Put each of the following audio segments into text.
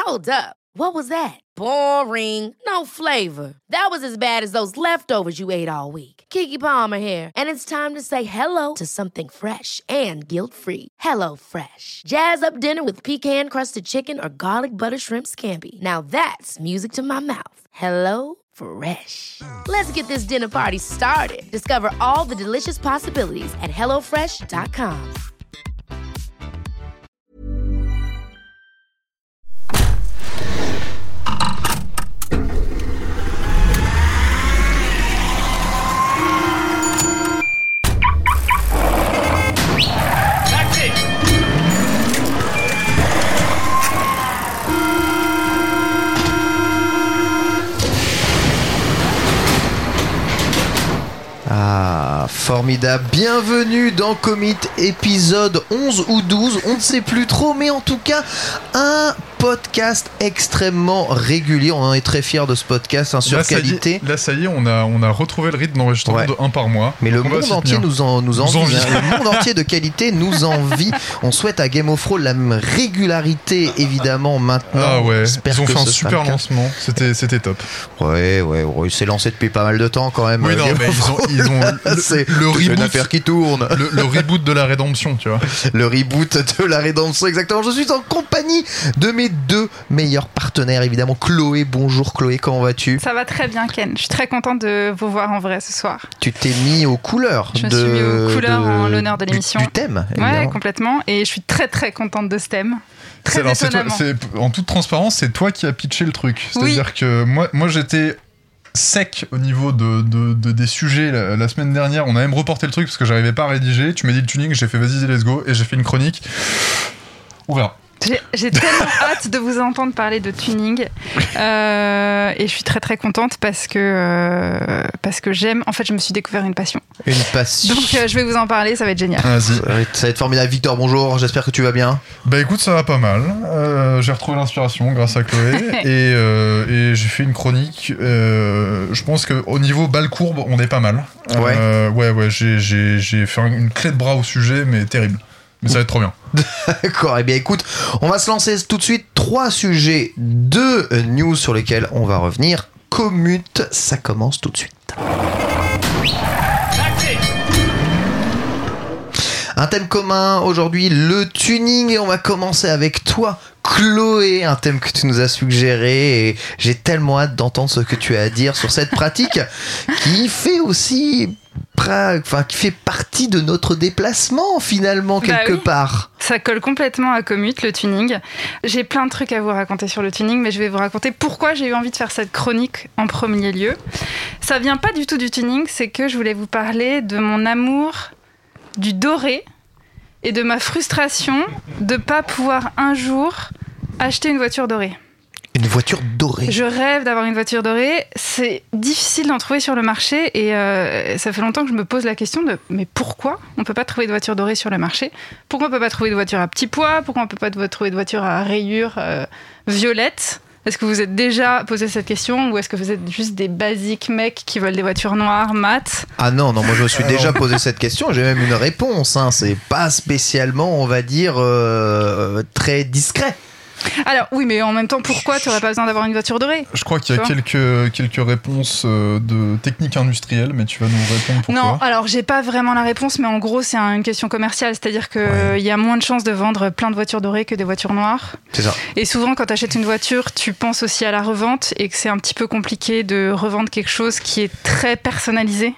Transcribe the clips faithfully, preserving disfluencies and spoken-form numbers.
Hold up. What was that? Boring. No flavor. That was as bad as those leftovers you ate all week. Keke Palmer here, and it's time to say hello to something fresh and guilt-free. Hello Fresh. Jazz up dinner with pecan-crusted chicken or garlic butter shrimp scampi. Now that's music to my mouth. Hello Fresh. Let's get this dinner party started. Discover all the delicious possibilities at hello fresh dot com. Ah, formidable. Bienvenue dans Commit, épisode onze ou douze, on ne sait plus trop, mais en tout cas, un podcast extrêmement régulier. On en est très fiers de ce podcast, hein, sur là, qualité. Ça y est, là, ça y est, on a, on a retrouvé le rythme d'enregistrement ouais. de un par mois. Mais le monde entier nous, en, nous, nous envie. envie. Hein. Le monde entier de qualité nous envie. On souhaite à Game of Thrones la même régularité, évidemment, maintenant. Ah ouais, j'espère ils ont que fait un super lancement. C'était, c'était top. Ouais, ouais, ouais. C'est lancé depuis pas mal de temps quand même. Oui, non, mais ils ont, ils ont le, c'est le reboot. Une affaire qui tourne. Le, le reboot de la rédemption, tu vois. Le reboot de la rédemption, exactement. Je suis en compagnie de mes deux meilleurs partenaires, évidemment. Chloé, bonjour Chloé, comment vas-tu ? Ça va très bien, Ken. Je suis très contente de vous voir en vrai ce soir. Tu t'es mis aux couleurs. Je me de, suis mis aux couleurs de, en l'honneur de l'émission. Du, du thème, évidemment. Ouais, complètement. Et je suis très très contente de ce thème. Très c'est, alors, c'est toi, étonnamment. c'est, en toute transparence, c'est toi qui as pitché le truc. C'est-à-dire oui. que moi, moi j'étais sec au niveau de, de, de, des sujets la, la semaine dernière. On a même reporté le truc parce que j'arrivais pas à rédiger. Tu m'as dit le tuning, j'ai fait vas-y, let's go. Et j'ai fait une chronique. On verra. J'ai, j'ai tellement hâte de vous entendre parler de tuning euh, et je suis très très contente parce que, euh, parce que j'aime, en fait je me suis découvert une passion. Une passion. Donc euh, je vais vous en parler, ça va être génial. Vas-y. Ça va être, ça va être formidable. Victor, bonjour, j'espère que tu vas bien. Bah écoute, ça va pas mal. Euh, j'ai retrouvé l'inspiration grâce à Chloé et, euh, et j'ai fait une chronique. Euh, je pense qu'au niveau balle courbe, on est pas mal. Ouais. Euh, ouais, ouais, j'ai, j'ai, j'ai fait une clé de bras au sujet, mais terrible. Mais ça va être trop bien. D'accord, et eh bien écoute, on va se lancer tout de suite. Trois sujets, deux news sur lesquels on va revenir. Commute, ça commence tout de suite. Un thème commun aujourd'hui, le tuning, et on va commencer avec toi, Chloé, un thème que tu nous as suggéré, et j'ai tellement hâte d'entendre ce que tu as à dire sur cette pratique qui fait aussi, enfin, qui fait partie de notre déplacement finalement quelque bah oui. part. Ça colle complètement à Commute, le tuning. J'ai plein de trucs à vous raconter sur le tuning, mais je vais vous raconter pourquoi j'ai eu envie de faire cette chronique en premier lieu. Ça vient pas du tout du tuning, c'est que je voulais vous parler de mon amour du doré et de ma frustration de pas pouvoir un jour acheter une voiture dorée. Une voiture dorée. Je rêve d'avoir une voiture dorée. C'est difficile d'en trouver sur le marché et euh, ça fait longtemps que je me pose la question de mais pourquoi on peut pas trouver de voiture dorée sur le marché ? Pourquoi on peut pas trouver de voiture à petit pois ? Pourquoi on peut pas trouver de voiture à rayures euh, violettes ? Est-ce que vous êtes déjà posé cette question ou est-ce que vous êtes juste des basiques mecs qui veulent des voitures noires, mates ? Ah non, non, moi je me suis déjà posé cette question, j'ai même une réponse, hein. C'est pas spécialement, on va dire, euh, très discret. Alors oui, mais en même temps, pourquoi tu n'aurais pas besoin d'avoir une voiture dorée ? Je crois qu'il y a quelques, quelques réponses de technique industrielle, mais tu vas nous répondre pourquoi. Non, alors j'ai pas vraiment la réponse, mais en gros c'est un, une question commerciale, c'est-à-dire qu'il ouais. y a moins de chances de vendre plein de voitures dorées que des voitures noires. C'est ça. Et souvent quand tu achètes une voiture, tu penses aussi à la revente et que c'est un petit peu compliqué de revendre quelque chose qui est très personnalisé.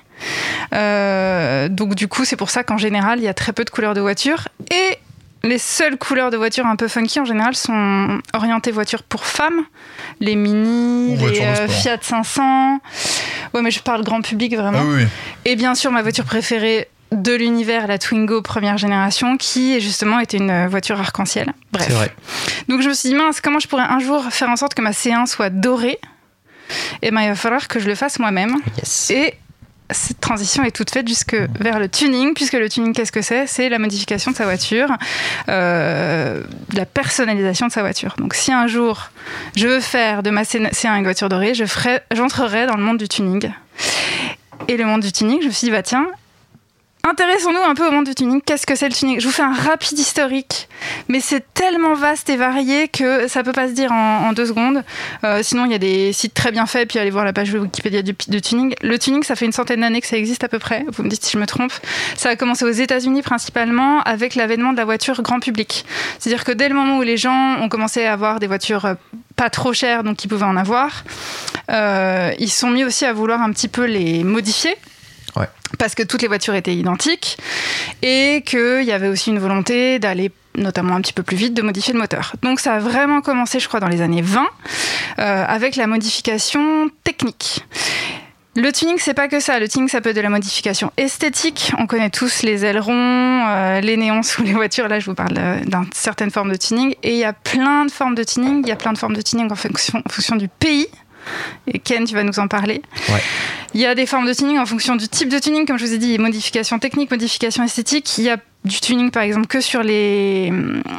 Euh, donc du coup c'est pour ça qu'en général il y a très peu de couleurs de voitures et les seules couleurs de voitures un peu funky en général sont orientées voitures pour femmes, les Mini, Ou les euh, Fiat cinq cents. Ouais, mais je parle grand public vraiment. Ah oui. Et bien sûr, ma voiture préférée de l'univers, la Twingo première génération, qui justement était une voiture arc-en-ciel. Bref. C'est vrai. Donc je me suis dit mince, comment je pourrais un jour faire en sorte que ma C un soit dorée ? Et ben il va falloir que je le fasse moi-même. Yes. Et cette transition est toute faite jusque vers le tuning, puisque le tuning, qu'est-ce que c'est ? C'est la modification de sa voiture, euh, la personnalisation de sa voiture. Donc si un jour je veux faire de ma C un une voiture dorée, je ferai, j'entrerai dans le monde du tuning. Et le monde du tuning, je me suis dit, bah tiens, intéressons-nous un peu au monde du tuning. Qu'est-ce que c'est le tuning ? Je vous fais un rapide historique, mais c'est tellement vaste et varié que ça peut pas se dire en, en deux secondes. Euh, sinon, il y a des sites très bien faits, puis allez voir la page Wikipédia du, du tuning. Le tuning, ça fait une centaine d'années que ça existe à peu près. Vous me dites si je me trompe. Ça a commencé aux États-Unis principalement avec l'avènement de la voiture grand public. C'est-à-dire que dès le moment où les gens ont commencé à avoir des voitures pas trop chères, donc ils pouvaient en avoir, euh, ils se sont mis aussi à vouloir un petit peu les modifier. Ouais. Parce que toutes les voitures étaient identiques et qu'il y avait aussi une volonté d'aller notamment un petit peu plus vite, de modifier le moteur. Donc ça a vraiment commencé, je crois, dans les années vingt, euh, avec la modification technique. Le tuning, c'est pas que ça. Le tuning, ça peut être de la modification esthétique. On connaît tous les ailerons, euh, les néons sous les voitures. Là, je vous parle d'une certaine forme de tuning. Et il y a plein de formes de tuning. Il y a plein de formes de tuning en fonction, en fonction du pays. Et Ken, tu vas nous en parler. Ouais. Il y a des formes de tuning en fonction du type de tuning, comme je vous ai dit, modification technique, modification esthétique. Il y a du tuning, par exemple, que sur les,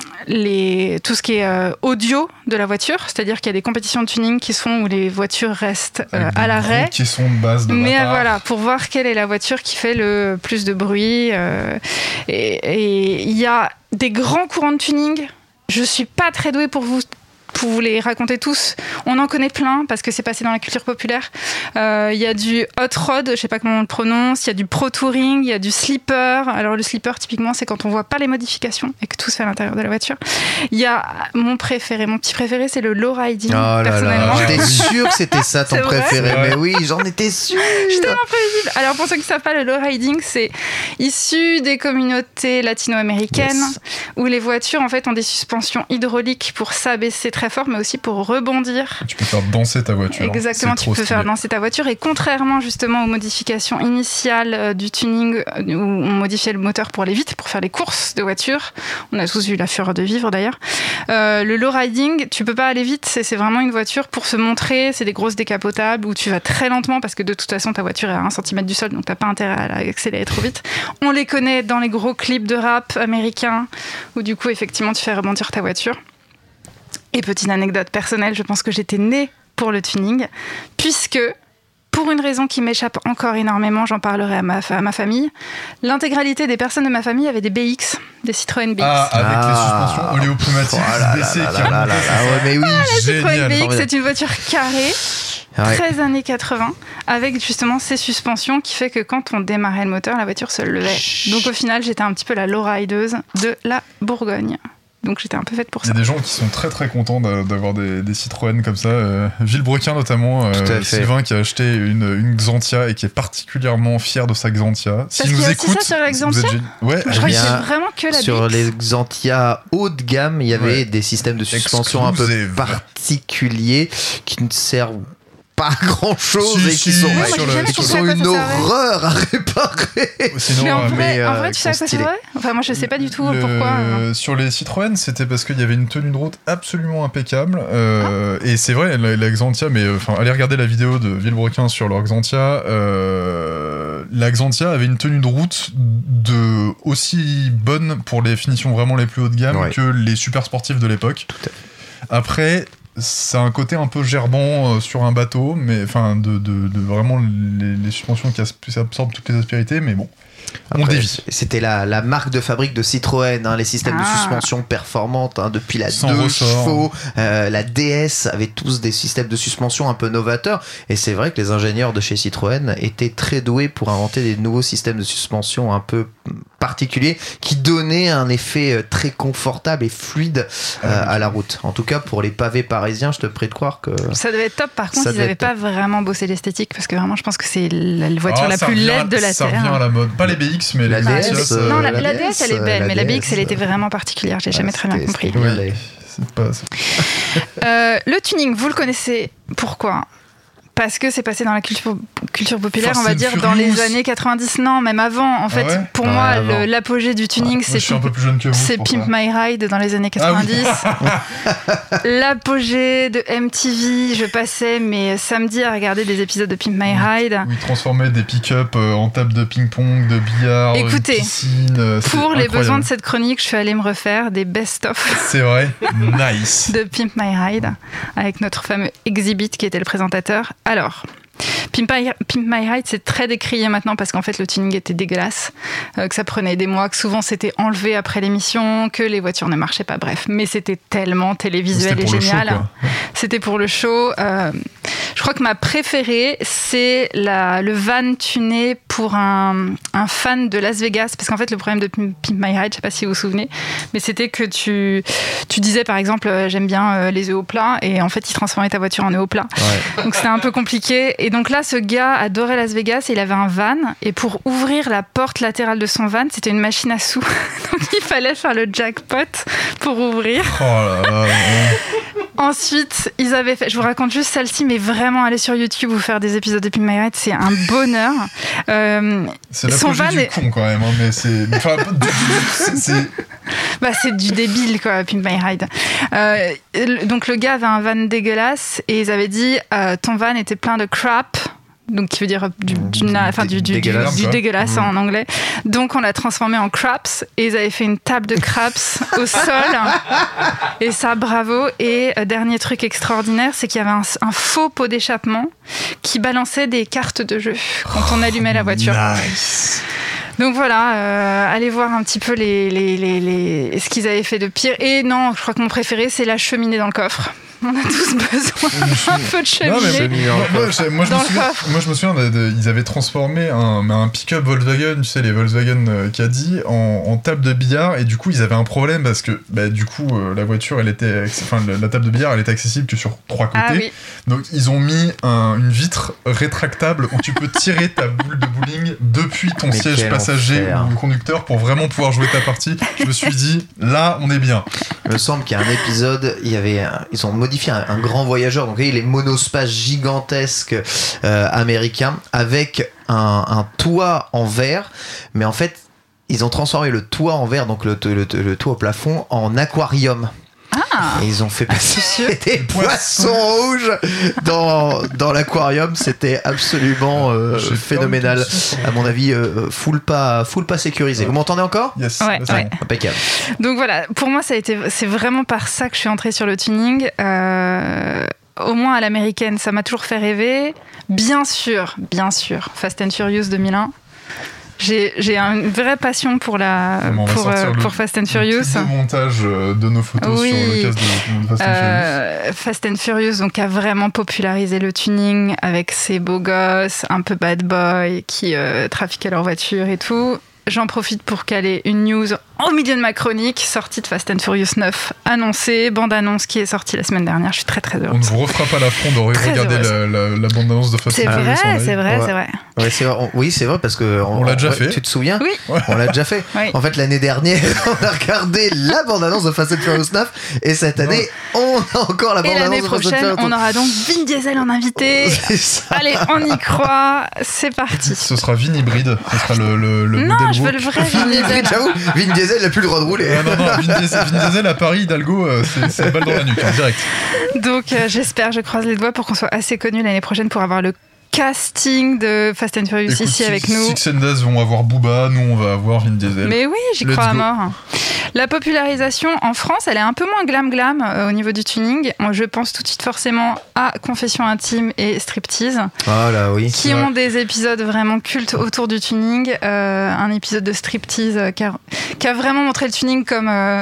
les, tout ce qui est euh, audio de la voiture. C'est-à-dire qu'il y a des compétitions de tuning qui sont où les voitures restent euh, à l'arrêt. Qui sont de base de Mais ma part. voilà, pour voir quelle est la voiture qui fait le plus de bruit. Euh, et il y a des grands courants de tuning. Je suis pas très douée pour vous pour vous les raconter tous. On en connaît plein parce que c'est passé dans la culture populaire. Il euh, y a du hot rod, je sais pas comment on le prononce, il y a du pro touring, il y a du sleeper. Alors le sleeper, typiquement, c'est quand on voit pas les modifications et que tout se fait à l'intérieur de la voiture. Il y a mon préféré, mon petit préféré, c'est le low riding. Oh là personnellement. là, j'étais sûre que c'était ça ton C'est vrai préféré, Ouais. mais oui, j'en étais sûre. Je suis tellement prévisible. Alors pour ceux qui ne savent pas, le low riding, c'est issu des communautés latino-américaines Yes. où les voitures en fait ont des suspensions hydrauliques pour s'abaisser très fort, mais aussi pour rebondir. Tu peux faire danser ta voiture. Exactement, C'est tu trop peux faire stylé. danser ta voiture. Et contrairement justement aux modifications initiales euh, du tuning euh, où on modifiait le moteur pour aller vite, pour faire les courses de voiture, on a tous eu la fureur de vivre d'ailleurs, euh, le low riding, tu peux pas aller vite, c'est, c'est vraiment une voiture pour se montrer, c'est des grosses décapotables où tu vas très lentement parce que de toute façon ta voiture est à un centimètre du sol, donc t'as pas intérêt à accélérer trop vite. On les connaît dans les gros clips de rap américains où du coup effectivement tu fais rebondir ta voiture. Et petite anecdote personnelle, je pense que j'étais née pour le tuning, puisque, pour une raison qui m'échappe encore énormément, j'en parlerai à ma, à ma famille, l'intégralité des personnes de ma famille avaient des B X, des Citroën B X. Ah, avec Ah. les suspensions oléopneumatiques Oh là D C là qui là là là remontaient, là, c'est ouais, ça. mais oui. La Citroën Génial. B X, formidable. c'est une voiture carrée, Ouais. treize années quatre-vingts, avec justement ces suspensions qui fait que quand on démarrait le moteur, la voiture se levait. Donc au final, j'étais un petit peu la low-rideuse de la Bourgogne. Donc j'étais un peu faite pour Il y ça. a des gens qui sont très très contents d'a- d'avoir des, des Citroën comme ça. Euh, Villebrequin notamment, euh, Tout à fait. Sylvain qui a acheté une, une Xantia et qui est particulièrement fier de sa Xantia. Parce qu'il y a aussi ça sur la Xantia. vous êtes gé- ouais, Je crois que bien, c'est vraiment que la Sur B X. les Xantia haut de gamme, il y avait Ouais. des systèmes de suspension un peu Exclusive. particuliers qui ne servent pas à grand chose Si, et qui si, sont, Ouais, moi, et j'ai qui jamais sont compris à quoi une ça servait. horreur à réparer. Sinon, Mais en euh, vrai, mais, en euh, vrai ils tu sais à sont quoi ça stylés. servait ? Enfin, moi, je sais pas du tout Le- pourquoi. euh. Sur les Citroën, c'était parce qu'il y avait une tenue de route absolument impeccable. euh, Et c'est vrai, la, la Xantia, mais euh, enfin, allez regarder la vidéo de Villebrequin sur leur Xantia. euh, la Xantia avait une tenue de route de aussi bonne pour les finitions vraiment les plus haut de gamme Ouais. que les super sportifs de l'époque. Après. C'est un côté un peu gerbant euh, sur un bateau, mais enfin de, de, de vraiment les, les suspensions qui as- absorbent toutes les aspérités, mais bon, on Après, dévie. C'était la, la marque de fabrique de Citroën, hein, les systèmes Ah. de suspension performantes hein, depuis la Sans deux ressort. chevaux, euh, la D S avaient tous des systèmes de suspension un peu novateurs. Et c'est vrai que les ingénieurs de chez Citroën étaient très doués pour inventer des nouveaux systèmes de suspension un peu particuliers qui donnaient un effet euh, très confortable et fluide euh, Ah, à la route. En tout cas, pour les pavés parisiens, je te prie de croire que... Ça devait être top. Par Ça contre, ils devait n'avaient être pas vraiment bossé l'esthétique parce que vraiment, je pense que c'est la voiture Ah, la ça plus revient- laide de la Ça revient à Terre. la mode. Pas les B X, mais La les D Bah, S, Xantia, euh, non, la, la la D D S, S, elle est belle, la mais la D S, B X, elle était vraiment particulière. J'ai jamais Ouais, très bien c'était- compris. c'était bien laid. C'est pas. c'est- Euh, le tuning, vous le connaissez. Pourquoi ? Parce que c'est passé dans la culture, culture populaire, Fast on va and dire dans Furious. les années quatre-vingt-dix, non, même avant. En fait, ouais pour Ouais, moi, avant. le- l'apogée du tuning, Moi, c'est je suis un Pimp- peu plus jeune que vous. c'est pour Pimp ça. My Ride dans les années Ah oui. quatre-vingt-dix. L'apogée de M T V, je passais mes samedis à regarder des épisodes de Pimp My Ride. Où ils transformaient des pick-up euh, en table de ping-pong, de billard, Écoutez, une piscine. euh, c'est Pour les incroyable. besoins de cette chronique, je suis allée me refaire des best-of C'est vrai, nice. de Pimp My Ride avec notre fameux Exhibit qui était le présentateur. Alors, Pimp My, Pimp My Ride, c'est très décrié maintenant parce qu'en fait, le tuning était dégueulasse, euh, que ça prenait des mois, que souvent c'était enlevé après l'émission, que les voitures ne marchaient pas, bref. Mais c'était tellement télévisuel et génial. Show, c'était pour le show. Euh, je crois que ma préférée, c'est la, le van tuné pour un, un fan de Las Vegas. Parce qu'en fait, le problème de Pimp My Ride, je ne sais pas si vous vous souvenez, mais c'était que tu, tu disais, par exemple, euh, j'aime bien euh, les œufs au plat, et en fait, il transformait ta voiture en œufs au plat. Ouais. Donc, c'était un peu compliqué. Et donc là, ce gars adorait Las Vegas, et il avait un van, et pour ouvrir la porte latérale de son van, c'était une machine à sous. Donc, il fallait faire le jackpot pour ouvrir. Oh là là. Ensuite, ils avaient fait, je vous raconte juste celle-ci, mais vraiment, aller sur YouTube ou faire des épisodes de Pimp My Ride, c'est un bonheur. Euh, c'est l'apogée du est... con quand même, hein, mais c'est... Enfin, c'est, c'est... Bah, c'est du débile, quoi, Pimp My Ride. Euh, donc, le gars avait un van dégueulasse et ils avaient dit euh, ton van était plein de crap. Donc, qui veut dire du, du, du, enfin, du, du, dégueulasse, du, du dégueulasse mmh. en anglais. Donc, on l'a transformé en craps et ils avaient fait une table de craps au sol. Et ça, bravo. Et euh, dernier truc extraordinaire, c'est qu'il y avait un, un faux pot d'échappement qui balançait des cartes de jeu quand on allumait la voiture. Nice. Donc voilà, euh, allez voir un petit peu les, les, les, les, ce qu'ils avaient fait de pire. Et non, je crois que mon préféré, c'est la cheminée dans le coffre. On a tous besoin d'un peu de cheminée. Non, mais, moi, moi, je, moi, je me souviens, moi, je me souviens de, de, ils avaient transformé un, un pick-up Volkswagen, tu sais, les Volkswagen euh, Caddy, en, en table de billard. Et du coup, ils avaient un problème parce que, bah, du coup, euh, la voiture, elle était, enfin, la table de billard, elle était accessible que sur trois côtés. Ah, oui. Donc, ils ont mis un, une vitre rétractable où tu peux tirer ta boule de bowling depuis ton mais siège passager enfer. Ou conducteur pour vraiment pouvoir jouer ta partie. Je me suis dit, là, on est bien. Il me semble qu'il y a un épisode, il y avait, un, ils ont modifié un, un grand voyageur, donc vous voyez les monospaces gigantesques euh, américains avec un, un toit en verre, mais en fait ils ont transformé le toit en verre, donc le, le, le, le toit au plafond, en aquarium. Ah, et ils ont fait passer des poissons rouges dans, dans l'aquarium. C'était absolument euh, phénoménal. À mon avis, euh, full pas, full pas sécurisé. Vous m'entendez encore ? Yes. Ouais, ouais. Impeccable. Donc voilà, pour moi, ça a été, c'est vraiment par ça que je suis entrée sur le tuning. Euh, au moins à l'américaine, ça m'a toujours fait rêver. Bien sûr, bien sûr, Fast and Furious deux mille un. J'ai, j'ai une vraie passion pour, la, pour, euh, pour Fast and Furious. Le montage de nos photos oui. sur le casque de, de Fast and euh, Furious. Fast and Furious donc, a vraiment popularisé le tuning avec ses beaux gosses, un peu bad boy qui euh, trafiquaient leur voiture et tout. J'en profite pour caler une news au milieu de ma chronique, sortie de Fast and Furious neuf, annoncée, bande-annonce qui est sortie la semaine dernière. Je suis très très heureuse. On ne vous refera pas l'affront de regarder la, la, la bande-annonce de Fast c'est and Furious. Vrai, c'est vrai, ouais. c'est vrai, ouais, c'est vrai. On, oui, c'est vrai parce que on, on l'a déjà ouais, fait. Tu te souviens ? Oui. On l'a déjà fait. Oui. En fait, l'année dernière, on a regardé la bande-annonce de Fast and Furious neuf et cette année, non. on a encore la bande-annonce de Fast and Furious. Et l'année prochaine, on aura donc Vin Diesel en invité. Allez, on y croit. C'est parti. Ce sera Vin hybride. Ce sera le, le, le non, modèle je veux le vrai Vin Diesel. J'avoue, Vin Diesel n'a plus le droit de rouler. Ouais, non, non, Vin Diesel, Vin Diesel à Paris, Hidalgo, euh, c'est, c'est balle dans la nuque, hein, direct. Donc euh, j'espère, je croise les doigts pour qu'on soit assez connus l'année prochaine pour avoir le casting de Fast and Furious Écoute, ici avec nous. Six and Daz vont avoir Booba, nous on va avoir Vin Diesel. Mais oui, j'y Let's crois go. à mort. La popularisation en France, elle est un peu moins glam-glam euh, au niveau du tuning. Je pense tout de suite forcément à Confession intime et Striptease, ah là, oui, qui ont des épisodes vraiment cultes autour du tuning. Euh, un épisode de Striptease euh, qui, a, qui a vraiment montré le tuning comme... Euh,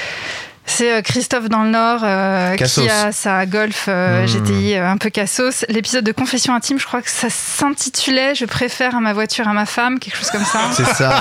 c'est Christophe dans le Nord euh, qui a sa Golf euh, mmh. G T I euh, un peu cassos. L'épisode de Confession intime, je crois que ça s'intitulait « Je préfère à ma voiture à ma femme », quelque chose comme ça. C'est ça.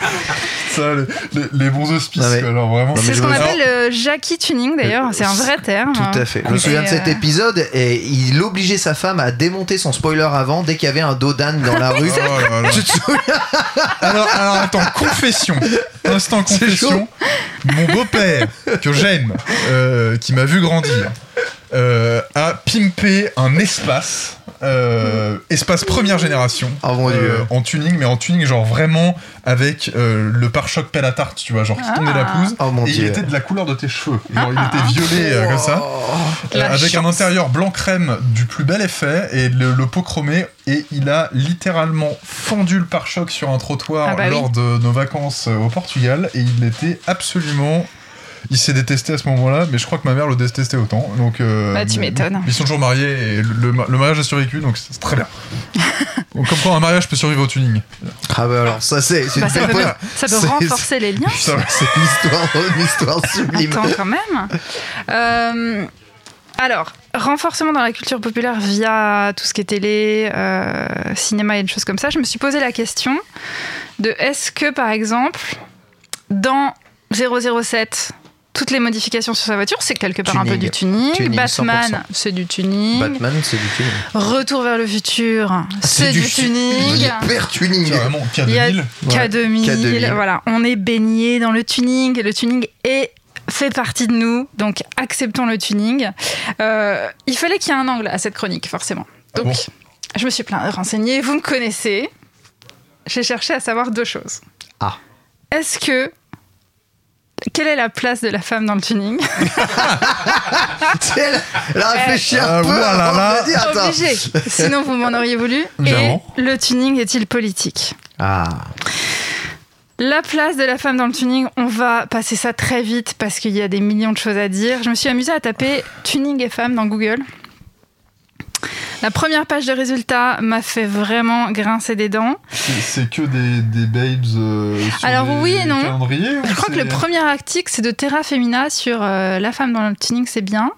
ça, les, les, les bons auspices, non, mais, alors vraiment. C'est ce qu'on appelle le Jackie tuning d'ailleurs, c'est un vrai terme. Tout à fait. Je me souviens et de cet euh... épisode et il obligeait sa femme à démonter son spoiler avant dès qu'il y avait un dos d'âne dans la rue. Oh là là. Tu te souviens ? alors, alors attends, confession. Instant confession. Mon beau-père, que j'aime, euh, qui m'a vu grandir, euh, a pimpé un espace, euh, espace première génération, oh mon Dieu. Euh, en tuning, mais en tuning genre vraiment avec euh, le pare-choc pelle à tarte, tu vois, genre qui ah. tournait la pelouse, oh mon et Dieu. il était de la couleur de tes cheveux, genre ah. il était violet euh, oh. comme ça, euh, avec chance. un intérieur blanc crème du plus bel effet et le, le pot chromé, et il a littéralement fendu le pare-choc sur un trottoir ah bah lors oui. de nos vacances au Portugal, et il était absolument il s'est détesté à ce moment-là, mais je crois que ma mère le détestait autant. Donc, euh, bah, tu mais, m'étonnes. Ils sont toujours mariés et le, le mariage a survécu, donc c'est très bien. Donc, comme quoi un mariage peut survivre au tuning. Ah bah alors ça c'est, c'est bah, une ça, peut, belle... ça peut c'est, renforcer c'est... les liens. C'est une histoire, une histoire sublime. Attends, quand même. Euh, alors, renforcement dans la culture populaire via tout ce qui est télé, euh, cinéma et des choses comme ça, je me suis posé la question de est-ce que, par exemple, dans zéro zéro sept, toutes les modifications sur sa voiture, c'est quelque part tuning. Un peu du tuning. tuning cent Batman, pour cent. C'est du tuning. Batman, c'est du tuning. Retour vers le futur, c'est, c'est du, du tuning. Hyper tuning. Carrément, K deux mille. K deux mille, ouais. K deux mille. Voilà, on est baigné dans le tuning. Le tuning est fait partie de nous, donc acceptons le tuning. Euh, il fallait qu'il y ait un angle à cette chronique, forcément. Donc, ah bon je me suis plein renseignée. Vous me connaissez. J'ai cherché à savoir deux choses. Ah. Est-ce que quelle est la place de la femme dans le tuning? Elle a réfléchi un euh, peu voilà, avant là. de dire, attends. Obligé. Sinon, vous m'en auriez voulu. Vraiment. Et le tuning est-il politique? Ah. La place de la femme dans le tuning, on va passer ça très vite parce qu'il y a des millions de choses à dire. Je me suis amusée à taper tuning et femmes dans Google. La première page de résultats m'a fait vraiment grincer des dents. C'est, c'est que des, des babes euh, sur Alors des oui et non. calendriers. Je crois c'est... que le premier article, c'est de Terra Femina sur euh, la femme dans le tuning, c'est bien.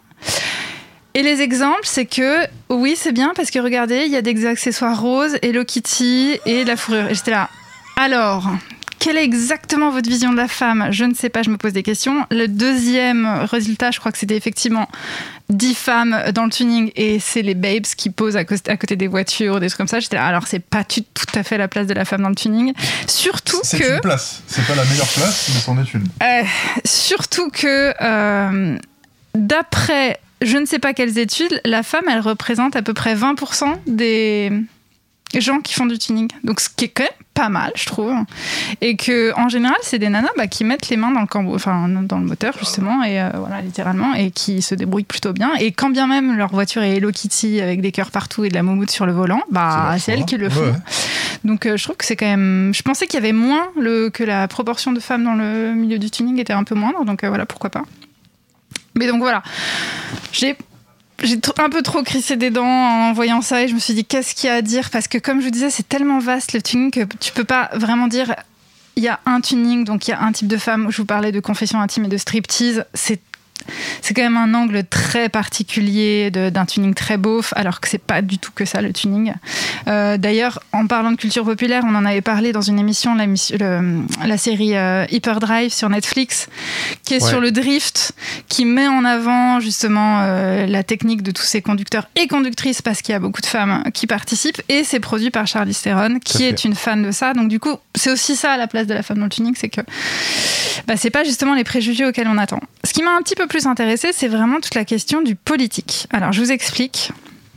Et les exemples, c'est que oui, c'est bien parce que regardez, il y a des accessoires roses, Hello Kitty et de la fourrure. Et j'étais là. Alors, quelle est exactement votre vision de la femme? Je ne sais pas, je me pose des questions. Le deuxième résultat, je crois que c'était effectivement dix femmes dans le tuning et c'est les babes qui posent à côté, à côté des voitures, des trucs comme ça. J'étais là, alors c'est pas tout à fait la place de la femme dans le tuning. Surtout c'est que... C'est une place, c'est pas la meilleure place, mais c'en est une. Euh, surtout que, euh, d'après je ne sais pas quelles études, la femme, elle représente à peu près vingt pour cent des... gens qui font du tuning, donc ce qui est quand même pas mal, je trouve, et que en général c'est des nanas bah, qui mettent les mains dans le cambo, enfin dans le moteur justement, et euh, voilà littéralement, et qui se débrouillent plutôt bien. Et quand bien même leur voiture est Hello Kitty avec des cœurs partout et de la moumoute sur le volant, bah c'est, c'est elles qui le font. Ouais. Donc euh, je trouve que c'est quand même. Je pensais qu'il y avait moins le que la proportion de femmes dans le milieu du tuning était un peu moindre, donc euh, voilà pourquoi pas. Mais donc voilà, j'ai J'ai un peu trop crissé des dents en voyant ça et je me suis dit qu'est-ce qu'il y a à dire, parce que comme je vous disais c'est tellement vaste le tuning que tu peux pas vraiment dire il y a un tuning, donc il y a un type de femme. Je vous parlais de confession intime et de striptease, c'est c'est quand même un angle très particulier de, d'un tuning très beauf, alors que c'est pas du tout que ça le tuning. Euh, d'ailleurs, en parlant de culture populaire, on en avait parlé dans une émission, la, le, la série euh, Hyperdrive sur Netflix, qui est ouais. sur le drift, qui met en avant justement euh, la technique de tous ces conducteurs et conductrices, parce qu'il y a beaucoup de femmes qui participent, et c'est produit par Charlize Theron, qui est une fan de ça. Donc du coup, c'est aussi ça à la place de la femme dans le tuning, c'est que bah, c'est pas justement les préjugés auxquels on attend. Ce qui m'a un petit peu plus intéressée, c'est vraiment toute la question du politique. Alors, je vous explique.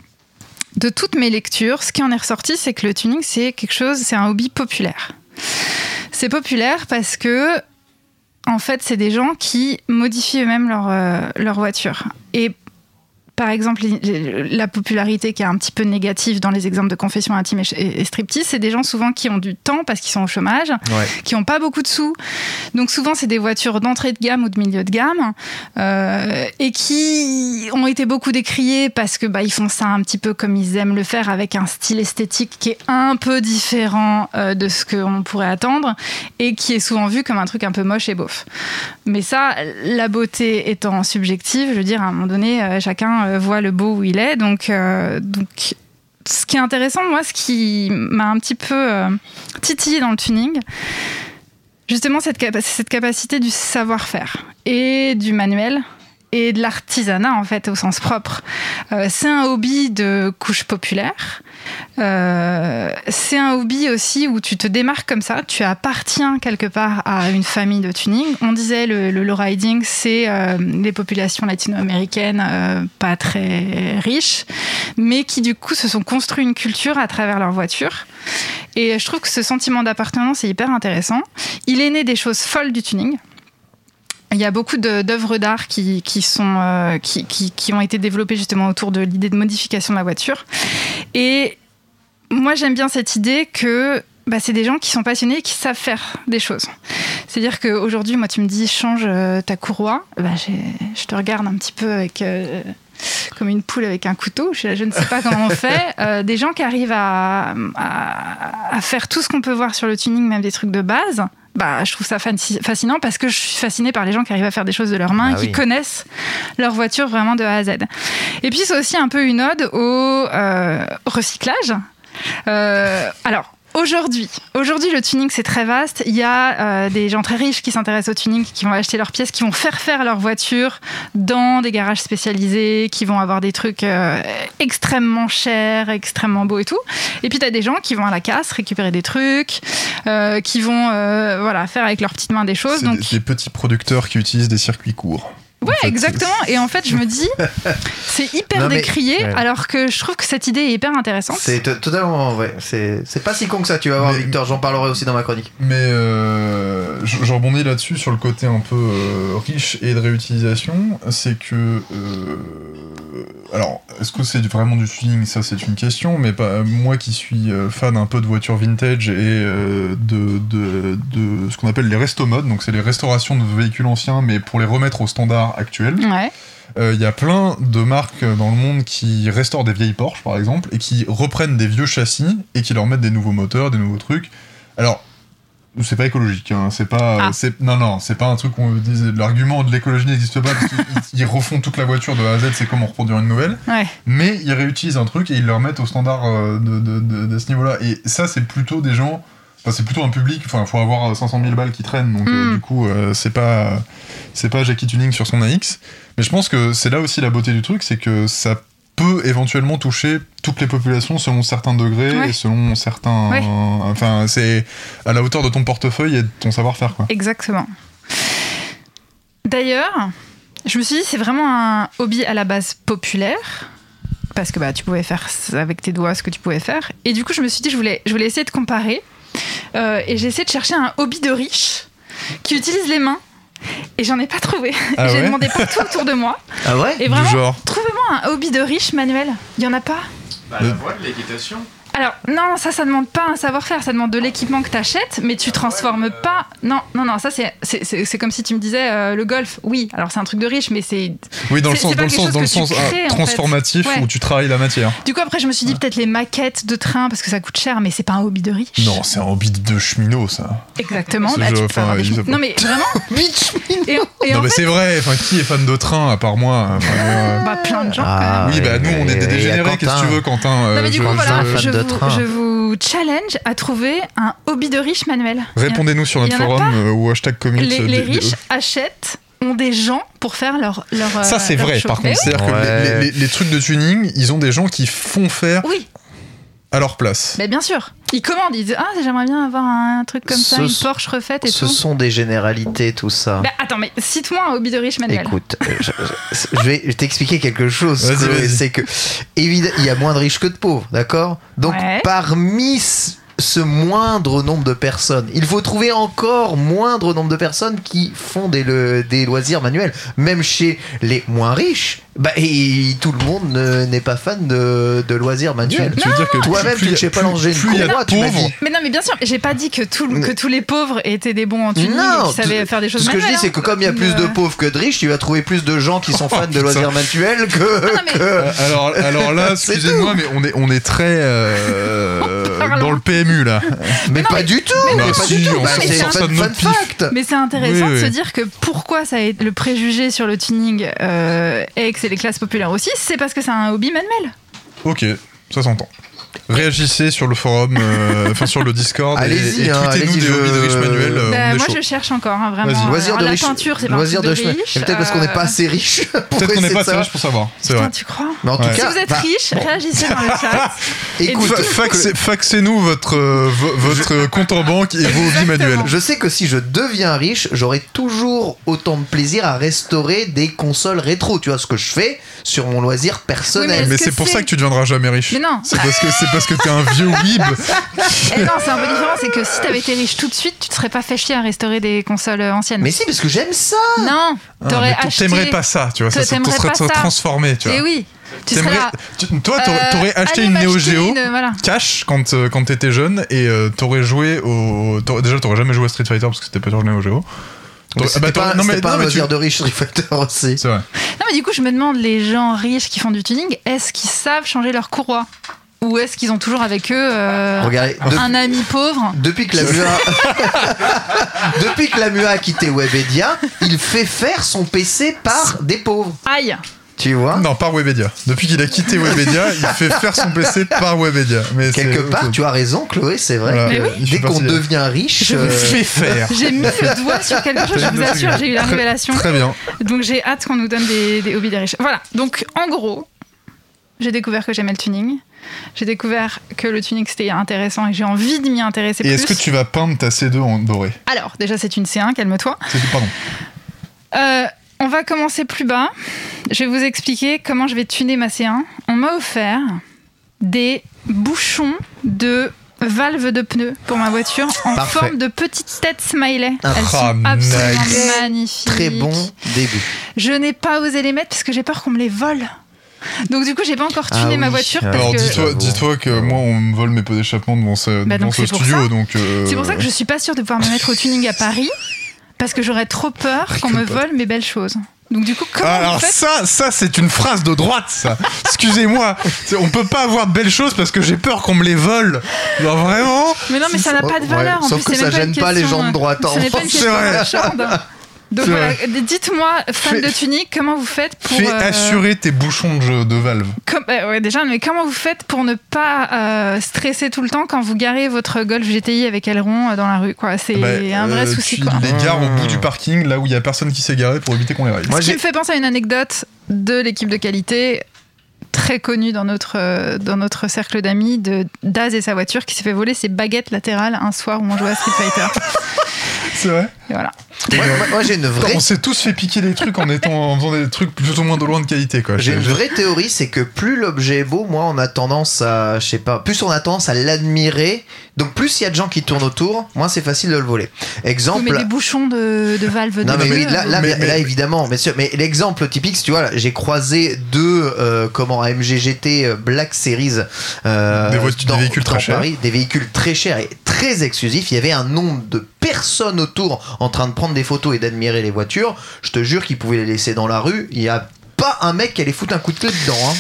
De toutes mes lectures, ce qui en est ressorti, c'est que le tuning, c'est quelque chose, c'est un hobby populaire. C'est populaire parce que, en fait, c'est des gens qui modifient eux-mêmes leur, euh, leur voiture. Et par exemple, la popularité qui est un petit peu négative dans les exemples de confession intime et striptease, c'est des gens souvent qui ont du temps parce qu'ils sont au chômage, ouais. qui n'ont pas beaucoup de sous. Donc souvent, c'est des voitures d'entrée de gamme ou de milieu de gamme euh, et qui ont été beaucoup décriées parce que bah, ils font ça un petit peu comme ils aiment le faire, avec un style esthétique qui est un peu différent euh, de ce qu'on pourrait attendre et qui est souvent vu comme un truc un peu moche et beauf. Mais ça, la beauté étant subjective, je veux dire, à un moment donné, euh, chacun voit le beau où il est. Donc, euh, donc, ce qui est intéressant, moi, ce qui m'a un petit peu euh, titillé dans le tuning, justement, cette, cap- cette capacité du savoir-faire et du manuel et de l'artisanat, en fait, au sens propre. Euh, c'est un hobby de couche populaire. Euh, c'est un hobby aussi où tu te démarques comme ça, tu appartiens quelque part à une famille de tuning. On disait le, le low riding, c'est euh, les populations latino-américaines euh, pas très riches, mais qui du coup se sont construits une culture à travers leur voiture. Et je trouve que ce sentiment d'appartenance est hyper intéressant. Il est né des choses folles du tuning. Il y a beaucoup de, d'œuvres d'art qui, qui, sont, euh, qui, qui, qui ont été développées justement autour de l'idée de modification de la voiture. Et moi, j'aime bien cette idée que bah, c'est des gens qui sont passionnés et qui savent faire des choses. C'est-à-dire qu'aujourd'hui, moi, tu me dis, change euh, ta courroie. Bah, j'ai, je te regarde un petit peu avec, euh, comme une poule avec un couteau. Je, je ne sais pas comment on fait. Euh, des gens qui arrivent à, à, à faire tout ce qu'on peut voir sur le tuning, même des trucs de base. Bah, je trouve ça fascinant parce que je suis fascinée par les gens qui arrivent à faire des choses de leurs mains, ah, qui oui. connaissent leur voiture vraiment de A à Z. Et puis, c'est aussi un peu une ode au euh, recyclage. Euh, alors, Aujourd'hui, aujourd'hui, le tuning, c'est très vaste. Il y a euh, des gens très riches qui s'intéressent au tuning, qui vont acheter leurs pièces, qui vont faire faire leur voiture dans des garages spécialisés, qui vont avoir des trucs euh, extrêmement chers, extrêmement beaux et tout. Et puis, tu as des gens qui vont à la casse récupérer des trucs, euh, qui vont euh, voilà, faire avec leurs petites mains des choses. C'est donc... des, des petits producteurs qui utilisent des circuits courts. Ouais, en fait, exactement. C'est... Et en fait, je me dis, c'est hyper non, mais, décrié, ouais. alors que je trouve que cette idée est hyper intéressante. C'est t- totalement, ouais. C'est, c'est pas si con que ça, tu vas voir, mais, Victor. J'en parlerai aussi dans ma chronique. Mais euh, je, je rebondis là-dessus sur le côté un peu euh, riche et de réutilisation. C'est que. Euh, alors, est-ce que c'est vraiment du tuning ? Ça, c'est une question. Mais pas, moi qui suis fan un peu de voitures vintage et euh, de, de, de ce qu'on appelle les resto-modes, donc c'est les restaurations de véhicules anciens, mais pour les remettre au standard actuel. Ouais. Il euh, y a plein de marques dans le monde qui restaurent des vieilles Porsche, par exemple, et qui reprennent des vieux châssis et qui leur mettent des nouveaux moteurs, des nouveaux trucs. Alors, c'est pas écologique, hein, c'est pas, ah. c'est, non, non, c'est pas un truc qu'on dise, l'argument de l'écologie n'existe pas parce qu'ils ils refont toute la voiture de A à Z, c'est comment reproduire une nouvelle. Ouais. Mais ils réutilisent un truc et ils le remettent au standard de, de, de, de ce niveau-là. Et ça, c'est plutôt des gens. Enfin, c'est plutôt un public, enfin, il faut avoir cinq cent mille balles qui traînent, donc mm. euh, du coup, euh, c'est pas, c'est pas Jackie Tuning sur son A X. Mais je pense que c'est là aussi la beauté du truc, c'est que ça peut éventuellement toucher toutes les populations selon certains degrés ouais. et selon certains. Ouais. Enfin, c'est à la hauteur de ton portefeuille et de ton savoir-faire, quoi. Exactement. D'ailleurs, je me suis dit, c'est vraiment un hobby à la base populaire. Parce que bah, tu pouvais faire avec tes doigts ce que tu pouvais faire. Et du coup, je me suis dit, je voulais, je voulais essayer de comparer. Euh, et j'ai essayé de chercher un hobby de riche qui utilise les mains. Et j'en ai pas trouvé. Ah j'ai ouais demandé partout autour de moi. Ah ouais ? Et vraiment, du genre. Trouvez-moi un hobby de riche manuel. Il y en a pas ? Bah, la voile, l'équitation. Alors, non, ça, ça demande pas un savoir-faire, ça demande de l'équipement que t'achètes, mais tu transformes pas. Non, non, non, ça, c'est, c'est, c'est, c'est comme si tu me disais euh, le golf. Oui, alors c'est un truc de riche, mais c'est. Oui, dans le c'est, sens, c'est dans le sens, dans le sens crées, ah, transformatif ouais. où tu travailles la matière. Du coup, après, je me suis dit peut-être les maquettes de train parce que ça coûte cher, mais c'est pas un hobby de riche. Non, c'est un hobby de cheminot, ça. Exactement. C'est Bah, genre, tu peux avoir des cheminots. Non, mais vraiment. et, et non, en mais fait, c'est vrai. Enfin, qui est fan de train à part moi enfin, euh... Bah, plein de gens. Ah, quand même. Oui, bah nous, on est des dégénérés. Qu'est-ce que tu veux, Quentin euh, Non, mais du coup, je, voilà, je, je, de vous, train. je vous challenge à trouver un hobby de riche manuel. Répondez-nous sur notre forum euh, ou hashtag commit. Les, les des, riches des... achètent, ont des gens pour faire leur. leur Ça, c'est leur vrai, show. par contre. Oui. C'est-à-dire Ouais. que les, les, les trucs de tuning, ils ont des gens qui font faire Oui, à leur place. mais bien sûr. Ils commandent, ils disent ah j'aimerais bien avoir un truc comme ça, Ce une sont- Porsche refaite et Ce tout. sont des généralités, tout ça. Bah attends, mais cite-moi un hobby de riche manuel. Écoute, euh, je, je- je vais t'expliquer quelque chose. Vas-y, Chloé, vas-y. C'est que, évidemment, il y a moins de riches que de pauvres, d'accord ? Donc, Ouais. parmi ce- ce moindre nombre de personnes, il faut trouver encore moindre nombre de personnes qui font des, le- des loisirs manuels. Même chez les moins riches, bah, et tout le monde ne- n'est pas fan de, de loisirs manuels. Tu veux dire que Toi-même, plus tu ne il y a- sais pas plus- langer une plus il y a de courroie, tu m'as pauvres, dit. Mais non, mais bien sûr, j'ai pas dit que, tout, que tous les pauvres étaient des bons en tuning Non, et qui savaient tout- faire des choses tout ce que je manuelles. dis, c'est que comme il y a hein. plus de Euh, pauvres que de riches, tu vas trouver plus de gens qui sont Oh, fans de putain. loisirs manuels que. Ah non, mais- que- Euh, alors, alors là, C'est excusez-moi, mais on est, on est très euh, Parlons. dans le P M U là. Mais non, pas mais- du tout, mais mais non, pas si, du tout. on Bah, sort c'est ça un de fun, notre fun pif. fact. Mais c'est intéressant Oui, de se oui. dire que pourquoi ça est le préjugé sur le tuning euh, et que c'est les classes populaires aussi, c'est parce que c'est un hobby manuel. Ok, ça s'entend. Réagissez sur le forum, euh, enfin sur le Discord, Allez-y, et, et hein, tweetez-nous allez-y, des je- hobbies de riches manuels. euh, Bah, on est moi chaud. je cherche encore, hein, vraiment. Vas-y. Loisirs Alors, de la riches. peinture, c'est pas Loisirs un de truc de riches. riche. Et peut-être parce qu'on n'est pas euh, assez riche. pour Peut-être qu'on n'est essayer pas de assez ça. riche pour savoir, c'est Putain, vrai. tu crois ? Mais en tout Ouais. cas, Si vous êtes bah, riche, réagissez dans le chat. écoute, Fa- faxez- Faxez-nous votre, euh, vo- votre compte en banque et vos hobbies manuels. je sais que si je deviens riche, j'aurai toujours autant de plaisir à restaurer des consoles rétro. Tu vois ce que je fais sur mon loisir personnel. Est-ce Mais que c'est pour c'est- ça que tu deviendras jamais riche. Mais non. C'est parce que c'est c'est parce que t'es un vieux weeb. Et non, c'est un peu différent, c'est que si t'avais été riche tout de suite, tu te serais pas fait chier à restaurer des consoles anciennes. Mais si, parce que j'aime ça. Non, t'aurais Ah, acheté. T'aimerais pas ça, tu vois, ça, ça te T'aimerais serait pas ça. transformé, tu vois. Et oui, tu serais T'aimerais- là. tu- toi, t'aurais, Euh, t'aurais acheté allez une Neo m'acheter Geo une- voilà. cash quand, euh, quand t'étais jeune et euh, t'aurais joué au. t'aurais- déjà, t'aurais jamais joué à Street Fighter parce que c'était pas sur Neo Geo. Mais T'aurais- C'était ah bah, pas, t'aurais- non, c'était mais- pas non, un mais tu- loisir de riche Street Fighter aussi. C'est vrai. Non, mais du coup, je me demande, les gens riches qui font du tuning, est-ce qu'ils savent changer leur courroie ? Ou est-ce qu'ils ont toujours avec eux euh, Regardez, de- un ami pauvre ? depuis que la M U A depuis que la M U A a quitté Webedia, il fait faire son P C par des pauvres. Aïe ! Tu vois? Non, par Webedia. Depuis qu'il a quitté Webedia, il fait faire son P C par Webedia. Mais c'est Quelque autre part, chose. tu as raison, Chloé, c'est vrai Voilà. que Mais oui. Je dès suis qu'on parti. devient riche, Je euh, Fait faire. J'ai mis le doigt sur quelque chose, je vous assure, j'ai eu la révélation. Très bien. Donc j'ai hâte qu'on nous donne des, des hobbies des riches. Voilà, donc en gros, j'ai découvert que j'aimais le tuning. J'ai découvert que le tuning c'était intéressant et j'ai envie de m'y intéresser Et plus. est-ce que tu vas peindre ta C deux en doré? Alors, déjà c'est une C un, calme-toi. C'est tout, pardon. Euh, on va commencer plus bas. Je vais vous expliquer comment je vais tuner ma C un. On m'a offert des bouchons de valves de pneus pour ma voiture en Parfait. forme de petite tête smiley. Ah, Elles sont absolument nice. magnifiques. très bon début. Je n'ai pas osé les mettre parce que j'ai peur qu'on me les vole. Donc du coup, j'ai pas encore tuné Ah oui. ma voiture parce Alors que dis-toi, J'avoue. dis-toi que moi on me vole mes pots d'échappement devant ce, Bah, devant donc ce c'est pour studio, ça. donc. euh, c'est pour ça que je suis pas sûre de pouvoir me mettre au tuning à Paris parce que j'aurais trop peur qu'on me Rigole pas. vole mes belles choses. Donc du coup, comment Ah, vous alors faites ça, ça c'est une phrase de droite, ça. Excusez-moi, C'est- on peut pas avoir de belles choses parce que j'ai peur qu'on me les vole. Genre vraiment. Mais non, mais ça n'a pas de Ouais, valeur. En sauf plus, que c'est ça même gêne une pas les question, gens de droite, Ce en n'est pas une C'est question vrai. marchande. Donc C'est voilà, vrai. dites-moi, fan Fais- de tuning, comment vous faites pour Fais euh, assurer tes bouchons de, de valve. comme- euh, ouais, déjà, mais comment vous faites pour ne pas euh, stresser tout le temps quand vous garez votre Golf G T I avec aileron euh, dans la rue, quoi. C'est Bah, un vrai euh, souci, tu quoi. les gares au Mmh. bout du parking, là où il y a personne qui s'est garé pour éviter qu'on les raille. Moi, Ce qui j'ai- me fait penser à une anecdote de l'équipe de qualité très connue dans notre, euh, dans notre cercle d'amis de Daz et sa voiture qui s'est fait voler ses baguettes latérales un soir où on jouait à Street Fighter. C'est vrai. Et voilà. Moi, moi- moi, j'ai une vraie On s'est tous fait piquer des trucs en étant en faisant des trucs plus ou moins de loin de qualité, quoi. J'ai une vraie théorie, c'est que plus l'objet est beau, moins on a tendance à, je sais pas, plus on a tendance à l'admirer. Donc plus il y a de gens qui tournent autour, moins c'est facile de le voler. Oui, Exemple. mais des bouchons de, de valve de Non mais pneus, oui, là, là, Mais- là, mais- évidemment, bien sûr. Mais l'exemple typique, tu vois, là, j'ai croisé deux euh, comment A M G G T euh, Black Series, euh, Des voitures- des véhicules très chers. Paris, des véhicules très chers et très exclusifs. Il y avait un nombre de personnes autour en train de prendre des photos et d'admirer les voitures. Je te jure qu'ils pouvaient les laisser dans la rue. Il y a pas un mec qui allait foutre un coup de clé dedans. Hein.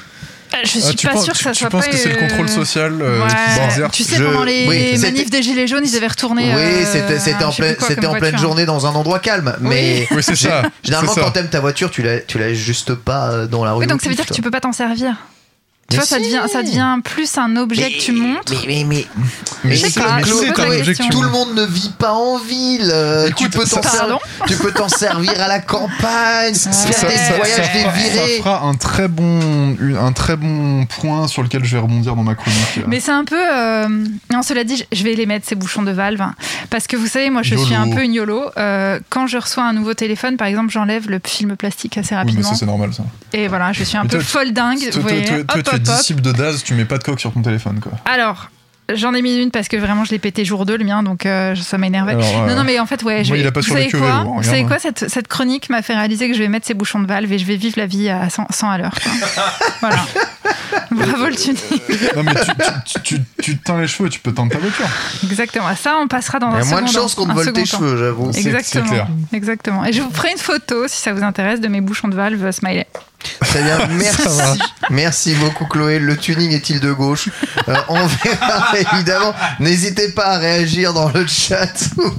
Je suis Ah, tu pas penses, sûre que tu- ça tu soit penses pas, que c'est le euh, contrôle social euh, Ouais. qui s'exerce. Tu sais, Je- pendant les oui, manifs c'était- des Gilets jaunes, ils avaient retourné. Oui, euh, c'était c'était en, je sais pleine- plus quoi c'était comme en pleine voiture. journée dans un endroit calme. Mais Oui, c'est ça. généralement, c'est ça. quand t'aimes ta voiture, tu la, tu la laisses juste pas euh, dans la rue. Oui, non donc ça veut plus, dire que toi. tu peux pas t'en servir. Tu Mais vois, ça si. devient, ça devient plus un objet que tu montres. Mais, mais, mais, Mais Je sais c'est- pas, mais je c'est pose un la objet que question. tu tout le montres. monde ne vit pas en ville. euh, Écoute, tu, peux t'en ça- ser- Pardon tu peux t'en servir à la campagne, Ça- faire des ça- voyages, ça des fera- virées. Ça fera un très bon, une- un très bon point sur lequel je vais rebondir dans ma chronique. Mais c'est un peu. euh, Non, cela dit, je vais les mettre, ces bouchons de valve. Parce que vous savez, moi, je YOLO. suis un peu une YOLO. Euh, quand je reçois un nouveau téléphone, par exemple, j'enlève le film plastique assez Oui, mais rapidement. ça c'est normal ça. Et voilà, je suis un Mais peu toi, folle dingue. Toi, vous toi, voyez. toi, toi, Hop, tu es hop, hop. disciple de Daz, tu mets pas de coque sur ton téléphone quoi. Alors, j'en ai mis une parce que vraiment, je l'ai pété jour deux, le mien, donc euh, ça m'énervait. Alors, euh, Non, non, mais en fait, ouais, je moi, vais- il a pas vous survécu savez au quoi, vélo, hein, vous savez regarde. quoi cette, cette chronique m'a fait réaliser que je vais mettre ces bouchons de valve et je vais vivre la vie à cent, cent à l'heure. quoi. Voilà. Bravo le tuning. Non mais tu, tu, tu, tu te teins les cheveux, tu peux teindre ta voiture. Exactement. Ça, on passera dans Il y un a second moins de chances qu'on te un vole second tes temps. cheveux, j'avoue. C'est- c'est Exactement. clair. Exactement. Et je vous ferai une photo si ça vous intéresse de mes bouchons de valve smiley. Très bien, merci. Merci beaucoup Chloé. Le tuning est-il de gauche? Euh, On verra évidemment. N'hésitez pas à réagir dans le chat ou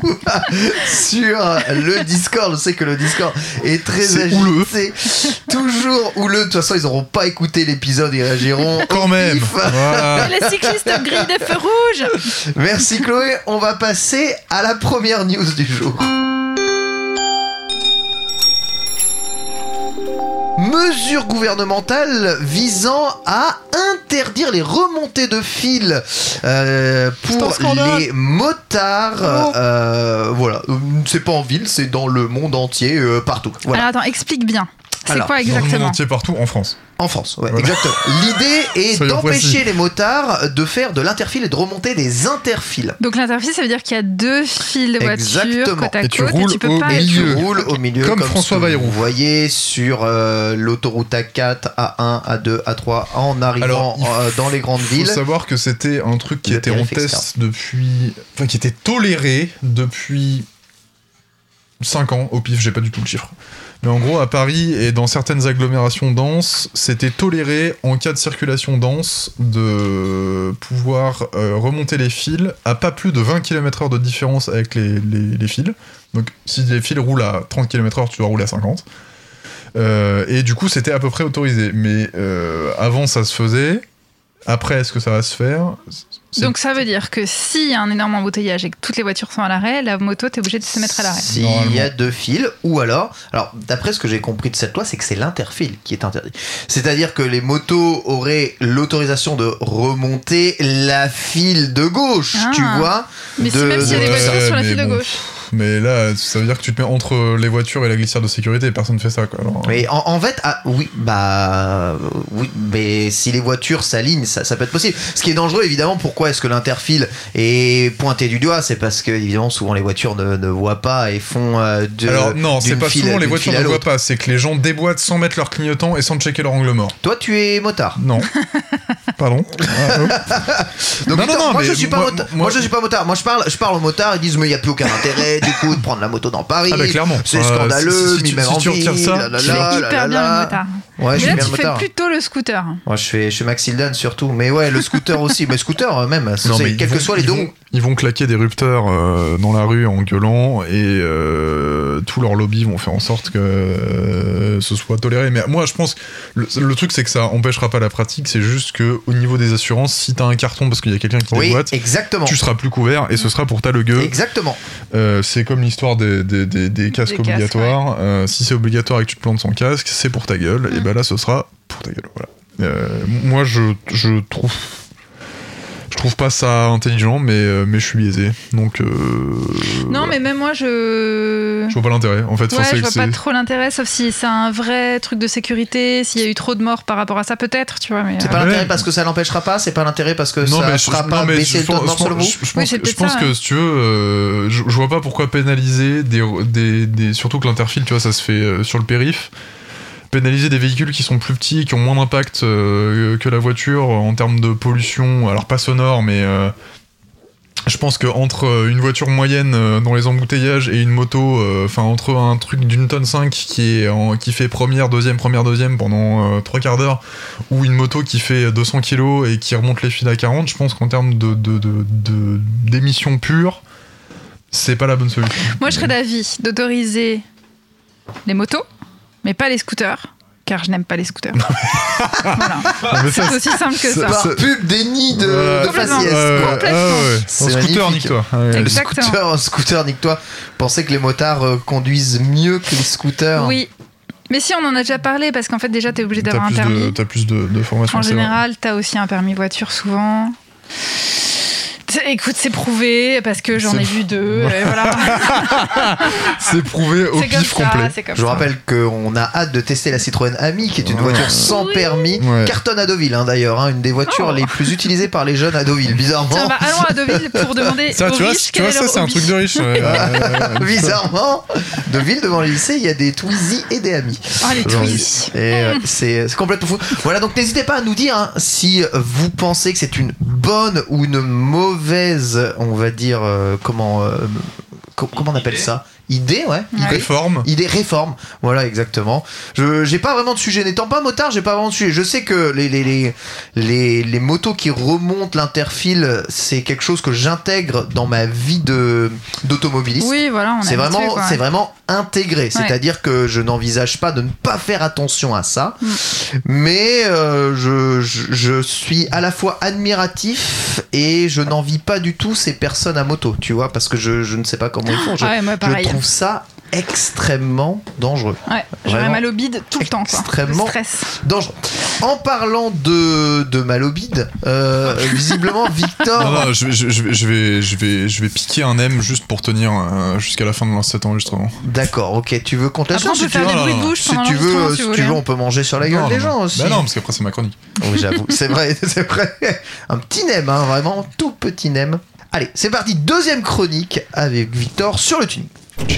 sur le Discord. Je sais que le Discord est très C'est houleux. agité. Toujours houleux. De toute façon, ils n'auront pas écouté l'épisode. Ils réagiront Quand au même. pif. Voilà. Les cyclistes grillent des feux rouges. Merci Chloé. On va passer à la première news du jour. Mesure gouvernementale visant à interdire les remontées de fil euh, pour les motards. Euh, voilà, c'est pas en ville, c'est dans le monde entier, euh, partout. Voilà. Alors attends, explique bien. C'est Alors, quoi Dans le monde exactement? entier, partout, en France. En France, ouais, Voilà. exactement. L'idée est Soyons d'empêcher précis. les motards de faire de l'interfile et de remonter des interfiles. Donc l'interfile, ça veut dire qu'il y a deux fils de voiture Exactement. côte à Et tu côte roules et tu peux au pas Et être... tu milieu. roules au milieu Comme comme, François ce que Bayrou. vous voyez sur euh, l'autoroute A quatre, A un, A deux, A trois en arrivant Alors, il euh, dans les grandes Il faut villes. savoir que c'était un truc qui Le était en périph' test externe. depuis. Enfin, qui était toléré depuis cinq ans, au pif, j'ai pas du tout le chiffre. Mais en gros, à Paris et dans certaines agglomérations denses, c'était toléré en cas de circulation dense de pouvoir euh, remonter les fils à pas plus de vingt kilomètres heure de différence avec les, les, les fils. Donc si les fils roulent à trente kilomètres heure, tu dois rouler à cinquante. Euh, et du coup, c'était à peu près autorisé. Mais euh, avant, ça se faisait. Après, est-ce que ça va se faire? C'est- Donc ça veut dire que s'il y a un énorme embouteillage et que toutes les voitures sont à l'arrêt, la moto, t'es obligé de se mettre à l'arrêt. S'il y a Normalement. deux fils, ou alors, alors d'après ce que j'ai compris de cette loi, c'est que c'est l'interfile qui est interdit. C'est-à-dire que les motos auraient l'autorisation de remonter la file de gauche, Ah. tu vois. Mais si de- même s'il y a des de- voitures Ouais, sur la mais file de bon. gauche. Mais là, ça veut dire que tu te mets entre les voitures et la glissière de sécurité et personne ne fait ça, quoi. Alors, Mais en, en fait, ah, oui, bah, oui, mais si les voitures s'alignent, ça, ça peut être possible. Ce qui est dangereux, évidemment, pourquoi est-ce que l'interfile est pointé du doigt? C'est parce que, évidemment, souvent les voitures ne, ne voient pas et font euh, de. Alors non, c'est d'une pas file- souvent les d'une voitures file à ne voient l'autre. pas, c'est que les gens déboîtent sans mettre leur clignotant et sans checker leur angle mort. Toi, tu es motard. Non. Pardon. Ah, oh. Donc, Non, attends, non, non, moi, mais je suis pas moi- motard. moi- Moi, je suis pas motard. Moi, je parle, je parle aux motards. Ils disent, mais il y a plus aucun intérêt, du coup, de prendre la moto dans Paris. Ah bah clairement. C'est Euh, scandaleux, si- si mais tu- même si en tu retires ville, ça, là, là, Tu là, fais là, hyper là, bien là. le motard. Ouais, je Mais suis là, bien tu le fais motard. plutôt le scooter. Moi, je fais, je fais Max Hilden surtout. Mais ouais, le scooter aussi. Mais scooter, euh, même, c'est- Non, mais quels ils que vont- soient les ils deux vont- roues. Ils vont claquer des rupteurs euh, dans la rue en gueulant et euh, tous leurs lobbies vont faire en sorte que euh, ce soit toléré. Mais moi, je pense que le, le truc, c'est que ça empêchera pas la pratique. C'est juste que au niveau des assurances, si t'as un carton parce qu'il y a quelqu'un qui Oui, déboîte, exactement. tu seras plus couvert et ce sera pour ta le gueux. Exactement. Euh, c'est comme l'histoire des, des, des, des casques Des casques, obligatoires. Euh, si c'est obligatoire et que tu te plantes sans casque, c'est pour ta gueule. Mm. Et ben là, ce sera pour ta gueule. Voilà. Euh, moi, je, je trouve. Je trouve pas ça intelligent, mais, euh, mais je suis biaisé. Donc. Euh, Non, voilà. mais même moi, je. Je vois pas l'intérêt. En fait, Ouais, Enfin, c'est- je vois c'est- pas trop l'intérêt, sauf si c'est un vrai truc de sécurité, s'il y a eu trop de morts par rapport à ça, peut-être, tu vois. Mais, C'est euh, pas Ouais. l'intérêt parce que ça l'empêchera pas. C'est pas l'intérêt parce que Non, ça mais je, fera non, pas mais baisser je le taux de pense, mort sur le je, mot. je pense, Oui, c'est je peut-être pense ça, que ouais. si tu veux, euh, je, je vois pas pourquoi pénaliser des, des, des surtout que l'interfile, tu vois, ça se fait euh, sur le périph. Pénaliser des véhicules qui sont plus petits, qui ont moins d'impact euh, que la voiture en termes de pollution, alors pas sonore, mais euh, je pense que entre une voiture moyenne euh, dans les embouteillages et une moto, enfin entre un truc d'une tonne cinq qui est en- qui fait première, deuxième, première, deuxième pendant euh, trois quarts d'heure, ou une moto qui fait deux cents kilos et qui remonte les fils à quarante, je pense qu'en termes de, de, de, de- d'émissions pures, c'est pas la bonne solution. Moi, je serais d'avis d'autoriser les motos, mais pas les scooters, car je n'aime pas les scooters. Voilà. Non, mais ça, C'est aussi simple que ça. Par pub déni de, Voilà. de Complètement. faciès. Ouais, quoi. ouais, Complètement. ah ouais. C'est En scooter, magnifique. nique-toi. Ouais. Le Exactement. scooter, scooter, nique-toi. Pensez que les motards euh, conduisent mieux que les scooters. Oui. Mais si, on en a déjà parlé, parce qu'en fait, déjà, t'es obligé T'as d'avoir un plus, de, permis. t'as plus de, de formation. En c'est vrai. général, t'as aussi un permis voiture souvent. C'est- Écoute, c'est prouvé parce que j'en C'est- ai vu deux. Et voilà. C'est prouvé au C'est comme pif ça. complet. C'est comme Je vous ça. rappelle qu'on a hâte de tester la Citroën Ami, qui est une Ouais. voiture sans Oui. permis. Ouais. Cartonne à Deauville, hein, d'ailleurs, hein, une des voitures Oh. les plus utilisées par les jeunes à Deauville, bizarrement. Tiens, bah, allons à Deauville pour demander Ça, aux tu vois, riches tu vois quel est ça, leur c'est un hobby. truc de riche. ouais. Euh, Bizarrement, Deauville, devant le lycée, il y a des Twizy et des Amis. Oh, les Genre, Twizy. Et euh, c'est c'est complètement fou. Voilà, donc n'hésitez pas à nous dire hein, si vous pensez que c'est une bonne ou une mauvaise, on va dire, euh, comment, euh, co- comment on appelle Idée. ça Idée, ouais. Ouais. Idée. Réforme. Idée réforme, voilà exactement. Je j'ai pas vraiment de sujet, n'étant pas motard, j'ai pas vraiment de sujet. Je sais que les les les les, les motos qui remontent l'interfile, c'est quelque chose que j'intègre dans ma vie de d'automobiliste. Oui, voilà, on est C'est habitué, vraiment, quoi. c'est vraiment intégré. C'est-à-dire que je n'envisage pas de ne pas faire attention à ça, Mm. mais euh, je, je, je suis à la fois admiratif et je n'envie pas du tout ces personnes à moto, tu vois, parce que je, je ne sais pas comment ils font. Je, Ah ouais, moi, je pareil. trouve ça extrêmement dangereux. Ouais, j'aurais Vraiment mal au bide tout le temps, quoi. extrêmement Le stress. Dangereux. En parlant de, de mal au bide, euh, visiblement Victor. Non, non, je vais, je, je vais, je vais, je vais, je vais piquer un M juste pour tenir euh, jusqu'à la fin de cet enregistrement. D'accord, ok. Tu veux qu'on te laisse Après, on si peut tu faire veux, des non, bruits de non, bouche si pendant tu veux, l'enregistrement, si si tu vous veux, voulez. on peut manger sur la gueule Non, des non, gens non. aussi. Bah non, parce qu'après c'est ma chronique. Oui, j'avoue, c'est vrai, c'est vrai. Un petit nem, hein, vraiment tout petit nem. Allez, c'est parti, deuxième chronique avec Victor sur le tuning.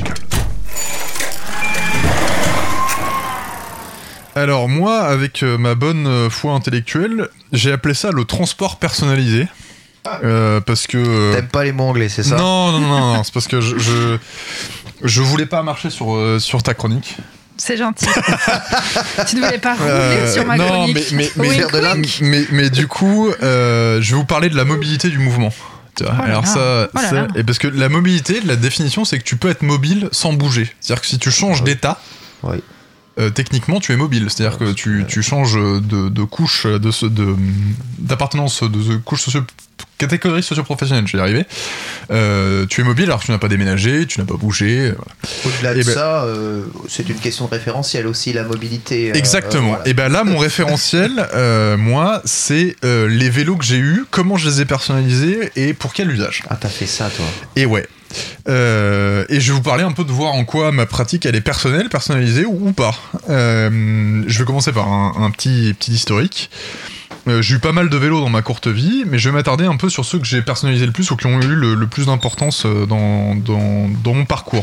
Alors moi, avec euh, ma bonne euh, foi intellectuelle, j'ai appelé ça le transport personnalisé. Euh, parce que... euh, T'aimes pas les mots anglais, c'est ça? Non, non, non, non, non, c'est parce que je, je, je voulais pas marcher sur, euh, sur ta chronique. C'est gentil. Tu ne voulais pas rouler Euh, sur ma non, chronique. mais, mais, mais, Wink, de là, wink. mais, mais du coup, euh, je vais vous parler de la mobilité du mouvement. Tu vois, Oh là alors là. ça, Oh là ça- là. et parce que la mobilité, la définition, c'est que tu peux être mobile sans bouger. C'est-à-dire que si tu changes Oui. d'état, Oui. euh, techniquement, tu es mobile. C'est-à-dire que tu, tu changes de, de couche, de, ce- de, d'appartenance, de, de couche socio catégorie socio-professionnelle, je vais y arriver. Euh, tu es mobile alors que tu n'as pas déménagé, tu n'as pas bougé. Voilà. Au-delà de Eh ben- ça, euh, c'est une question de référentiel aussi, la mobilité. euh, Exactement. euh, voilà. Et ben là, mon référentiel, euh, moi, c'est euh, les vélos que j'ai eus, comment je les ai personnalisés et pour quel usage. Ah, t'as fait ça, toi. Et ouais. Euh, et je vais vous parler un peu de voir en quoi ma pratique elle est personnelle, personnalisée ou, ou pas. Euh, je vais commencer par un, un petit, petit historique. Euh, j'ai eu pas mal de vélos dans ma courte vie, mais je vais m'attarder un peu sur ceux que j'ai personnalisés le plus ou qui ont eu le, le plus d'importance euh, dans, dans, dans mon parcours.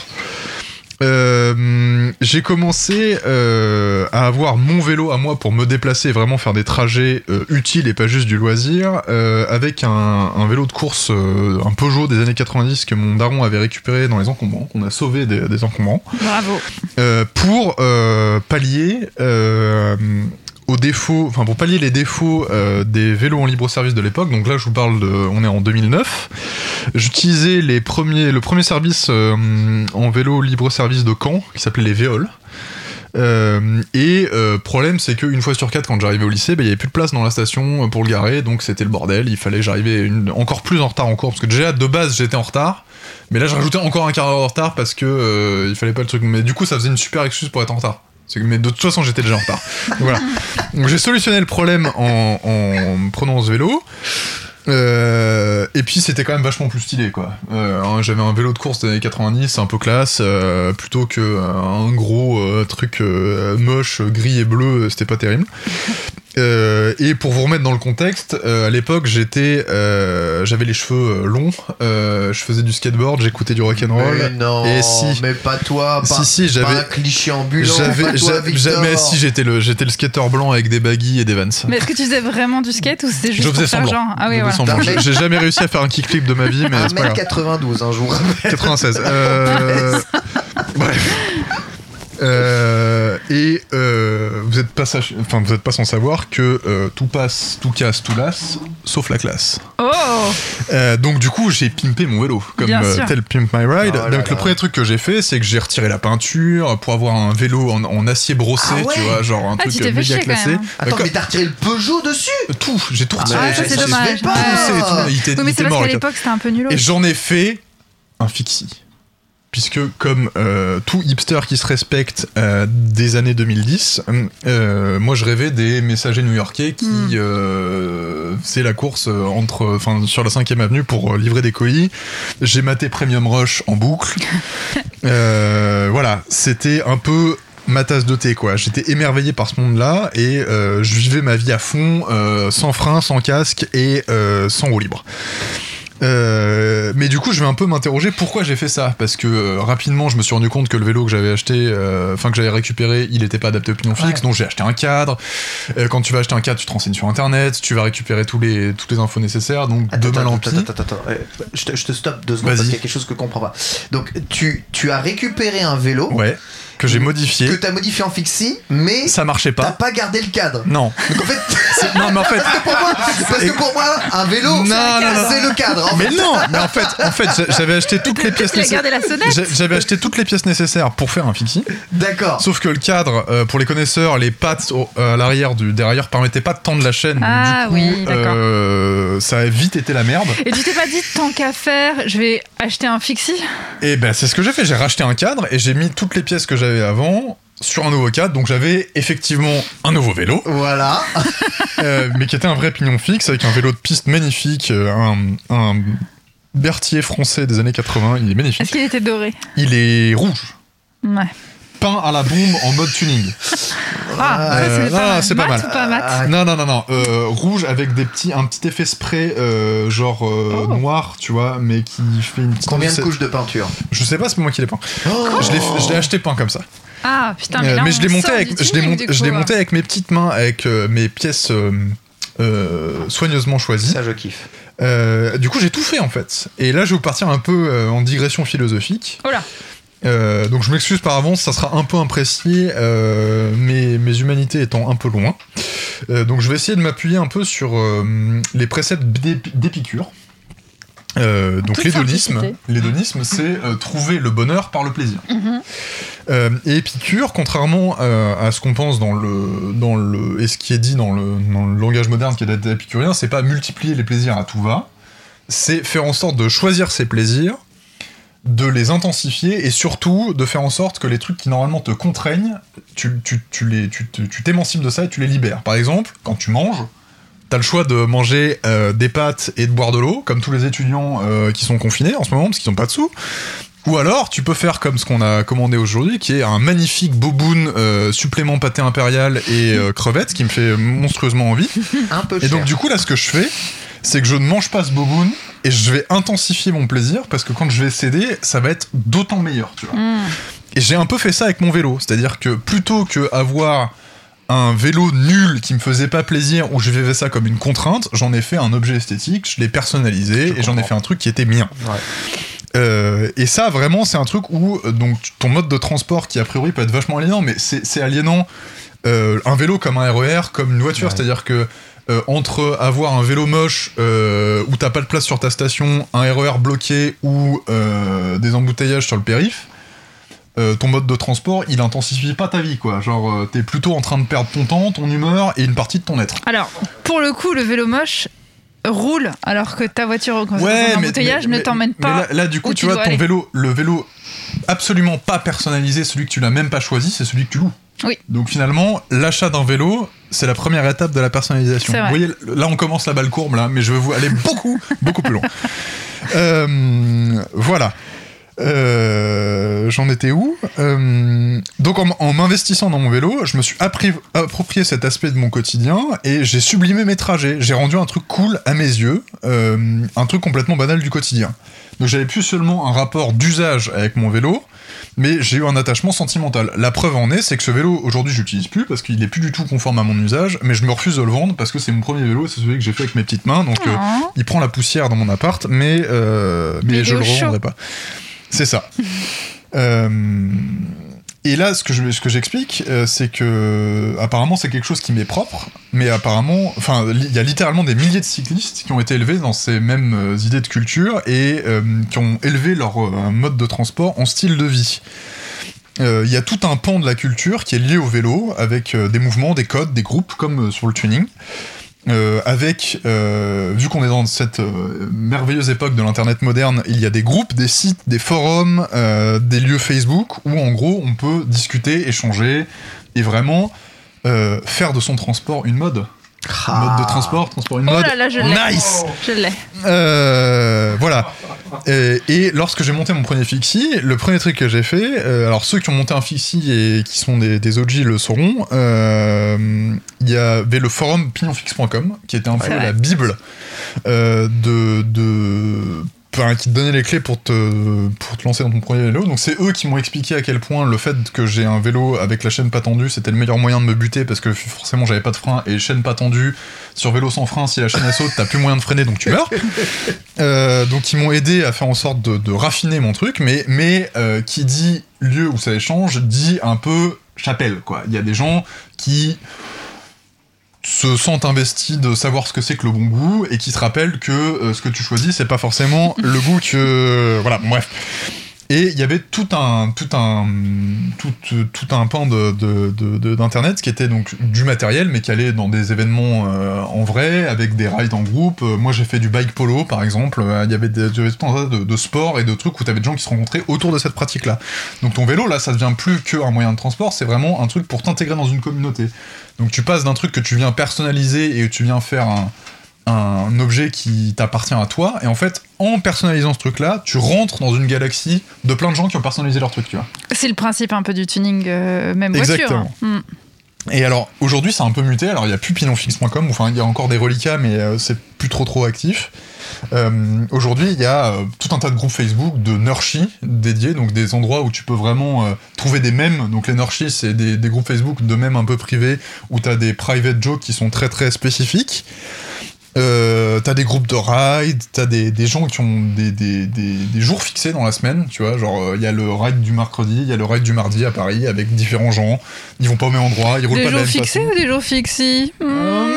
Euh, j'ai commencé euh, à avoir mon vélo à moi pour me déplacer et vraiment faire des trajets euh, utiles et pas juste du loisir euh, avec un, un vélo de course, euh, un Peugeot des années quatre-vingt-dix que mon daron avait récupéré dans les encombrants, qu'on a sauvé des, des encombrants, Bravo. euh, pour euh, pallier euh, aux défauts, enfin pour pallier les défauts euh, des vélos en libre service de l'époque. Donc là je vous parle de, on est en deux mille neuf. J'utilisais les premiers, le premier service euh, en vélo libre service de Caen qui s'appelait les Véoles. Euh, et euh, problème c'est qu'une fois sur quatre quand j'arrivais au lycée, bah, il n'y avait plus de place dans la station pour le garer, donc c'était le bordel. Il fallait j'arrivais une, encore plus en retard en cours parce que déjà de base j'étais en retard. Mais là je rajoutais encore un quart d'heure de retard parce que euh, il fallait pas le truc. Mais du coup ça faisait une super excuse pour être en retard. C'est que, mais de toute façon j'étais déjà en retard. Donc, voilà. Donc j'ai solutionné le problème en, en prenant ce vélo. Euh, et puis c'était quand même vachement plus stylé quoi. Euh, hein, j'avais un vélo de course des années quatre-vingt-dix, un peu classe, euh, plutôt que euh, un gros euh, truc euh, moche, gris et bleu, c'était pas terrible. Euh, et pour vous remettre dans le contexte, euh, à l'époque j'étais, euh, j'avais les cheveux euh, longs, euh, je faisais du skateboard, j'écoutais du rock'n'roll. Mais non, Et si. mais pas toi, pas, Si, si, j'avais- pas un cliché ambulant, J'avais, pas toi, j'a- Victor. j'a- mais si j'étais le, j'étais le skater blanc avec des baggy et des Vans. Mais est-ce que tu faisais vraiment du skate ou c'était juste Je pour faisais faire semblant. genre Ah oui, Je faisais voilà. semblant. J'ai, j'ai jamais réussi à faire un kickflip de ma vie, mais c'est pas un mètre grave. quatre-vingt-douze, un jour. quatre-vingt-seize. Euh... Bref. Euh, et euh, vous êtes pas, sach- enfin, vous êtes pas sans savoir que euh, tout passe, tout casse, tout lasse, sauf la classe. Oh Euh, donc du coup j'ai pimpé mon vélo comme Bien euh, sûr. tel Pimp My Ride. Oh là Donc là. le premier truc que j'ai fait c'est que j'ai retiré la peinture pour avoir un vélo en, en acier brossé, Ah ouais. tu vois, genre un Ah, truc tu t'es fait méga chier, quand classé. même. Attends, Bah, mais t'as retiré le Peugeot dessus? tout, j'ai tout retiré. Ah, ça, j'ai- c'est j'ai- dommage. j'ai tout Ouais. poussé et tout, il était, Oui, il mais était c'est parce mort, qu'à le l'époque c'était un peu nul. Et j'en ai fait un fixie. Puisque comme euh, tout hipster qui se respecte euh, des années deux mille dix, euh, moi je rêvais des messagers new-yorkais qui Mm. euh, faisaient la course entre, enfin sur la cinquième avenue pour euh, livrer des colis. J'ai maté Premium Rush en boucle. Euh, voilà, c'était un peu ma tasse de thé quoi. J'étais émerveillé par ce monde-là et euh, je vivais ma vie à fond, euh, sans frein, sans casque et euh, sans roue libre. Euh, mais du coup, je vais un peu m'interroger pourquoi j'ai fait ça. Parce que euh, rapidement, je me suis rendu compte que le vélo que j'avais acheté, euh, enfin que j'avais récupéré, il n'était pas adapté au pignon fixe. Ouais. Donc j'ai acheté un cadre. Euh, quand tu vas acheter un cadre, tu te renseignes sur internet, tu vas récupérer tous les, toutes les infos nécessaires. Donc Attends, de mal attends, en pis. attends, attends, attends. Euh, Je te, je te stoppe deux secondes Vas-y. parce qu'il y a quelque chose que je comprends pas. Donc, tu, tu as récupéré un vélo Ouais. que j'ai modifié. Que t'as modifié en fixie, mais ça marchait t'as pas. pas gardé le cadre. Non. Donc en fait, C'est- non, mais en fait, parce que pour moi, parce que pour moi, un vélo, Non, non, non. c'est le cadre. En mais fait. non, mais en fait, en fait, j'a- j'avais acheté toutes les pièces Il a nécessaires. gardé la sonnette. J'a- J'avais acheté toutes les pièces nécessaires pour faire un fixie. D'accord. Sauf que le cadre, euh, pour les connaisseurs, les pattes au- à l'arrière du derrière permettaient pas de tendre la chaîne. Ah du coup, oui, d'accord. euh, ça a vite été la merde. Et tu t'es pas dit, tant qu'à faire, je vais acheter un fixie? Et ben c'est ce que j'ai fait. J'ai racheté un cadre et j'ai mis toutes les pièces que j'avais avant sur un nouveau cadre. Donc j'avais effectivement un nouveau vélo, Voilà. euh, mais qui était un vrai pignon fixe avec un vélo de piste magnifique, euh, un, un Berthier français des années quatre-vingts. Il est Est-ce magnifique. qu'il était doré? Il est rouge, Ouais. peint à la bombe en mode tuning. Ah, ça, Euh, c'est non, pas mal. c'est pas Mat mal. ou pas mat? Ah, Non, non, non, non. Euh, rouge avec des petits, un petit effet spray, euh, genre euh, Oh. noir, tu vois, mais qui fait une petite. Combien de c'est- couches de peinture? Je sais pas, c'est pas moi qui l'ai peint. Oh. Je l'ai, je l'ai acheté peint comme ça. Ah, putain, mais Euh, là, mais on je l'ai monté sort avec, du je l'ai tuning, monté, du je coup, l'ai ouais. monté avec mes petites mains, avec euh, mes pièces euh, euh, soigneusement choisies. Ça, je kiffe. Euh, du coup, j'ai tout fait en fait. Et là, je vais vous partir un peu euh, en digression philosophique. Oh là. Euh, donc je m'excuse par avance, ça sera un peu imprécis, euh, mes, mes humanités étant un peu loin. Euh, donc je vais essayer de m'appuyer un peu sur euh, les préceptes d'Ép- d'Épicure. Euh, donc Toute l'hédonisme, simplicité. l'hédonisme, c'est euh, trouver le bonheur par le plaisir. Mhm. Euh, et Épicure, contrairement euh, à ce qu'on pense dans le, dans le, et ce qui est dit dans le, dans le langage moderne qui est d'être épicurien, c'est pas multiplier les plaisirs à tout va, c'est faire en sorte de choisir ses plaisirs, de les intensifier et surtout de faire en sorte que les trucs qui normalement te contraignent, tu, tu, tu, les, tu, te- tu t'émancipes de ça et tu les libères. Par exemple, quand tu manges, t'as le choix de manger euh, des pâtes et de boire de l'eau, comme tous les étudiants euh, qui sont confinés en ce moment parce qu'ils n'ont pas de sous. Ou alors, tu peux faire comme ce qu'on a commandé aujourd'hui, qui est un magnifique boboon euh, supplément pâté impérial et euh, crevettes, qui me fait monstrueusement envie. Un peu Et cher. donc, du coup, là, ce que je fais, c'est que je ne mange pas ce boboon et je vais intensifier mon plaisir parce que quand je vais céder, ça va être d'autant meilleur, tu vois. Mm. Et j'ai un peu fait ça avec mon vélo, c'est-à-dire que plutôt que avoir un vélo nul qui me faisait pas plaisir où je vivais ça comme une contrainte, j'en ai fait un objet esthétique, je l'ai personnalisé Je et j'en ai comprends. fait un truc qui était mien. Ouais. Euh, et ça, vraiment, c'est un truc où euh, donc ton mode de transport qui a priori peut être vachement aliénant, mais c'est, c'est aliénant euh, un vélo comme un R E R, comme une voiture, Ouais. c'est-à-dire que euh, entre avoir un vélo moche euh, où t'as pas de place sur ta station, un R E R bloqué ou euh, des embouteillages sur le périph', euh, ton mode de transport, il intensifie pas ta vie, quoi. Genre, euh, t'es plutôt en train de perdre ton temps, ton humeur et une partie de ton être. Alors, pour le coup, le vélo moche roule alors que ta voiture, quand c'est dans un embouteillage, ne t'emmène mais pas. là, là, du coup, où tu tu vois, dois ton aller. vélo, le vélo absolument pas personnalisé, celui que tu n'as même pas choisi, c'est celui que tu loues. Oui. Donc finalement, l'achat d'un vélo, c'est la première étape de la personnalisation. C'est Vous vrai. voyez, là, on commence la balle courbe, là, mais je veux vous aller beaucoup, beaucoup plus loin. Euh, voilà. Euh, j'en étais où Euh, Donc en, en m'investissant dans mon vélo, je me suis appri- approprié cet aspect de mon quotidien et j'ai sublimé mes trajets. J'ai rendu un truc cool à mes yeux, euh, un truc complètement banal du quotidien. Donc j'avais plus seulement un rapport d'usage avec mon vélo, mais j'ai eu un attachement sentimental. La preuve en est, c'est que ce vélo aujourd'hui je l'utilise plus parce qu'il est plus du tout conforme à mon usage, mais je me refuse de le vendre parce que c'est mon premier vélo et c'est celui que j'ai fait avec mes petites mains, donc euh, Oh. il prend la poussière dans mon appart, mais, euh, mais Mais il je est le au chaud. revendrai pas. C'est ça. Euh, et là, ce que, je, ce que j'explique, euh, c'est que apparemment c'est quelque chose qui m'est propre, mais apparemment, enfin, il y a littéralement des milliers de cyclistes qui ont été élevés dans ces mêmes euh, idées de culture et euh, qui ont élevé leur euh, mode de transport en style de vie. Euh, Il y a tout un pan de la culture qui est lié au vélo, avec euh, des mouvements, des codes, des groupes, comme euh, sur le tuning. Euh, avec, euh, vu qu'on est dans cette euh, merveilleuse époque de l'internet moderne, il y a des groupes, des sites, des forums, euh, des lieux Facebook où en gros on peut discuter, échanger et vraiment euh, faire de son transport une mode. Ah. Mode de transport, transport une Oh mode. là là, je l'ai. Nice. Je l'ai. Euh, voilà. Et, et lorsque j'ai monté mon premier fixie, le premier truc que j'ai fait, euh, alors ceux qui ont monté un fixie et qui sont des, des O G le sauront, euh, il y avait le forum pignonfixe point com qui était un peu C'est vrai. la bible euh, de, de enfin, qui te donnait les clés pour te, pour te lancer dans ton premier vélo. Donc c'est eux qui m'ont expliqué à quel point le fait que j'ai un vélo avec la chaîne pas tendue, c'était le meilleur moyen de me buter parce que forcément j'avais pas de frein et chaîne pas tendue sur vélo sans frein, si la chaîne elle saute, t'as plus moyen de freiner donc tu meurs. Euh, donc ils m'ont aidé à faire en sorte de, de raffiner mon truc, mais, mais euh, qui dit lieu où ça échange dit un peu chapelle, quoi. Il y a des gens qui se sentent investis de savoir ce que c'est que le bon goût et qui se rappellent que euh, ce que tu choisis, c'est pas forcément le goût que... Voilà, bref. Et il y avait tout un, tout un, tout, tout un pan de, de, de, de, d'internet qui était donc du matériel, mais qui allait dans des événements euh, en vrai, avec des rides en groupe. Euh, moi, j'ai fait du bike polo, par exemple. Il euh, y avait des, tout un tas de, de sports et de trucs où t'avais des gens qui se rencontraient autour de cette pratique-là. Donc ton vélo, là, ça devient plus qu'un moyen de transport, c'est vraiment un truc pour t'intégrer dans une communauté. Donc tu passes d'un truc que tu viens personnaliser et tu viens faire un... un objet qui t'appartient à toi, et en fait, en personnalisant ce truc-là, tu rentres dans une galaxie de plein de gens qui ont personnalisé leur truc, tu vois. C'est le principe un peu du tuning, euh, même Exactement. voiture. Mm. Et alors, aujourd'hui, c'est un peu muté, alors il n'y a plus pilonfix point com, enfin, il y a encore des reliquats, mais euh, c'est plus trop trop actif. Euh, aujourd'hui, il y a euh, tout un tas de groupes Facebook de Nurshi dédiés, donc des endroits où tu peux vraiment euh, trouver des mèmes. Donc les Nurshi, c'est des, des groupes Facebook de mèmes un peu privés, où tu as des private jokes qui sont très très spécifiques. Euh, t'as des groupes de ride, t'as des, des gens qui ont des, des, des, des jours fixés dans la semaine, tu vois, genre il y a le ride du mercredi, il y a le ride du mardi à Paris avec différents gens, ils vont pas au même endroit, ils roulent des pas de la même façon. Des jours fixés ou des jours fixés mmh.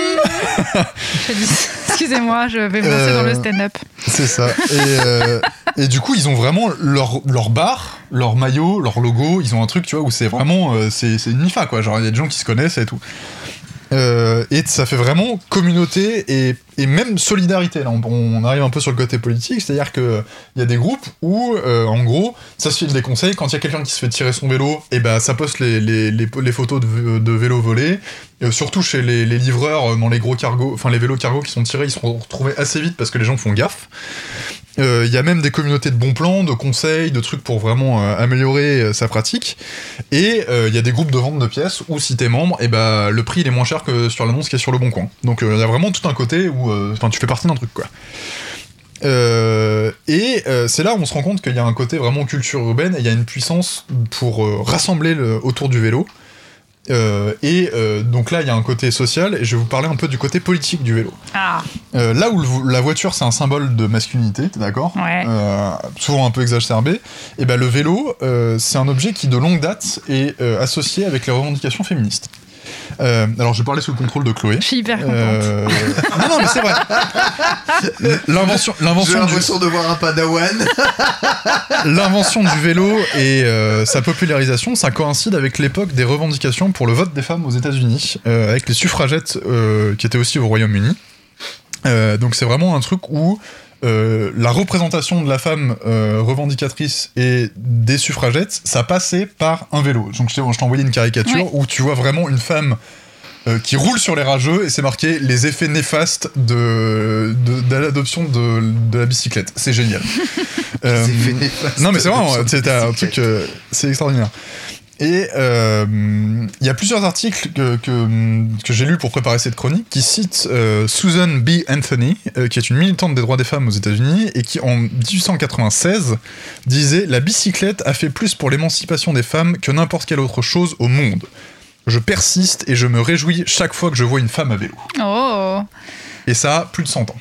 Excusez-moi, je vais me lancer euh, dans le stand-up. C'est ça. Et, euh, et du coup, ils ont vraiment leur, leur bar, leur maillot, leur logo, ils ont un truc, tu vois, où c'est vraiment, euh, c'est, c'est une M I F A, quoi, genre il y a des gens qui se connaissent et tout. Euh, et ça fait vraiment communauté et, et même solidarité. Là, on, on arrive un peu sur le côté politique, c'est-à-dire qu'il y a des groupes où, euh, en gros, ça se file des conseils. Quand il y a quelqu'un qui se fait tirer son vélo, et ben, ça poste les, les, les, les photos de, de vélos volés. Euh, surtout chez les, les livreurs, dans les gros cargos, enfin les vélos cargos qui sont tirés, ils sont retrouvés assez vite parce que les gens font gaffe. Il euh, y a même des communautés de bons plans, de conseils, de trucs pour vraiment euh, améliorer euh, sa pratique. Et il euh, y a des groupes de vente de pièces où si t'es membre, et bah, le prix il est moins cher que sur l'annonce qui est sur le Bon Coin. Donc il euh, y a vraiment tout un côté où euh, tu fais partie d'un truc, quoi. Euh, et euh, c'est là où on se rend compte qu'il y a un côté vraiment culture urbaine et il y a une puissance pour euh, rassembler le, autour du vélo. Euh, et euh, donc là il y a un côté social et je vais vous parler un peu du côté politique du vélo. Ah. Euh, là où le, la voiture c'est un symbole de masculinité, t'es d'accord ? Ouais. Euh, souvent un peu exacerbé, et ben le vélo euh, c'est un objet qui de longue date est euh, associé avec les revendications féministes. Euh, alors je vais parler sous le contrôle de Chloé. Je suis hyper contente. Euh... non non mais c'est vrai. L'invention, l'invention J'ai l'impression du... de voir un padawan. L'invention du vélo et euh, sa popularisation, ça coïncide avec l'époque des revendications pour le vote des femmes aux États-Unis, euh, avec les suffragettes euh, qui étaient aussi au Royaume-Uni. Euh, donc c'est vraiment un truc où Euh, la représentation de la femme euh, revendicatrice et des suffragettes, ça passait par un vélo. Donc je t'ai, je t'ai envoyé une caricature ouais. où tu vois vraiment une femme euh, qui roule sur les rageux et c'est marqué les effets néfastes de, de, de l'adoption de, de la bicyclette. C'est génial. euh, les effets néfastes non mais c'est vraiment, c'est un truc, euh, c'est extraordinaire. Et il euh, y a plusieurs articles que, que, que j'ai lus pour préparer cette chronique qui citent euh, Susan B. Anthony, euh, qui est une militante des droits des femmes aux États-Unis et qui, en dix-huit cent quatre-vingt-seize, disait « La bicyclette a fait plus pour l'émancipation des femmes que n'importe quelle autre chose au monde. Je persiste et je me réjouis chaque fois que je vois une femme à vélo. Oh » Et ça a plus de cent ans.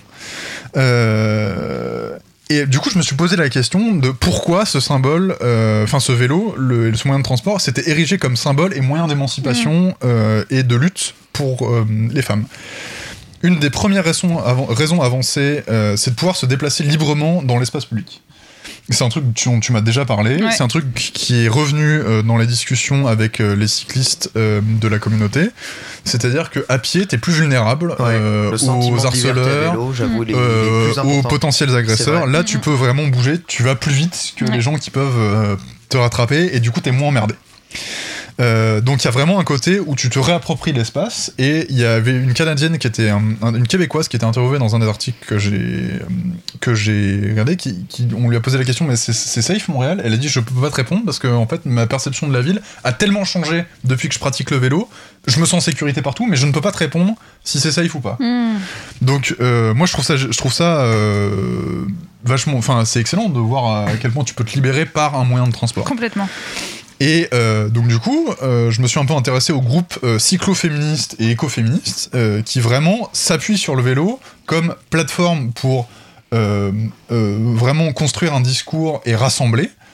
Euh... Et du coup, je me suis posé la question de pourquoi ce symbole, enfin euh, ce vélo, le, ce moyen de transport, s'était érigé comme symbole et moyen d'émancipation mmh. euh, et de lutte pour euh, les femmes. Une des premières raisons, av- raisons avancées, euh, c'est de pouvoir se déplacer librement dans l'espace public. C'est un truc dont tu, tu m'as déjà parlé, ouais. C'est un truc qui est revenu euh, dans les discussions avec euh, les cyclistes euh, de la communauté. C'est-à-dire qu'à pied, t'es plus vulnérable ouais, euh, aux harceleurs, vélo, les, euh, les aux potentiels agresseurs. Là, mmh. tu peux vraiment bouger, tu vas plus vite que ouais. les gens qui peuvent euh, te rattraper et du coup, t'es moins emmerdé. Euh, donc il y a vraiment un côté où tu te réappropries l'espace et il y avait une Canadienne qui était un, un, une Québécoise qui était interviewée dans un des articles que j'ai que j'ai regardé qui, qui on lui a posé la question mais c'est, c'est safe Montréal, elle a dit je peux pas te répondre parce que en fait ma perception de la ville a tellement changé depuis que je pratique le vélo, je me sens en sécurité partout mais je ne peux pas te répondre si c'est safe ou pas. Mm. Donc euh, moi je trouve ça je trouve ça euh, vachement, enfin c'est excellent de voir à quel point tu peux te libérer par un moyen de transport. Complètement. Et euh, donc du coup, euh, je me suis un peu intéressé au groupe euh, cyclo-féministes et éco-féministes euh, qui vraiment s'appuient sur le vélo comme plateforme pour euh, euh, vraiment construire un discours et rassembler.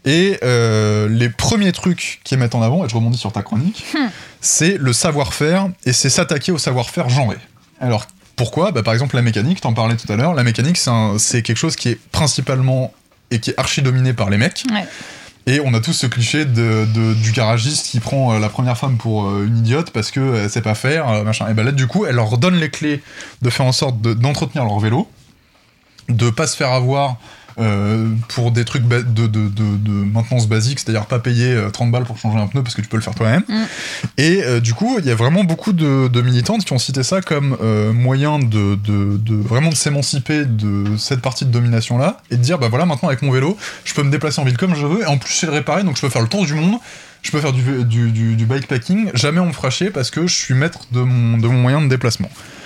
Et euh, les premiers trucs qu'ils mettent en avant, et je rebondis sur ta chronique, Hmm. c'est le savoir-faire, et c'est s'attaquer au savoir-faire genré. Alors, pourquoi ? Bah, par exemple, la mécanique, t'en parlais tout à l'heure, la mécanique, c'est, un- c'est quelque chose qui est principalement, et qui est archi dominé par les mecs. Ouais. Et on a tous ce cliché de, de- du garagiste qui prend euh, la première femme pour euh, une idiote parce qu'elle euh, sait pas faire, euh, machin. Et ben là, du coup, elle leur donne les clés de faire en sorte de- d'entretenir leur vélo, de pas se faire avoir euh, pour des trucs ba- de, de, de, de maintenance basique, c'est-à-dire pas payer euh, trente balles pour changer un pneu parce que tu peux le faire toi-même. Mm. Et euh, du coup, il y a vraiment beaucoup de, de militantes qui ont cité ça comme euh, moyen de, de, de vraiment de s'émanciper de cette partie de domination-là et de dire, bah voilà, maintenant avec mon vélo, je peux me déplacer en ville comme je veux, et en plus je sais le réparer, donc je peux faire le tour du monde, je peux faire du, du, du, du bikepacking, jamais on me fera chier parce que je suis maître de mon, de mon moyen de déplacement.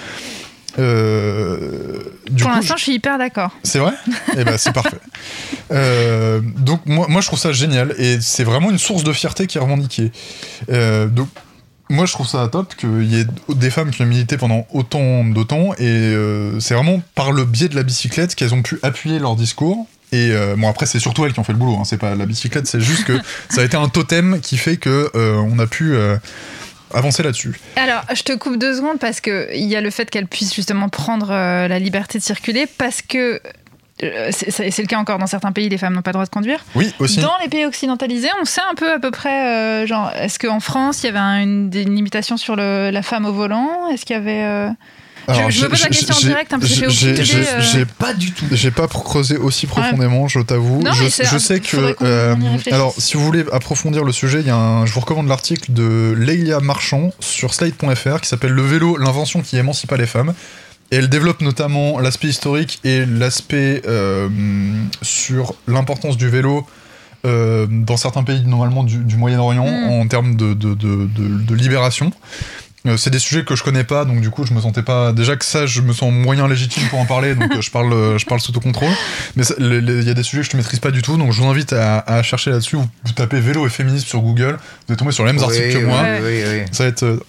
Euh, du Pour coup, l'instant, je suis hyper d'accord. c'est vrai ? Eh ben c'est parfait. Euh, donc moi, moi je trouve ça génial et c'est vraiment une source de fierté qui est revendiquée. Euh, donc moi je trouve ça top qu'il y ait des femmes qui ont milité pendant autant de temps et euh, c'est vraiment par le biais de la bicyclette qu'elles ont pu appuyer leur discours. Et euh, bon après c'est surtout elles qui ont fait le boulot, hein, c'est pas la bicyclette, c'est juste que ça a été un totem qui fait que euh, on a pu euh, avancer là-dessus. Alors, je te coupe deux secondes parce qu'il y a le fait qu'elle puisse justement prendre euh, la liberté de circuler parce que. euh, C'est, c'est c'est le cas encore dans certains pays, les femmes n'ont pas le droit de conduire. Oui aussi. Dans les pays occidentalisés, on sait un peu à peu près, euh, genre, est-ce qu'en France, il y avait un- une, des- une limitation sur le, la femme au volant ? Est-ce qu'il y avait... euh, Alors, je me pose la j'ai- question en j'ai- direct, hein, parce que j'ai j'ai- aucune j'ai- idée, euh. j'ai Pas du tout. J'ai pas creusé aussi profondément, je t'avoue. Non, je, mais c'est je un- sais faudrait que. qu'on- on y réfléchisse. alors, si vous voulez approfondir le sujet, il y a un, je vous recommande l'article de Leila Marchand sur slide point f r qui s'appelle Le vélo, l'invention qui émancipa les femmes. Et elle développe notamment l'aspect historique et l'aspect euh, sur l'importance du vélo euh, dans certains pays, normalement du, du Moyen-Orient, Mm. en termes de, de, de, de, de libération. Euh, c'est des sujets que je connais pas, donc du coup je me sentais pas. Déjà que ça, je me sens moyen légitime pour en parler, donc euh, je parle, euh, je parle sous contrôle. Mais il y a des sujets que je ne maîtrise pas du tout, donc je vous invite à, à chercher là-dessus. Vous, vous tapez vélo et féminisme sur Google, vous allez tomber sur les mêmes articles que Oui, moi. oui, oui, oui. Ça va être. euh,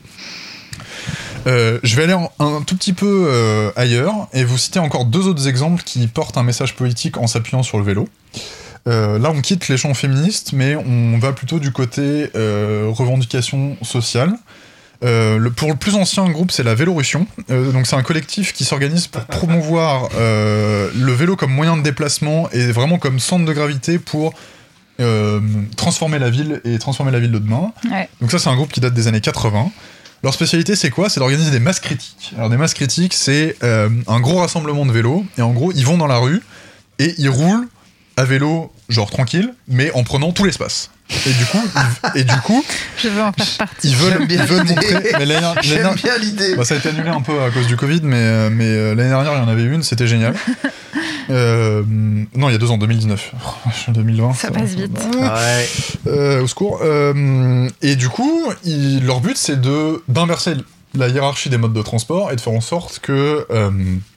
euh, je vais aller en- un tout petit peu euh, ailleurs et vous citer encore deux autres exemples qui portent un message politique en s'appuyant sur le vélo. Euh, là, on quitte les champs féministes, mais on va plutôt du côté euh, revendication sociale. Euh, le, pour le plus ancien groupe, c'est la Vélorussion. Euh, donc, c'est un collectif qui s'organise pour promouvoir euh, le vélo comme moyen de déplacement et vraiment comme centre de gravité pour euh, transformer la ville et transformer la ville de demain. Ouais. Donc, ça, c'est un groupe qui date des années quatre-vingts. Leur spécialité, c'est quoi ? C'est d'organiser des masses critiques. Alors, des masses critiques, c'est euh, un gros rassemblement de vélos. Et en gros, ils vont dans la rue et ils roulent à vélo, genre tranquille, mais en prenant tout l'espace. Et du coup, ils, et du coup, Je veux en faire partie. ils veulent, J'aime bien ils veulent l'idée. montrer. Mais l'année, l'année- J'aime bien l'idée. bah, ça a été annulé un peu à cause du Covid, mais, euh, mais euh, l'année dernière, il y en avait une, c'était génial. Euh, non, il y a deux ans, deux mille dix-neuf. Oh, deux mille vingt. Ça passe vite. Ouais. Euh, au secours. Euh, et du coup, ils- leur but, c'est de, d'inverser la hiérarchie des modes de transport et de faire en sorte que euh,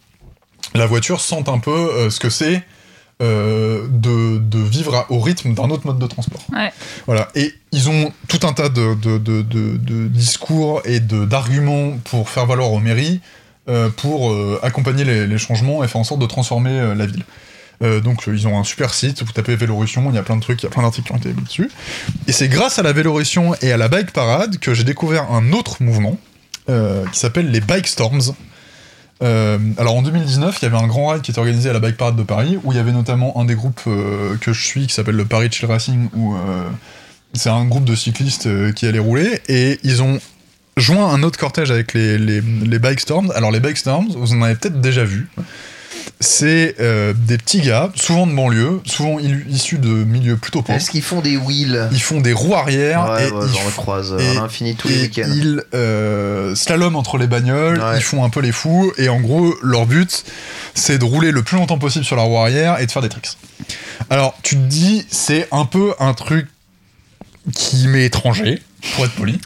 la voiture sente un peu euh, ce que c'est euh, de, de vivre à- au rythme d'un autre mode de transport. Ouais. Voilà. Et ils ont tout un tas de, de, de, de- de discours et de, d'arguments pour faire valoir aux mairies, euh, pour euh, accompagner les, les changements et faire en sorte de transformer euh, la ville. Euh, donc euh, ils ont un super site, vous tapez Vélorussion, il y a plein de trucs, il y a plein d'articles qui ont été mis dessus. Et c'est grâce à la Vélorussion et à la Bike Parade que j'ai découvert un autre mouvement euh, qui s'appelle les Bike Storms. Euh, alors en deux mille dix-neuf, il y avait un grand ride qui était organisé à la Bike Parade de Paris, où il y avait notamment un des groupes euh, que je suis qui s'appelle le Paris Chill Racing, où euh, c'est un groupe de cyclistes euh, qui allait rouler, et ils ont joint un autre cortège avec les, les, les Bike Storms. Alors les Bike Storms, vous en avez peut-être déjà vu. C'est euh, des petits gars, souvent de banlieue, souvent il- issus de milieux plutôt pauvres. Est-ce qu'ils font des wheels? Ils font des roues arrière Ouais, et ouais, ils j'en font- croise et- à l'infini tous les et week-ends. ils euh, slaloment entre les bagnoles, Ouais. ils font un peu les fous, et en gros, leur but, c'est de rouler le plus longtemps possible sur la roue arrière et de faire des tricks. Alors, tu te dis, c'est un peu un truc qui m'est étranger, pour être poli.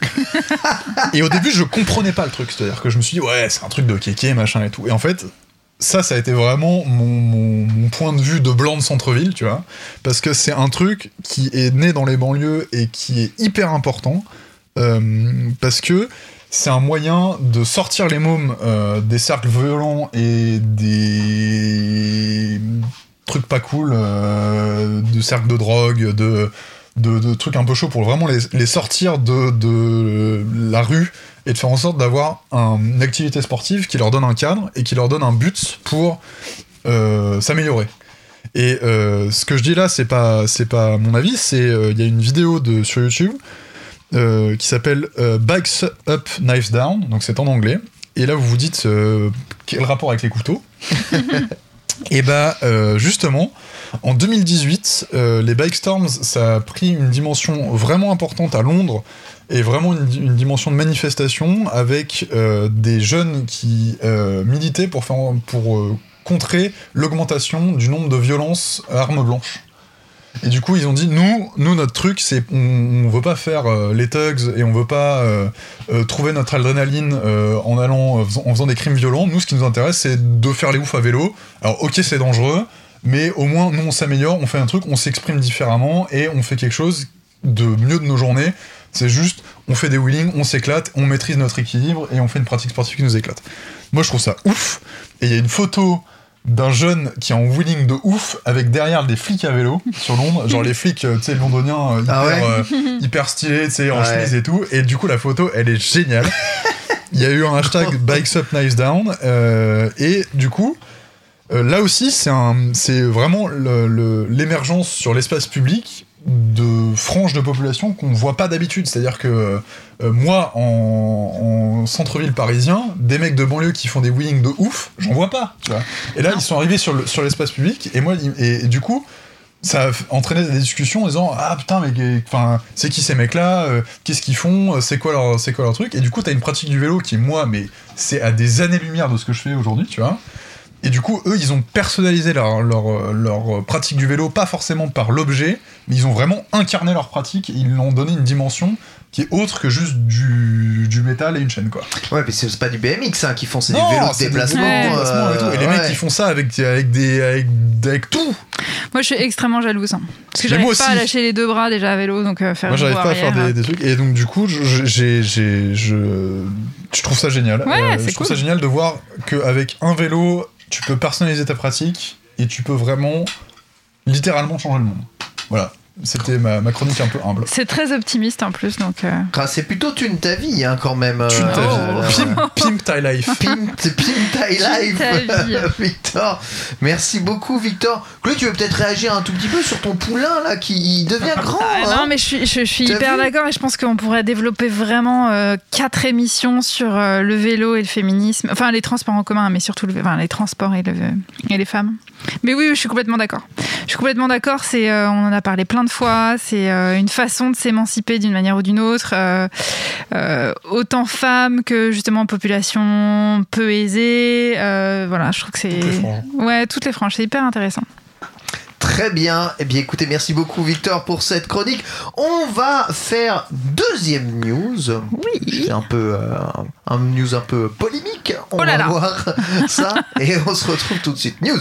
Et au début, je comprenais pas le truc, c'est-à-dire que je me suis dit, ouais, c'est un truc de kéké, machin et tout. Et en fait, ça, ça a été vraiment mon, mon, mon point de vue de blanc de centre-ville, tu vois, parce que c'est un truc qui est né dans les banlieues et qui est hyper important, euh, parce que c'est un moyen de sortir les mômes euh, des cercles violents et des trucs pas cool, euh, de cercles de drogue, de, de, de trucs un peu chauds pour vraiment les, les sortir de, de la rue et de faire en sorte d'avoir un, une activité sportive qui leur donne un cadre et qui leur donne un but pour euh, s'améliorer. Et euh, ce que je dis là, c'est pas, c'est pas mon avis, c'est il euh, y a une vidéo de, sur YouTube euh, qui s'appelle euh, Bikes Up, Knives Down, donc c'est en anglais. Et là, vous vous dites euh, quel rapport avec les couteaux? Et bah, euh, justement, en deux mille dix-huit, euh, les Bike Storms, ça a pris une dimension vraiment importante à Londres et vraiment une, une dimension de manifestation avec euh, des jeunes qui euh, militaient pour faire pour euh, contrer l'augmentation du nombre de violences à armes blanches. Et du coup, ils ont dit, nous, nous notre truc, c'est on, on veut pas faire euh, les thugs et on veut pas euh, euh, trouver notre adrénaline euh, en allant, euh, en faisant des crimes violents. Nous, ce qui nous intéresse, c'est de faire les oufs à vélo. Alors, ok, c'est dangereux, mais au moins, nous, on s'améliore, on fait un truc, on s'exprime différemment et on fait quelque chose de mieux de nos journées. C'est juste, on fait des wheelings, on s'éclate, on maîtrise notre équilibre et on fait une pratique sportive qui nous éclate. Moi, je trouve ça ouf. Et il y a une photo d'un jeune qui est en wheeling de ouf avec derrière des flics à vélo sur Londres, genre les flics, tu sais, londoniens hyper, Ah ouais euh, hyper stylés, tu sais, en Ouais. chemise et tout. Et du coup, la photo, elle est géniale. Il y a eu un hashtag Bikes Up, Knives Down. Euh, et du coup, euh, là aussi, c'est, un, c'est vraiment le, le, l'émergence sur l'espace public de franges de population qu'on voit pas d'habitude. C'est-à-dire que euh, moi, en, en centre-ville parisien, des mecs de banlieue qui font des wheelings de ouf, j'en vois pas. Tu vois. Et là, ils sont arrivés sur, le, sur l'espace public, et moi, et, et du coup, ça a entraîné des discussions en disant ah putain mais enfin c'est qui ces mecs-là, euh, qu'est-ce qu'ils font, c'est quoi leur c'est quoi leur truc. Et du coup, t'as une pratique du vélo qui est moi, mais c'est à des années-lumière de ce que je fais aujourd'hui, tu vois. Et du coup, eux, ils ont personnalisé leur, leur, leur pratique du vélo, pas forcément par l'objet, mais ils ont vraiment incarné leur pratique et ils leur ont donné une dimension qui est autre que juste du, du métal et une chaîne, quoi. Ouais, mais c'est, c'est pas du B M X hein, qui font, c'est Non, du vélo de c'est des déplacement. vélos de déplacement et tout. Et les ouais. mecs, ils font ça avec, avec, des, avec, avec tout. Moi, je suis extrêmement jalouse. Hein, parce que Mais moi j'arrive pas aussi. à lâcher les deux bras déjà à vélo, donc euh, faire Moi, j'arrive une pas roue à faire arrière, des, des trucs. Et donc, du coup, je, j'ai, j'ai, je, je trouve ça génial. Ouais, Euh, c'est je trouve cool. ça génial de voir qu'avec un vélo, tu peux personnaliser ta pratique et tu peux vraiment, littéralement, changer le monde. Voilà. C'était ma, ma chronique un peu humble. C'est très optimiste en plus, donc. Euh... Ah, c'est plutôt Tune ta vie hein, quand même. Tu ta euh, vie. Pimp, pimp ta life. Pimp, pimp ta life, ta vie. Victor. Merci beaucoup, Victor. Chloé, tu veux peut-être réagir un tout petit peu sur ton poulain là qui devient grand. Ah, hein non, mais je suis, je, je suis T'as hyper vu d'accord et je pense qu'on pourrait développer vraiment euh, quatre émissions sur euh, le vélo et le féminisme. Enfin, les transports en commun, mais surtout le, enfin, les transports et, le, et les femmes. Mais oui, je suis complètement d'accord. Je suis complètement d'accord. C'est, euh, on en a parlé plein de fois. C'est euh, une façon de s'émanciper d'une manière ou d'une autre. Euh, euh, autant femmes que justement population peu aisée. Euh, voilà, je trouve que c'est. Toutes les franges. Ouais, toutes les franges. C'est hyper intéressant. Très bien. Eh bien, écoutez, merci beaucoup, Victor, pour cette chronique. On va faire deuxième news. Oui. C'est un peu euh, un news un peu polémique. On Oh là va là. voir ça et on se retrouve tout de suite. News.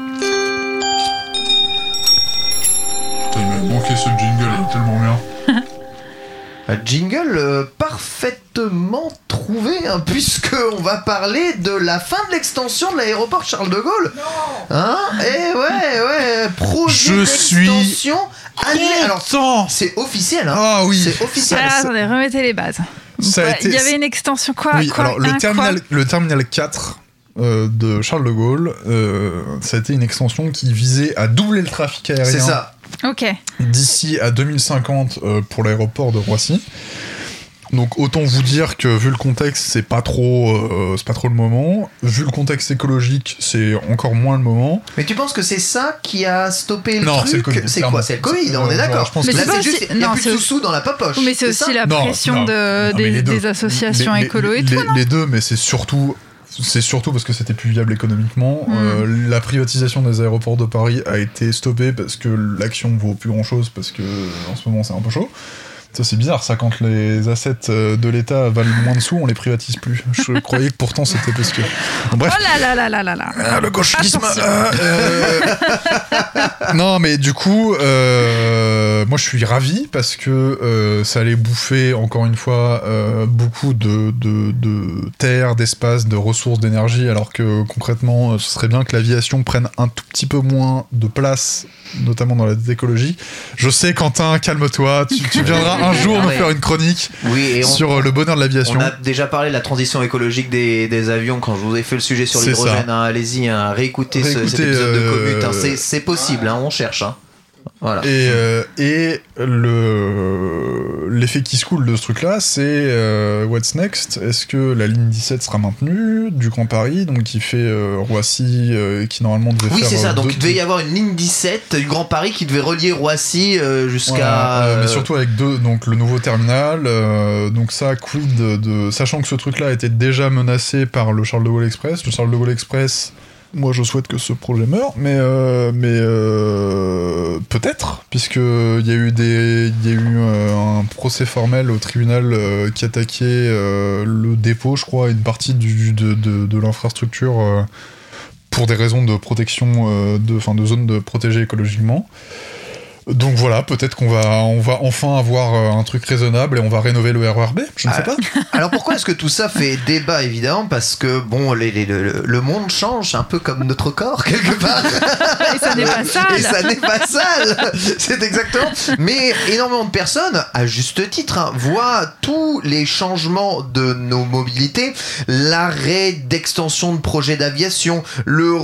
Il m'a manqué ce jingle, il est tellement bien. Un jingle euh, parfaitement trouvé, hein, puisque on va parler de la fin de l'extension de l'aéroport Charles de Gaulle. Hein Et ouais, ouais, projet Je suis d'extension annulé. Alors, Content. c'est officiel, hein. Ah oui. C'est officiel. Alors, attendez, remettez les bases. Ça a Ouais, été- Il y avait une extension quoi, Oui, quoi alors le un terminal, quoi le terminal quatre euh, de Charles de Gaulle, euh, ça a été une extension qui visait à doubler le trafic aérien C'est ça. Ok. d'ici à deux mille cinquante euh, pour l'aéroport de Roissy. Donc autant vous dire que vu le contexte, c'est pas trop, euh, c'est pas trop le moment. Vu le contexte écologique, c'est encore moins le moment. Mais tu penses que c'est ça qui a stoppé le Non, truc c'est le Covid, C'est clairement. quoi C'est le Covid, on est Euh, d'accord. je pense Mais Là, c'est pas c'est juste, aussi- il n'y a non, plus c'est de aussi- sous dans la poche. Mais c'est aussi la Non, pression non. de, Non, mais des, les deux. des associations Les- les- écolo et les, tout, non les deux, mais c'est surtout, c'est surtout parce que c'était plus viable économiquement. Mm. Euh, la privatisation des aéroports de Paris a été stoppée parce que l'action vaut plus grand chose parce que en ce moment c'est un peu chaud. Ça, c'est bizarre, ça, quand les assets de l'État valent moins de sous, on les privatise plus. Je croyais que pourtant c'était parce que. Bon, bref. Oh là là là là là là. Ah, le gauchisme. Euh, euh... non, mais du coup, euh, moi je suis ravi parce que euh, ça allait bouffer encore une fois euh, beaucoup de, de, de terre, d'espace, de ressources, d'énergie, alors que concrètement, ce serait bien que l'aviation prenne un tout petit peu moins de place, notamment dans la écologie. Je sais, Quentin, calme-toi, tu, tu viendras un jour nous faire une chronique oui, et on, sur le bonheur de l'aviation. On a déjà parlé de la transition écologique des, des avions quand je vous ai fait le sujet sur c'est l'hydrogène. Hein, allez-y, hein, réécoutez, réécoutez ce, cet épisode euh, de Commute. Hein, c'est, c'est possible, hein, on cherche. Hein. Voilà. Et, euh, et le, l'effet qui se coule de ce truc-là, c'est euh, what's next ? Est-ce que la ligne dix-sept sera maintenue du Grand Paris, donc qui fait euh, Roissy, euh, qui normalement devait oui, faire... Oui, c'est ça, euh, donc deux, il devait y avoir une ligne dix-sept du Grand Paris qui devait relier Roissy euh, jusqu'à... Voilà, euh, mais surtout avec deux, donc le nouveau terminal, euh, donc ça, quid de, de... Sachant que ce truc-là était déjà menacé par le Charles de Gaulle Express, le Charles de Gaulle Express... Moi, je souhaite que ce projet meure, mais euh, mais euh, peut-être, puisque il y a eu des, il y a eu euh, un procès formel au tribunal euh, qui attaquait euh, le dépôt, je crois, une partie du de de, de l'infrastructure euh, pour des raisons de protection, euh, de, enfin, de zones de protégées écologiquement. Donc voilà, peut-être qu'on va, on va enfin avoir un truc raisonnable et on va rénover le R E R B, je ne sais pas. Alors pourquoi est-ce que tout ça fait débat, évidemment ? Parce que bon, les, les, le, le monde change, un peu comme notre corps, quelque part. Et ça n'est pas sale. Et ça n'est pas sale. C'est exactement. Mais énormément de personnes, à juste titre, hein, voient tous les changements de nos mobilités, l'arrêt d'extension de projets d'aviation, le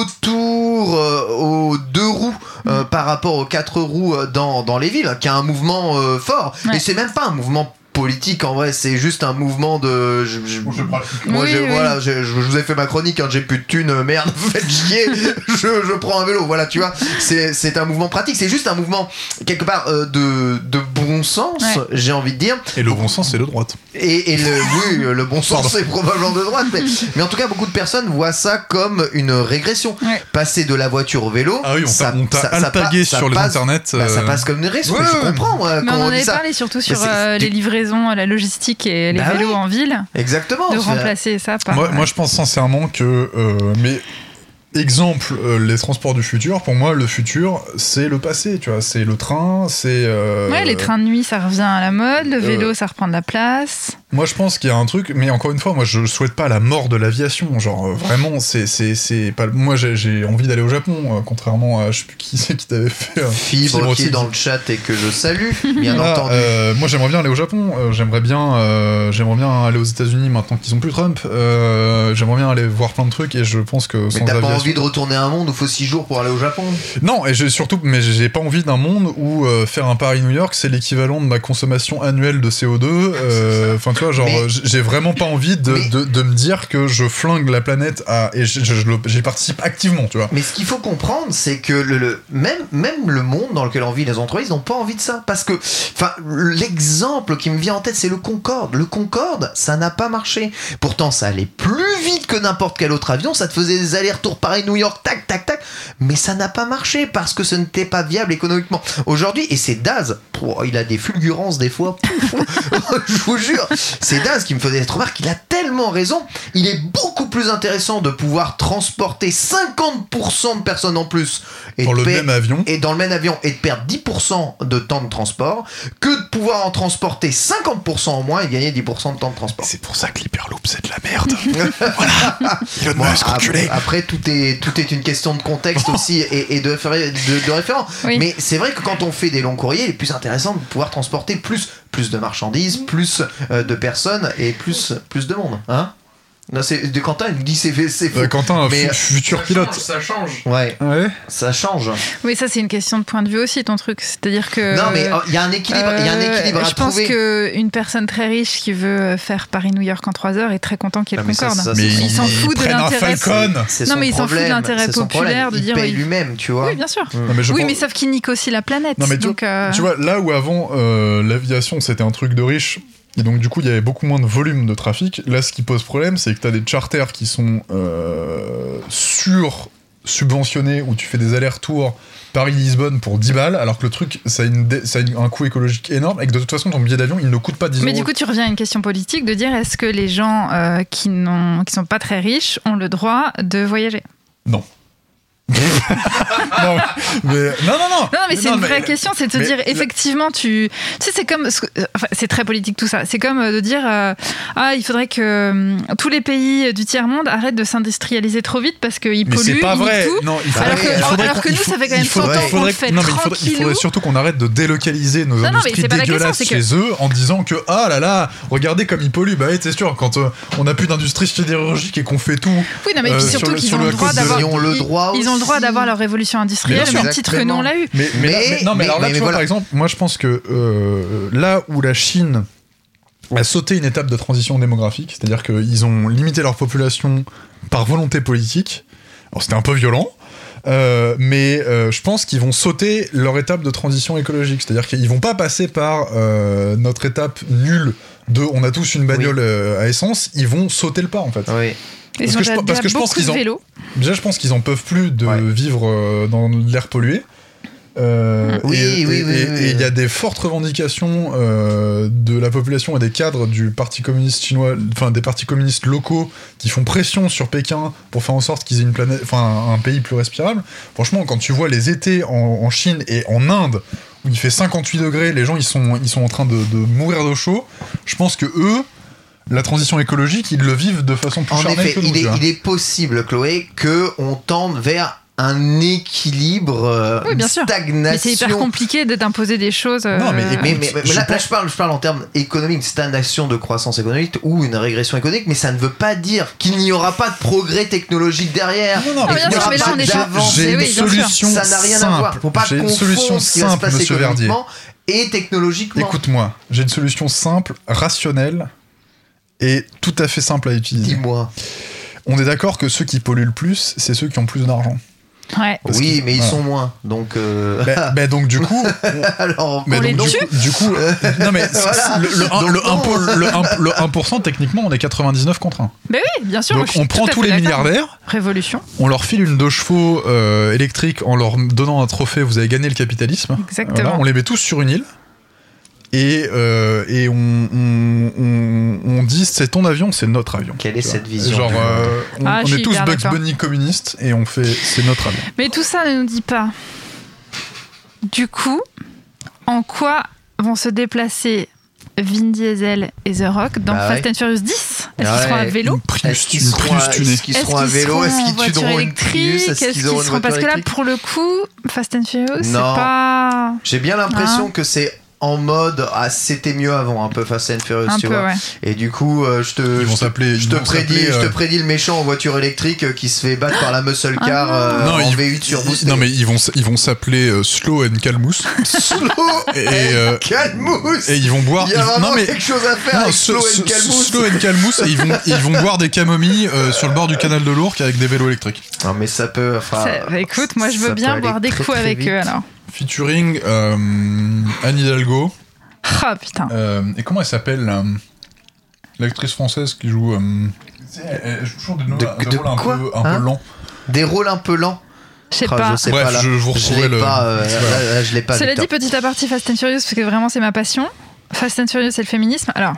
retour euh, aux deux roues euh, par rapport aux quatre roues dans, dans les villes, qui a un mouvement euh, fort. Ouais. Et c'est même pas un mouvement politique en vrai, c'est juste un mouvement de. Je, je, je moi, oui, je, oui. voilà, je, je vous ai fait ma chronique, hein, j'ai plus de thunes, merde, vous faites chier, je, je prends un vélo, voilà, tu vois. C'est, c'est un mouvement pratique, c'est juste un mouvement, quelque part, euh, de, de bon sens, ouais. j'ai envie de dire. Et le bon sens, c'est de droite. Et, et le, oui, le bon sens, c'est probablement de droite, mais, mais en tout cas, beaucoup de personnes voient ça comme une régression. Ouais. Passer de la voiture au vélo. Ah oui, on ça, t'a, on t'a ça, alpagué ça sur passe, les internets. Bah, euh... ça passe comme une régression, ouais, je comprends. Moi, mais on en avait ça. parlé surtout sur euh, les livraisons, la logistique et les bah vélos oui. en ville. Exactement. De remplacer ça par. Moi, moi, je pense sincèrement que. Euh, mais exemple, euh, les transports du futur, pour moi, le futur, c'est le passé, tu vois. C'est le train, c'est. Euh, ouais, les trains de nuit, ça revient à la mode. Le vélo, euh, ça reprend de la place. Moi, je pense qu'il y a un truc, mais encore une fois, moi, je souhaite pas la mort de l'aviation. Genre, euh, vraiment, c'est, c'est, c'est pas. Moi, j'ai, j'ai envie d'aller au Japon, euh, contrairement à. Je sais plus qui c'est qui t'avait fait. Euh, Fibre, Fibre qui est dans le chat et que je salue, bien Là, entendu. Euh, moi, j'aimerais bien aller au Japon. Euh, j'aimerais bien, euh, j'aimerais bien aller aux États-Unis maintenant qu'ils ont plus Trump. Euh, j'aimerais bien aller voir plein de trucs et je pense que. Mais sans t'as aviation... pas envie de retourner à un monde où il faut six jours pour aller au Japon ? Non, et j'ai surtout, mais j'ai pas envie d'un monde où euh, faire un Paris-New York, c'est l'équivalent de ma consommation annuelle de C O deux. Enfin, euh, tu vois, genre, mais... j'ai vraiment pas envie de, mais... de, de me dire que je flingue la planète à, et je, je, je, j'y participe activement, tu vois. Mais ce qu'il faut comprendre, c'est que le, le, même, même le monde dans lequel on vit, les entreprises n'ont pas envie de ça. Parce que, enfin, l'exemple qui me vient en tête, c'est le Concorde. Le Concorde, ça n'a pas marché. Pourtant, ça allait plus vite que n'importe quel autre avion. Ça te faisait des allers-retours Paris-New York, tac, tac, tac. Mais ça n'a pas marché parce que ce n'était pas viable économiquement. Aujourd'hui, et c'est Daz, oh, il a des fulgurances des fois. Je vous jure, c'est Daz qui me faisait cette remarque. Il a tellement raison. Il est beaucoup plus intéressant de pouvoir transporter cinquante pour cent de personnes en plus et dans le per- même avion et dans le même avion et de perdre dix pour cent de temps de transport que de pouvoir en transporter cinquante pour cent en moins et gagner dix pour cent de temps de transport. C'est pour ça que l'Hyperloop c'est de la merde. Voilà. Elon Bon, Musk, après, après tout est tout est une question de contexte aussi et, et de, de, de référent. Oui. Mais c'est vrai que quand on fait des longs courriers, il est plus intéressant de pouvoir transporter plus plus de marchandises, plus euh, de personnes et plus plus de monde, hein. Non, c'est de Quentin, il nous dit c'est c'est faux. Euh, Quentin, mais f- futur ça pilote. Change, ça change. Ouais. Ouais. Ça change. Oui, ça c'est une question de point de vue aussi ton truc, c'est-à-dire que. Non mais il euh, y a un équilibre, il euh, y a un équilibre à je trouver. Je pense que une personne très riche qui veut faire Paris-New York en trois heures est très content qu'il y ait le Concorde. Ça, ça, mais il, il s'en fout de l'intérêt. C'est, c'est non mais il s'en fout de l'intérêt c'est populaire de il dire. Il paye oui. lui-même, tu vois. Oui, bien sûr. Mmh. Non, mais oui, pense... mais sauf qu'il nique aussi la planète. Non mais tu, donc, euh... tu vois, là où avant euh, l'aviation c'était un truc de riche. Et donc du coup il y avait beaucoup moins de volume de trafic. Là ce qui pose problème c'est que t'as des charters qui sont euh, sur-subventionnés où tu fais des allers-retours Paris-Lisbonne pour dix balles, alors que le truc, ça a, une dé- ça a une- un coût écologique énorme, et que de toute façon, ton billet d'avion, il ne coûte pas dix euros. Mais du coup, tu reviens à une question politique de dire est-ce que les gens euh, qui n'ont, qui sont pas très riches ont le droit de voyager ? Non. non, mais, non, non, non. Non, mais c'est non, une mais- vraie question, c'est de se mais- dire effectivement, tu, tu sais, c'est comme, ce que- enfin, c'est très politique tout ça. C'est comme euh, de dire euh, ah, il faudrait que hum, tous les pays du tiers monde arrêtent de s'industrialiser trop vite parce qu'ils Mais polluent, c'est pas ils vrai. niquent tout. Non, il Alors faudrait, que- il faudrait alors qu'on- que il nous, faut- ça fait quand même il faudrait- cent ans il faudrait- qu'on le fait non, mais il faudrait, il faudrait tranquillou. surtout qu'on arrête de délocaliser nos non, mais industries c'est pas la question, dégueulasses c'est que- chez eux en disant que ah là là, regardez comme ils polluent. Bah oui, c'est sûr, quand euh, on n'a plus d'industrie sidérurgique et qu'on fait tout. Oui, non, mais euh, puis sur surtout le- qu'ils sur ont le le droit côte de- d'avoir, Ils ont le droit ils ont le droit aussi. d'avoir leur révolution industrielle Bien au même sûr. titre que nous on l'a eu. Mais, mais, Mais- là- mais- non, mais, mais- alors là, mais tu vois, voilà. par exemple, moi je pense que euh, là où la Chine a sauté une étape de transition démographique, c'est-à-dire qu'ils ont limité leur population par volonté politique, alors c'était un peu violent, euh, mais euh, je pense qu'ils vont sauter leur étape de transition écologique, c'est-à-dire qu'ils vont pas passer par euh, notre étape nulle de on a tous une bagnole euh, à essence, ils vont sauter le pas en fait. Oui. Ils Parce ont que je- déjà parce que je pense beaucoup qu'ils de ont- vélos. Déjà, je pense qu'ils en peuvent plus de Ouais. vivre euh, dans l'air pollué. Euh, Oui, et, oui, et- oui, et- oui, et il oui. y a des fortes revendications euh, de la population et des cadres du Parti communiste chinois, enfin des partis communistes locaux qui font pression sur Pékin pour faire en sorte qu'ils aient une planète, enfin un pays plus respirable. Franchement, quand tu vois les étés en, en Chine et en Inde où il fait cinquante-huit degrés, les gens ils sont ils sont en train de, de mourir de chaud. Je pense que eux, la transition écologique, ils le vivent de façon plus En charnelle effet, que nous. il tu est, vois. il est possible, Chloé, qu'on tende vers un équilibre, euh, Oui, bien une sûr. stagnation. Mais c'est hyper compliqué de- d'imposer des choses. euh, Non, mais- Mais, mais- mais Je là, là, pense- je parle, je parle en termes économiques, stagnation de croissance économique ou une régression économique, mais ça ne veut pas dire qu'il n'y aura pas de progrès technologique derrière. Non, non, et mais qu'il n'y bien sûr, aura mais là, pas on est sur- d'avancée. J'ai Eh une oui, bien sûr. solution Ça n'a rien simple. à voir. Faut pas J'ai une confondre solution ce qui va se simple, passer monsieur Verdier. économiquement et technologiquement. Écoute-moi, j'ai une solution simple, rationnelle et tout à fait simple à utiliser. Dis-moi. On est d'accord que ceux qui polluent le plus, c'est ceux qui ont plus d'argent. Ouais. Parce Oui, qu'ils- mais ils voilà. sont moins. Donc, euh, Bah, bah donc du coup, on- alors, mais On donc, les du, tue coup, du coup, euh, non mais c'est- Voilà. le, le, un- Donc, le un non. pour- le un- le un pour cent, techniquement, on est quatre-vingt-dix-neuf contre un. Mais oui, bien sûr. Donc je suis on prend tout à tous fait les d'accord. milliardaires, Révolution. on leur file une deux chevaux euh, électrique en leur donnant un trophée, vous avez gagné le capitalisme. Exactement. Voilà, on les met tous sur une île. Et, euh, et on, on, on, on dit c'est ton avion, c'est notre avion. Quelle est Tu vois. cette vision Genre, du monde euh, on, Ah, on je est suis tous hyper Bugs d'accord. Bunny communistes et on fait c'est notre avion. Mais tout ça ne nous dit pas. Du coup, en quoi vont se déplacer Vin Diesel et The Rock dans Bah Fast ouais. and Furious dix? Est-ce Ah qu'ils seront à ouais. vélo? Une Prius, Est-ce qu'ils une seront, Prius à, tunée. est-ce qu'ils seront à vélo? Est-ce seront en qu'ils voiture tuneront une électrique? Prius? Est-ce Est-ce qu'ils auront qu'ils une seront... Parce voiture que là, électrique? pour le coup, Fast and Furious, c'est Non. pas... J'ai bien l'impression Hein que c'est en mode ah c'était mieux avant un peu Fast and Furious, Un tu peu, vois. ouais. Et du coup euh, je te Ils vont je te- s'appeler- je ils te vont prédis s'appeler, je te euh, prédis le méchant en voiture électrique euh, qui se fait battre par la muscle car Ah. euh, Non, en ils- V huit sur Boost. Non mais ils vont s- ils vont s'appeler euh, Slow and Calmous Slow et euh, Calmous. et ils vont boire. Il y a ils- vraiment non mais quelque chose à faire non, avec Slow, Slow and Slow- Calmous. Slow and Calmous et ils vont ils vont boire des camomilles euh, sur le bord du canal de l'Ourcq avec des vélos électriques. Non mais ça peut enfin Ça- bah, écoute, moi je ça veux peut bien aller boire des très, coups très avec vite. eux alors. Featuring euh, Anne Hidalgo. Ah putain. Euh, et comment elle s'appelle euh, l'actrice française qui joue. euh, elle, elle joue toujours des, no- De- des de rôles un quoi peu, un Hein peu lents. Des rôles un peu lents. Je sais Ah, pas. je sais Bref, pas là. je- je vous retrouverai l'ai le- pas euh, Voilà. là, là, je l'ai pas Cela Victor. dit, petit aparté Fast and Furious, parce que vraiment c'est ma passion. Fast and Furious, c'est le féminisme. Alors,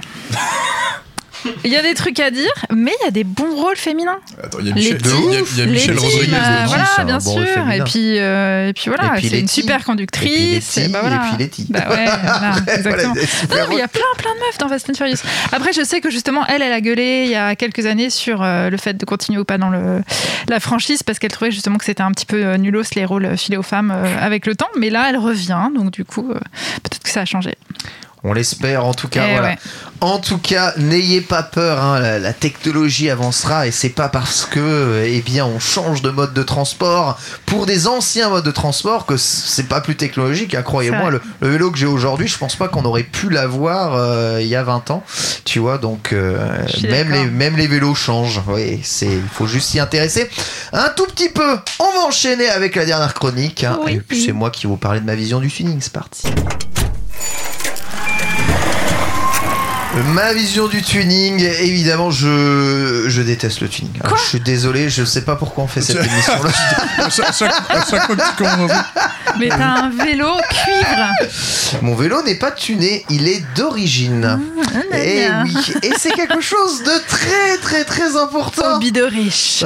il y a des trucs à dire, mais il y a des bons rôles féminins. Attends, il y a Les Michel, teams, il y a, il y a les Michel teams, Rodriguez euh, dedans. voilà, c'est un bien bon rôle sûr. féminin. Et puis, euh, et puis voilà, Et puis c'est une Letty. super Et puis conductrice. Letty, bah voilà. et puis Letty. Bah ouais, voilà, exactement. Voilà, des super Non, mais il y rôles. a plein, plein de meufs dans Fast and Furious. Après, je sais que justement, elle, elle a gueulé il y a quelques années sur euh, le fait de continuer ou pas dans le, la franchise parce qu'elle trouvait justement que c'était un petit peu euh, nulos les rôles filés aux femmes euh, avec le temps. Mais là, elle revient, donc du coup, euh, peut-être que ça a changé. On l'espère en tout cas. Eh Voilà. ouais. En tout cas, n'ayez pas peur, hein, la, la technologie avancera et c'est pas parce que, euh, eh bien, on change de mode de transport pour des anciens modes de transport que c'est pas plus technologique. Hein, croyez-moi, le, le vélo que j'ai aujourd'hui, je pense pas qu'on aurait pu l'avoir euh, il y a vingt ans. Tu vois, donc euh, Je suis même d'accord. les même les vélos changent. Oui, c'est il faut juste s'y intéresser un tout petit peu. On va enchaîner avec la dernière chronique. Hein, Oui. et puis c'est moi qui vais vous parler de ma vision du tuning. C'est parti. Ma vision du tuning, évidemment, je, je déteste le tuning. Alors, je suis désolé, je sais pas pourquoi on fait cette émission-là. à, chaque, à, chaque, à chaque fois que tu commences. Mais t'as un vélo cuivre. Mon vélo n'est pas tuné, il est d'origine. Ah, et oui, et c'est quelque chose de très très très important. Hobby de riche.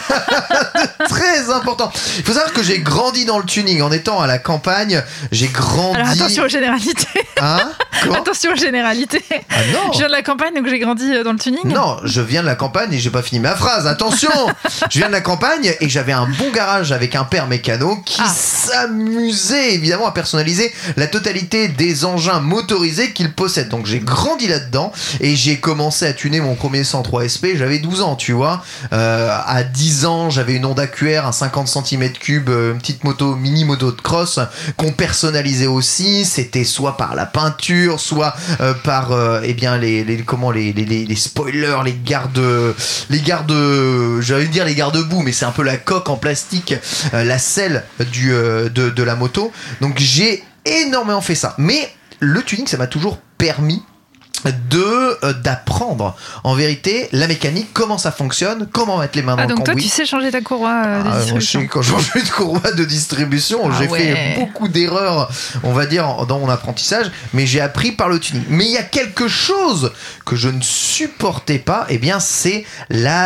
Très important. Il faut savoir que j'ai grandi dans le tuning en étant à la campagne. J'ai grandi. Alors attention aux généralités. Hein Quoi Attention aux généralités. Ah non. Je viens de la campagne donc j'ai grandi dans le tuning. Non, je viens de la campagne et j'ai pas fini ma phrase. Attention, je viens de la campagne et j'avais un bon garage avec un père mécano qui Ah. s'amusait évidemment à personnaliser la totalité des engins motorisés qu'il possède. Donc j'ai grandi là-dedans et j'ai commencé à tuner mon premier cent trois S P. J'avais douze ans, tu vois. Euh, à dix ans, j'avais une Honda Q R, un cinquante centimètres cubes, une petite moto, mini moto de cross qu'on personnalisait aussi. C'était soit par la peinture, soit euh, par euh, eh bien les, les comment les, les, les, les spoilers, les gardes les gardes j'allais dire les garde-boue, mais c'est un peu la coque en plastique, euh, la selle du euh, de, de la moto. Donc j'ai énormément fait ça. Mais le tuning, ça m'a toujours permis de euh, d'apprendre en vérité la mécanique, comment ça fonctionne, comment mettre les mains dans Ah le donc toi cambouis. tu sais changer ta courroie euh, de Ah, distribution. je sais, quand je changeais de courroie de distribution, Ah j'ai ouais. fait beaucoup d'erreurs, on va dire, dans mon apprentissage, mais j'ai appris par le tuning. Mais il y a quelque chose que je ne supportais pas, et eh bien c'est la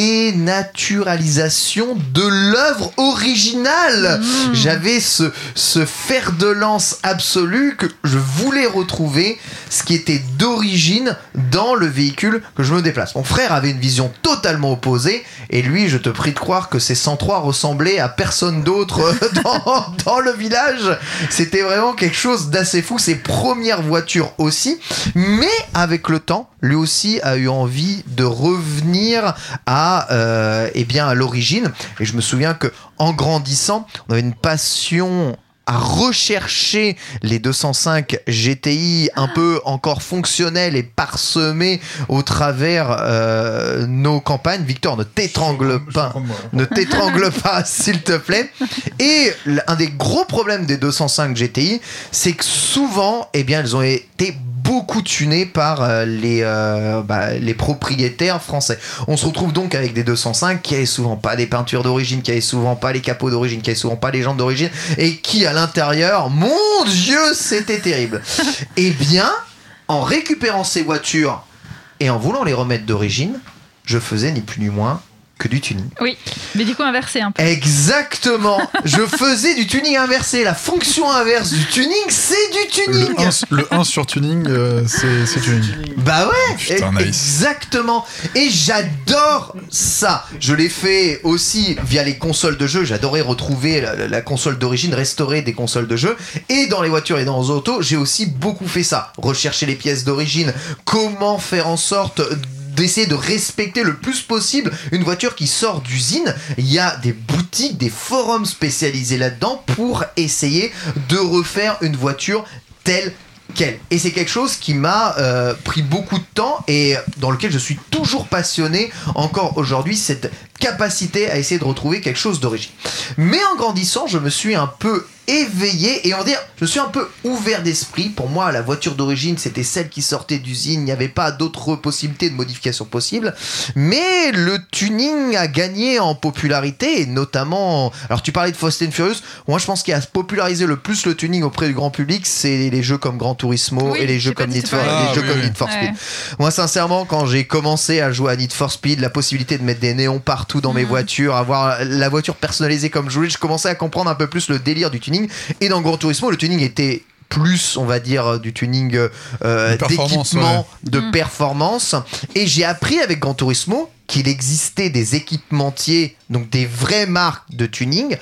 dénaturalisation de l'œuvre originale. Mmh. J'avais ce, ce fer de lance absolu que je voulais retrouver, ce qui était d'origine dans le véhicule que je me déplace. Mon frère avait une vision totalement opposée et lui, je te prie de croire que ces cent trois ressemblaient à personne d'autre dans, dans le village. C'était vraiment quelque chose d'assez fou. Ses premières voitures aussi, mais avec le temps, lui aussi a eu envie de revenir à euh, eh bien à l'origine. Et je me souviens que en grandissant, on avait une passion à rechercher les deux cent cinq G T I un peu encore fonctionnels et parsemés au travers euh, nos campagnes. Victor, ne t'étrangle pas, ne t'étrangle pas s'il te plaît. Et un des gros problèmes des deux cent cinq G T I, c'est que souvent, eh bien, elles ont été beaucoup tunées par euh, les, euh, bah, les propriétaires français. On se retrouve donc avec des deux cent cinq qui avaient souvent pas des peintures d'origine, qui avaient souvent pas les capots d'origine, qui avaient souvent pas les jantes d'origine, et qui à l'intérieur, mon Dieu, c'était terrible. Eh bien, en récupérant ces voitures et en voulant les remettre d'origine, je faisais ni plus ni moins que du tuning. Oui, mais du coup inversé un peu. Exactement. Je faisais du tuning inversé. La fonction inverse du tuning, c'est du tuning. Le un, le un sur tuning, euh, c'est, c'est tuning. Bah ouais. Putain, e- nice. Exactement. Et j'adore ça. Je l'ai fait aussi via les consoles de jeux. J'adorais retrouver la, la console d'origine, restaurer des consoles de jeux. Et dans les voitures et dans les autos, j'ai aussi beaucoup fait ça. Rechercher les pièces d'origine. Comment faire en sorte d'essayer de respecter le plus possible une voiture qui sort d'usine. Il y a des boutiques, des forums spécialisés là-dedans pour essayer de refaire une voiture telle qu'elle. Et c'est quelque chose qui m'a euh, pris beaucoup de temps et dans lequel je suis toujours passionné encore aujourd'hui, cette capacité à essayer de retrouver quelque chose d'origine. Mais en grandissant, je me suis un peu éveillé et on va dire, je suis un peu ouvert d'esprit. Pour moi, la voiture d'origine, c'était celle qui sortait d'usine. Il n'y avait pas d'autres possibilités de modification possibles. Mais le tuning a gagné en popularité, et notamment. Alors, tu parlais de Fast and Furious. Moi, je pense qu'il a popularisé le plus le tuning auprès du grand public, c'est les jeux comme Gran Turismo Oui, et les j'ai jeux pas comme dit Need tout for, à l'heure. les Ah, jeux oui, comme oui. Need for Speed. Ouais. Moi, sincèrement, quand j'ai commencé à jouer à Need for Speed, la possibilité de mettre des néons partout dans mes Mhm. voitures, avoir la voiture personnalisée comme je voulais, je commençais à comprendre un peu plus le délire du tuning. Et dans Gran Turismo, le tuning était plus, on va dire, du tuning euh, De performance, d'équipement, ouais. de Mhm. performance. Et j'ai appris avec Gran Turismo qu'il existait des équipementiers, donc des vraies marques de tuning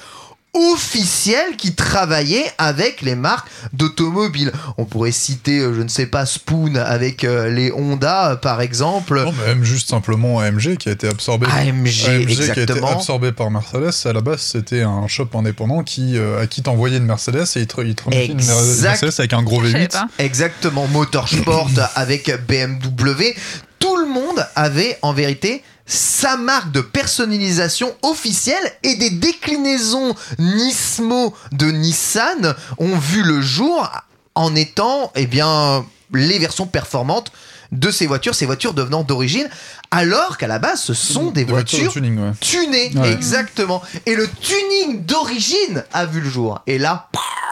officiels qui travaillaient avec les marques d'automobiles. On pourrait citer, euh, je ne sais pas, Spoon avec euh, les Honda, euh, par exemple. Non, mais même juste simplement A M G qui a été absorbé. A M G, A M G qui a été exactement. absorbé par Mercedes. À la base, c'était un shop indépendant qui, euh, à qui t'envoyait une Mercedes et il te, il te remettait une Exact. Mercedes avec un gros Je V savais huit. pas. Exactement, Motorsport avec B M W. Tout le monde avait en vérité sa marque de personnalisation officielle et des déclinaisons Nismo de Nissan ont vu le jour en étant eh bien, les versions performantes de ces voitures, ces voitures devenant d'origine, alors qu'à la base, ce sont des, Des voitures, voitures de tuning, ouais. tunées. Ouais. Exactement. Et le tuning d'origine a vu le jour. Et là...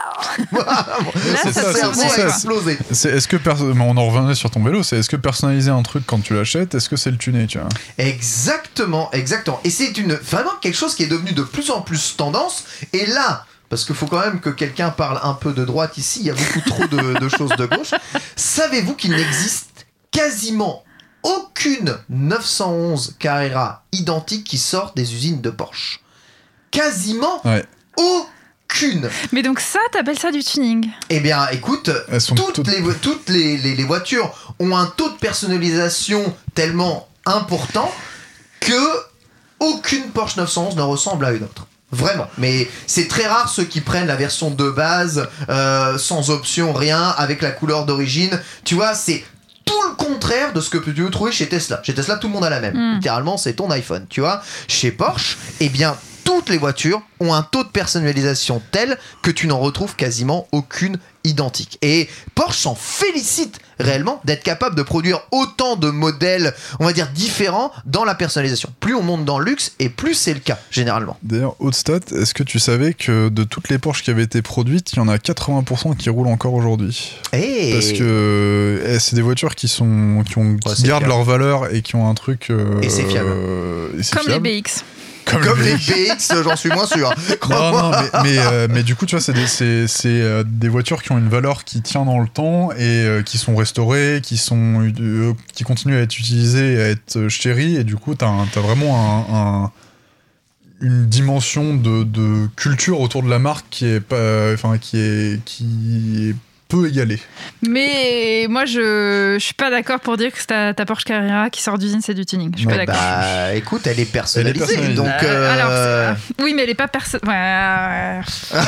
Là, c'est ça ça, peut c'est- cerveau c'est a ça. explosé. C'est, est-ce que perso- on en revenait sur ton vélo, c'est est-ce que personnaliser un truc quand tu l'achètes, est-ce que c'est le tuner, tu vois? Exactement, exactement. Et c'est une vraiment quelque chose qui est devenu de plus en plus tendance. Et là, parce qu'il faut quand même que quelqu'un parle un peu de droite ici, il y a beaucoup trop de, de choses de gauche. Savez-vous qu'il n'existe quasiment aucune neuf cent onze Carrera identique qui sort des usines de Porsche? Quasiment Ouais. aucune. Mais donc ça, t'appelles ça du tuning? Eh bien, écoute, Elles sont toutes, toutes- les, vo- toutes les, les- les voitures ont un taux de personnalisation tellement important que aucune Porsche neuf cent onze ne ressemble à une autre. Vraiment. Mais c'est très rare ceux qui prennent la version de base, euh, sans option, rien, avec la couleur d'origine. Tu vois, c'est tout le contraire de ce que tu peux trouver chez Tesla. Chez Tesla, tout le monde a la même. Mm. Littéralement, c'est ton iPhone. Tu vois, chez Porsche, eh bien, toutes les voitures ont un taux de personnalisation tel que tu n'en retrouves quasiment aucune identique. Et Porsche s'en félicite réellement d'être capable de produire autant de modèles, on va dire, différents dans la personnalisation. Plus on monte dans le luxe, et plus c'est le cas, généralement. D'ailleurs, haute stat, est-ce que tu savais que de toutes les Porsche qui avaient été produites, il y en a quatre-vingts pour cent qui roulent encore aujourd'hui? Et... Parce que eh, c'est des voitures qui sont qui, ont, Ouais, qui c'est gardent fiable. leur valeur et qui ont un truc. euh, Et c'est fiable. euh, et c'est Comme fiable. les B X. Comme, Comme les les B X, j'en suis moins sûr. Non, Crois-moi. non, mais, mais, euh, mais du coup, tu vois, c'est des, c'est, c'est, euh, des voitures qui ont une valeur qui tient dans le temps et euh, qui sont restaurées, qui, sont, euh, qui continuent à être utilisées et à être chéries. Et du coup, t'as, un- t'as vraiment un, un- une dimension de, de culture autour de la marque qui est, pas, enfin, qui est, qui est peu égalée. Mais moi, je, je suis pas d'accord pour dire que c'est ta, ta Porsche Carrera qui sort d'usine, c'est du tuning. Je suis Ouais, pas d'accord. Bah, écoute, elle est personnalisée. Elle est personnalisée. Donc, Euh, euh, alors, c'est- oui, mais elle est pas perso... Ouais, ouais.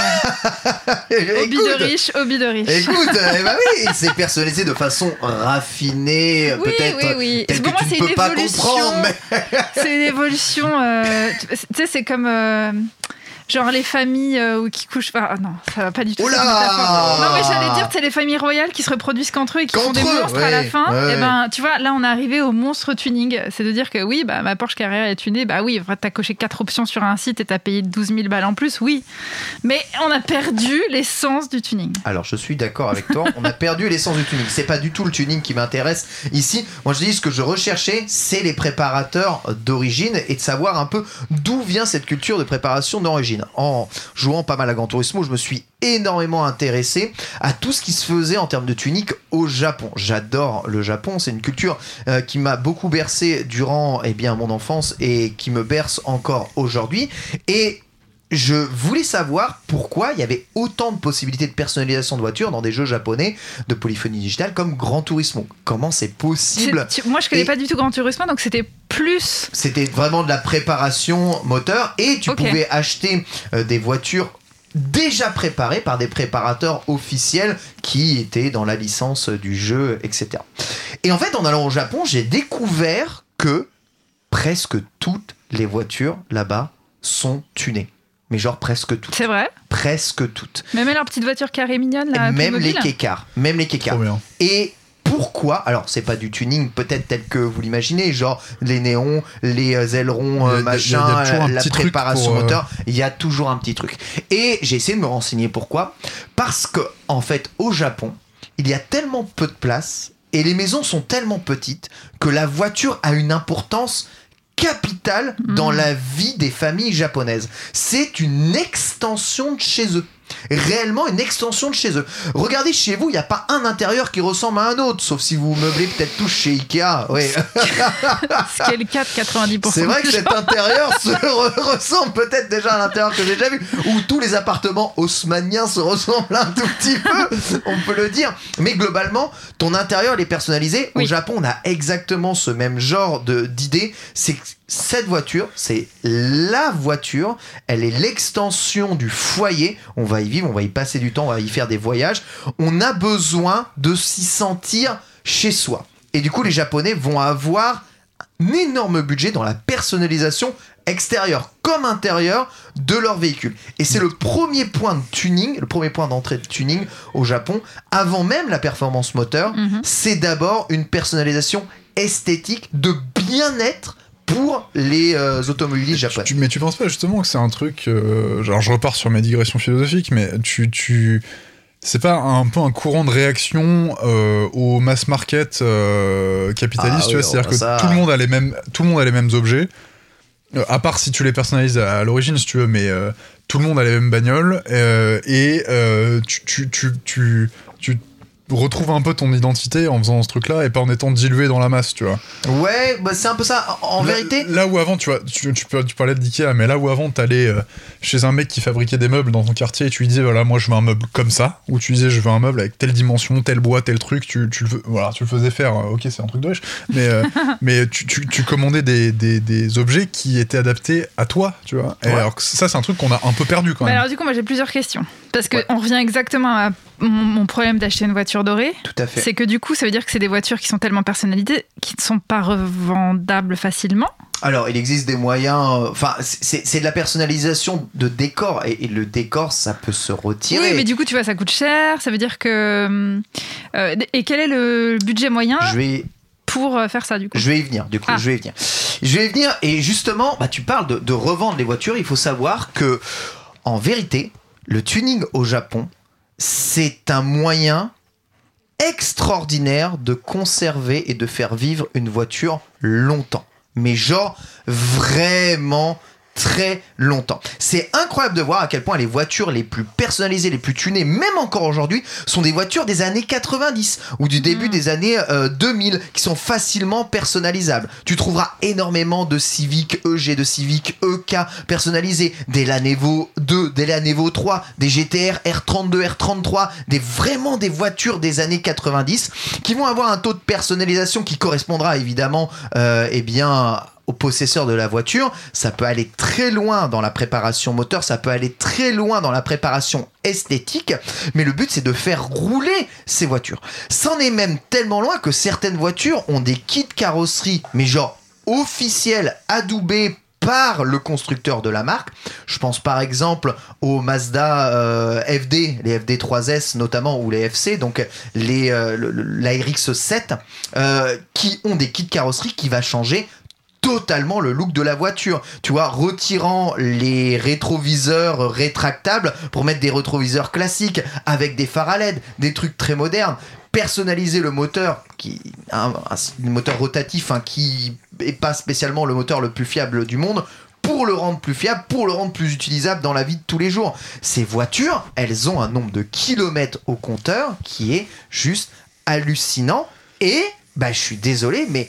Hobby écoute, de riche, hobby de riche. Écoute, eh ben oui, c'est personnalisé de façon raffinée, Oui, peut-être oui, oui. telle Pour que moi, tu c'est ne peux une pas évolution. comprendre. Mais... C'est une évolution. euh, tu sais, c'est comme. euh, Genre les familles euh, qui couchent. Ah non, ça va pas du tout. Oh là cette métaphore. Non, mais j'allais dire, c'est les familles royales qui se reproduisent qu'entre eux et qui font Qu'entre des eux, monstres ouais, à la fin. ouais, Et ben, tu vois, là, on est arrivé au monstre tuning. C'est de dire que oui, bah, ma Porsche Carrera est tunée. Bah oui, en fait, t'as coché quatre options sur un site et t'as payé douze mille balles en plus, oui. Mais on a perdu l'essence du tuning. Alors, je suis d'accord avec toi. On a perdu l'essence du tuning. C'est pas du tout le tuning qui m'intéresse ici. Moi, je dis ce que je recherchais, c'est les préparateurs d'origine et de savoir un peu d'où vient cette culture de préparation d'origine. En jouant pas mal à Gran Turismo, je me suis énormément intéressé à tout ce qui se faisait en termes de tuning au Japon. J'adore le Japon, c'est une culture euh, qui m'a beaucoup bercé durant eh bien, mon enfance et qui me berce encore aujourd'hui. Et je voulais savoir pourquoi il y avait autant de possibilités de personnalisation de voitures dans des jeux japonais de polyphonie digitale comme Gran Turismo. Comment c'est possible ? C'est- tu- moi, je connais Et- pas du tout Gran Turismo, donc c'était plus. C'était vraiment de la préparation moteur et tu Ok. pouvais acheter euh, des voitures déjà préparées par des préparateurs officiels qui étaient dans la licence du jeu, et cetera. Et en fait, en allant au Japon, j'ai découvert que presque toutes les voitures là-bas sont tunées. Mais genre presque toutes. C'est vrai. Presque toutes. Même leur petite voiture carrée mignonne, là. Même les Playmobil. Kekars. Même les Kekars. Trop bien. Et pourquoi ? Alors, c'est pas du tuning peut-être tel que vous l'imaginez, genre les néons, les euh, ailerons, Il y a- euh, il y a- machin, il y a toujours un la petit truc préparation pour, euh, moteur, il y a toujours un petit truc. Et j'ai essayé de me renseigner pourquoi. Parce que, en fait, au Japon, il y a tellement peu de place et les maisons sont tellement petites que la voiture a une importance capitale dans Mmh. la vie des familles japonaises. C'est une extension de chez eux. Réellement une extension de chez eux. Regardez chez vous, il n'y a pas un intérieur qui ressemble à un autre, sauf si vous meublez peut-être tous chez Ikea. Ouais. Ce qui est le cas de quatre-vingt-dix pour cent. C'est vrai que cet intérieur se re- ressemble peut-être déjà à l'intérieur que j'ai déjà vu, où tous les appartements haussmanniens se ressemblent un tout petit peu, on peut le dire. Mais globalement, ton intérieur il est personnalisé. Au Oui. Japon, on a exactement ce même genre de, d'idée. C'est que cette voiture, c'est la voiture, elle est l'extension du foyer. On va y vivre, on va y passer du temps, on va y faire des voyages. On a besoin de s'y sentir chez soi. Et du coup, les Japonais vont avoir énorme budget dans la personnalisation extérieure comme intérieure de leur véhicule. Et c'est le premier point de tuning, le premier point d'entrée de tuning au Japon, avant même la performance moteur, mm-hmm. c'est d'abord une personnalisation esthétique de bien-être pour les euh, automobilistes japonais. Tu, mais tu penses pas justement que c'est un truc... Euh, genre je repars sur mes digressions philosophiques, mais tu... tu... C'est pas un peu un courant de réaction euh, au mass market euh, capitaliste, ah, tu oui, vois, c'est-à-dire que ça... tout le monde a les mêmes, tout le monde a les mêmes objets, euh, à part si tu les personnalises à, à l'origine, si tu veux, mais euh, tout le monde a les mêmes bagnoles euh, et euh, tu, tu, tu, tu, tu retrouves un peu ton identité en faisant ce truc-là et pas en étant dilué dans la masse, tu vois. Ouais, bah c'est un peu ça. En là, vérité. Là où avant, tu vois, tu, tu, tu parlais d'Ikea, mais là où avant, t'allais euh, chez un mec qui fabriquait des meubles dans ton quartier et tu lui disais, voilà, moi je veux un meuble comme ça, ou tu disais, je veux un meuble avec telle dimension, tel bois, tel truc, tu, tu, le, voilà, tu le faisais faire, ok, c'est un truc de riche, mais, euh, mais tu, tu, tu commandais des, des, des objets qui étaient adaptés à toi, tu vois. Et ouais. Alors que ça, c'est un truc qu'on a un peu perdu quand même. Bah alors, du coup, moi j'ai plusieurs questions. Parce qu'on ouais. revient exactement à mon, mon problème d'acheter une voiture dorée. Tout à fait. C'est que du coup, ça veut dire que c'est des voitures qui sont tellement personnalisées qui ne sont pas revendables facilement. Alors, il existe des moyens... Enfin, c'est, c'est de la personnalisation de décor. Et, et le décor, ça peut se retirer. Oui, mais du coup, tu vois, ça coûte cher. Ça veut dire que... Euh, et quel est le budget moyen Je vais... pour faire ça, du coup? Je vais y venir, du coup. Ah. Je vais y venir. Je vais y venir. Et justement, bah, tu parles de, de revendre les voitures. Il faut savoir que, en vérité... Le tuning au Japon, c'est un moyen extraordinaire de conserver et de faire vivre une voiture longtemps. Mais genre, vraiment très longtemps. C'est incroyable de voir à quel point les voitures les plus personnalisées, les plus tunées, même encore aujourd'hui, sont des voitures des années quatre-vingt-dix ou du début mmh. des années euh, deux mille, qui sont facilement personnalisables. Tu trouveras énormément de Civic E G, de Civic E K personnalisés, des Lanevo deux, des Lanevo trois, des G T R R trente-deux, R trente-trois, des, vraiment des voitures des années quatre-vingt-dix qui vont avoir un taux de personnalisation qui correspondra évidemment euh, eh bien, au possesseur de la voiture. Ça peut aller très loin dans la préparation moteur, ça peut aller très loin dans la préparation esthétique, mais le but c'est de faire rouler ces voitures. C'en est même tellement loin que certaines voitures ont des kits carrosserie, mais genre officiels, adoubés par le constructeur de la marque. Je pense par exemple aux Mazda euh, F D, les F D trois S notamment, ou les F C, donc les, euh, le, la R X sept, euh, qui ont des kits carrosserie qui va changer totalement le look de la voiture, tu vois, retirant les rétroviseurs rétractables pour mettre des rétroviseurs classiques avec des phares à L E D, des trucs très modernes, personnaliser le moteur, qui un, un moteur rotatif hein, qui est pas spécialement le moteur le plus fiable du monde, pour le rendre plus fiable, pour le rendre plus utilisable dans la vie de tous les jours. Ces voitures, elles ont un nombre de kilomètres au compteur qui est juste hallucinant, et bah je suis désolé, mais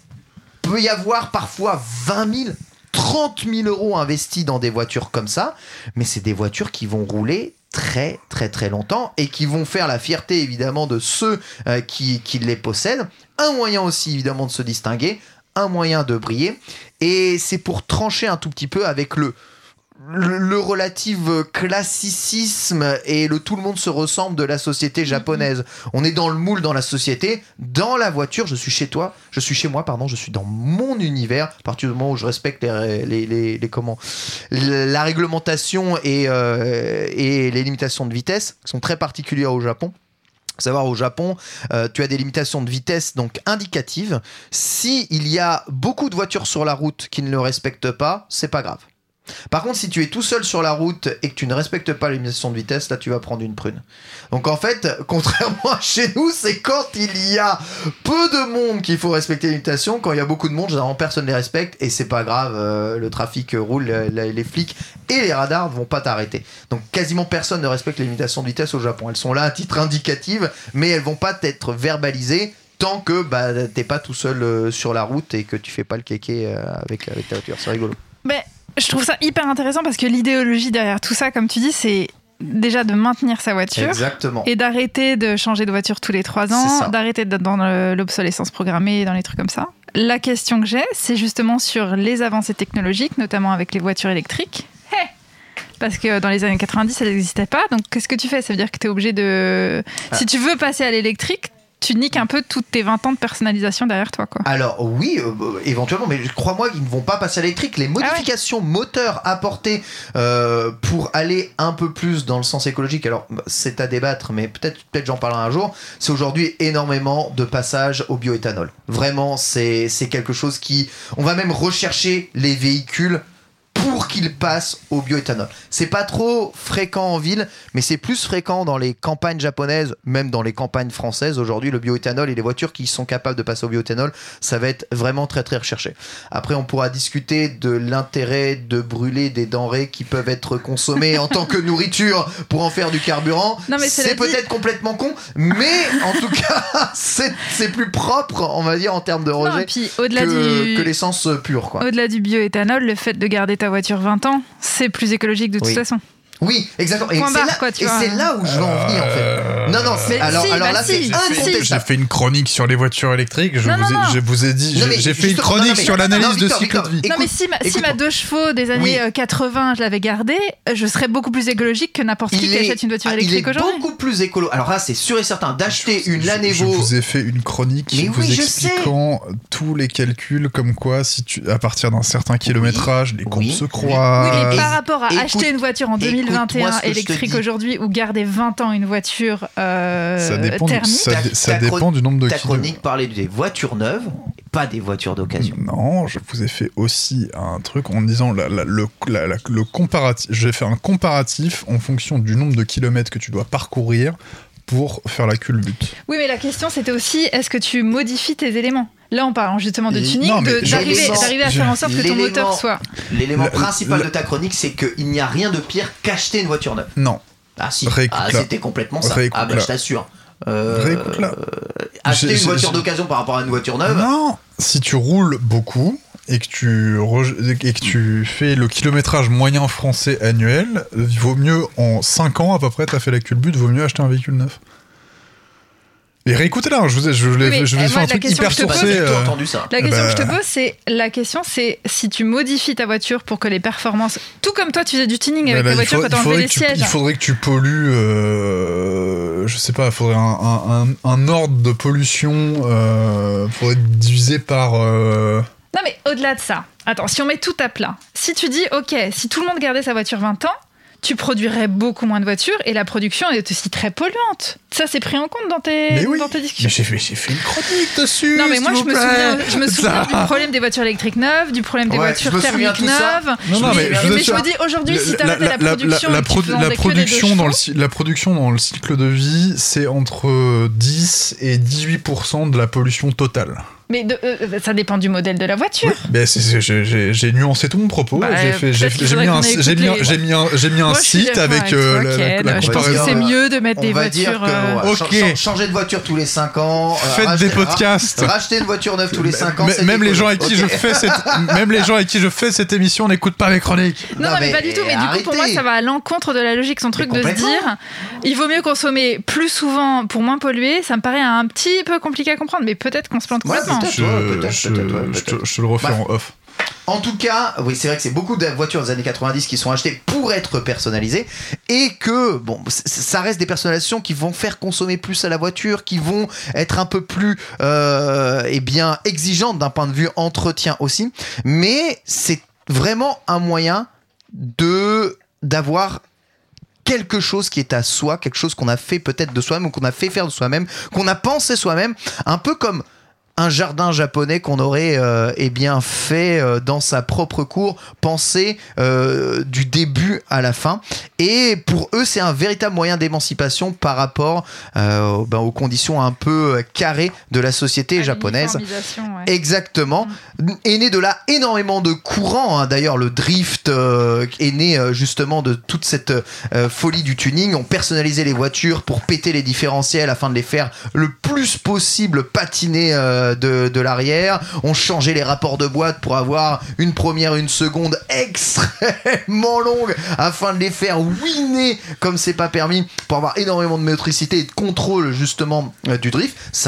peut y avoir parfois vingt mille, trente mille euros investis dans des voitures comme ça, mais c'est des voitures qui vont rouler très très très longtemps et qui vont faire la fierté évidemment de ceux euh, qui, qui les possèdent. Un moyen aussi évidemment de se distinguer, un moyen de briller, et c'est pour trancher un tout petit peu avec le Le, le relatif classicisme et le tout le monde se ressemble de la société japonaise. On est dans le moule dans la société, dans la voiture, je suis chez toi, je suis chez moi, pardon, je suis dans mon univers, à partir du moment où je respecte les, les, les, les comment, la réglementation et, euh, et les limitations de vitesse, qui sont très particulières au Japon. Faut savoir, au Japon, euh, tu as des limitations de vitesse donc indicatives. Si il y a beaucoup de voitures sur la route qui ne le respectent pas, c'est pas grave. Par contre, si tu es tout seul sur la route et que tu ne respectes pas les limitations de vitesse, là tu vas prendre une prune. Donc en fait, contrairement à chez nous, c'est quand il y a peu de monde qu'il faut respecter les limitations. Quand il y a beaucoup de monde, généralement personne ne les respecte et c'est pas grave, euh, le trafic roule, les, les flics et les radars ne vont pas t'arrêter. Donc quasiment personne ne respecte les limitations de vitesse au Japon. Elles sont là à titre indicatif, mais elles vont pas être verbalisées tant que bah, t'es pas tout seul euh, sur la route et que tu fais pas le kéké euh, avec, avec ta voiture. C'est rigolo. Mais je trouve ça hyper intéressant parce que l'idéologie derrière tout ça, comme tu dis, c'est déjà de maintenir sa voiture. Exactement. Et d'arrêter de changer de voiture tous les trois ans, d'arrêter d'être dans le, l'obsolescence programmée, dans les trucs comme ça. La question que j'ai, c'est justement sur les avancées technologiques, notamment avec les voitures électriques. Hey Parce que dans les années quatre-vingt-dix, ça n'existait pas. Donc qu'est-ce que tu fais ? Ça veut dire que tu es obligé de... Ah. Si tu veux passer à l'électrique, tu niques un peu toutes tes vingt ans de personnalisation derrière toi, quoi. Alors oui, euh, éventuellement, mais crois-moi qu'ils ne vont pas passer à l'électrique. Les modifications ah ouais. moteurs apportées euh, pour aller un peu plus dans le sens écologique, alors c'est à débattre, mais peut-être, peut-être j'en parlerai un jour, c'est aujourd'hui énormément de passages au bioéthanol. Vraiment, c'est, c'est quelque chose qui... On va même rechercher les véhicules pour qu'ils passent au bioéthanol. C'est pas trop fréquent en ville, mais c'est plus fréquent dans les campagnes japonaises, même dans les campagnes françaises. Aujourd'hui, le bioéthanol et les voitures qui sont capables de passer au bioéthanol, ça va être vraiment très très recherché. Après, on pourra discuter de l'intérêt de brûler des denrées qui peuvent être consommées en tant que nourriture pour en faire du carburant. Non, mais c'est peut-être dit... complètement con, mais en tout cas, c'est, c'est plus propre, on va dire, en termes de rejet non, puis, au-delà que, du... que l'essence pure, quoi. Au-delà du bioéthanol, le fait de garder ta voiture vingt ans, c'est plus écologique de toute oui. façon. Oui, exactement. Et, Point c'est, barre, là, quoi, tu et vois. c'est là où je veux en venir, en fait. Non, non, c'est, alors, si, alors bah là, si. c'est incontestable. J'ai fait une chronique sur les voitures électriques. Je, non, vous, ai, non, non. je vous ai dit, non, j'ai, j'ai fait une justement, chronique non, mais, sur l'analyse non, Victor, de cycle Victor, de vie. écoute, non, mais si ma, si ma deux chevaux des années oui. quatre-vingts, je l'avais gardée, je serais beaucoup plus écologique que n'importe qui il qui est, achète une voiture ah, électrique il est aujourd'hui. beaucoup plus écolo. Alors là, c'est sûr et certain d'acheter je, une je, Lanevo. Je vous ai fait une chronique mais vous oui, expliquant tous les calculs, comme quoi, si tu, à partir d'un certain kilométrage, oui. les courbes oui. se croisent. Oui, mais par rapport à écoute, acheter une voiture en deux mille vingt et un écoute, électrique aujourd'hui ou garder vingt ans une voiture euh, ça dépend, thermique. ça, ta, ça ta dépend chron- du nombre de ta kilos. chronique parlait des voitures neuves, pas des voitures d'occasion. Non, je vous ai fait aussi un truc en disant la, la, le, la, la, le comparatif. J'ai fait un comparatif en fonction du nombre de kilomètres que tu dois parcourir pour faire la culbute. Oui, mais la question c'était aussi est-ce que tu modifies tes éléments ? Là, on parle justement de tuning, non, de, d'arriver, d'arriver à faire en sorte que ton l'élément, moteur soit. L'élément la, principal la, de ta chronique, c'est qu'il n'y a rien de pire qu'acheter une voiture neuve. Non. Ah si, ah, là. c'était complètement ça. Réécoute ah bah là. je t'assure. Euh, Réécoute là. Euh, acheter j'ai, une j'ai, voiture j'ai... d'occasion par rapport à une voiture neuve. Non, si tu roules beaucoup et que tu re... et que tu fais le kilométrage moyen français annuel, il vaut mieux en cinq ans à peu près, t'as fait la culbute, vaut mieux acheter un véhicule neuf. Et réécoutez là, je vous ai, je vous ai, oui, je vous ai fait un truc hyper sourcé. Euh... entendu ça. La question bah... que je te pose, c'est la question, c'est si tu modifies ta voiture pour que les performances, tout comme toi, tu faisais du tuning avec là, ta voiture faut, quand t'enlevais les tu, sièges. Il faudrait que tu pollues, euh, je sais pas, il faudrait un, un, un, un ordre de pollution, euh, faudrait diviser par. Euh... Non mais au-delà de ça, attends, si on met tout à plat, si tu dis, ok, si tout le monde gardait sa voiture vingt ans, tu produirais beaucoup moins de voitures et la production est aussi très polluante. Ça, c'est pris en compte dans tes, oui, dans tes discussions. Mais j'ai fait, j'ai fait une chronique dessus. Non, mais moi, je me, souviens, je me souviens ça. du problème des voitures électriques neuves, du problème des ouais, voitures thermiques neuves. Non, non, mais, mais, je, mais je me dis, aujourd'hui, si t'arrêtais la, la, la production, la, la, produ- la, production dans le, la production dans le cycle de vie, c'est entre dix et dix-huit pour cent de la pollution totale. Mais de, euh, ça dépend du modèle de la voiture. Oui, mais c'est, c'est, j'ai, j'ai, j'ai nuancé tout mon propos. Bah, j'ai, fait, j'ai, j'ai, mis un, j'ai, mis un, j'ai mis un, j'ai mis un Moi, site avec euh, toi, la, okay, la, la je pense que c'est mieux de mettre on des va voitures. Dire que, euh... ouais, okay. ch- changer de voiture tous les cinq ans. Faites euh, racheter, des podcasts. Ra- racheter une voiture neuve tous les cinq ans. M- même les gens avec qui okay. je fais cette, même les gens avec qui je fais cette émission n'écoutent pas mes chroniques. Non, non, non mais, mais pas du tout. Mais arrêtez. Du coup, pour moi, ça va à l'encontre de la logique. Son truc de se dire, il vaut mieux consommer plus souvent pour moins polluer. Ça me paraît un petit peu compliqué à comprendre, mais peut-être qu'on se plante complètement. Ouais, peut-être, peut-être, je, peut-être, ouais, je, peut-être. te, je te le refais bah, en off. En tout cas, oui, c'est vrai que c'est beaucoup de voitures des années quatre-vingt-dix qui sont achetées pour être personnalisées et que, bon, ça reste des personnalisations qui vont faire consommer plus à la voiture, qui vont être un peu plus, euh, eh bien, exigeantes d'un point de vue entretien aussi. Mais c'est vraiment un moyen de, d'avoir quelque chose qui est à soi, quelque chose qu'on a fait peut-être de soi-même ou qu'on a fait faire de soi-même, qu'on a pensé soi-même, un peu comme un jardin japonais qu'on aurait euh, eh bien fait euh, dans sa propre cour, pensé euh, du début à la fin. Et pour eux, c'est un véritable moyen d'émancipation par rapport euh, ben, aux conditions un peu carrées de la société à japonaise. Ouais. Exactement. Mmh. Est né de là énormément de courants. Hein. D'ailleurs, le drift euh, est né euh, justement de toute cette euh, folie du tuning. On personnalisait les voitures pour péter les différentiels afin de les faire le plus possible patiner euh, De, de l'arrière. On changeait les rapports de boîte pour avoir une première, une seconde extrêmement longue afin de les faire winner comme c'est pas permis, pour avoir énormément de motricité et de contrôle justement euh, du drift. Ça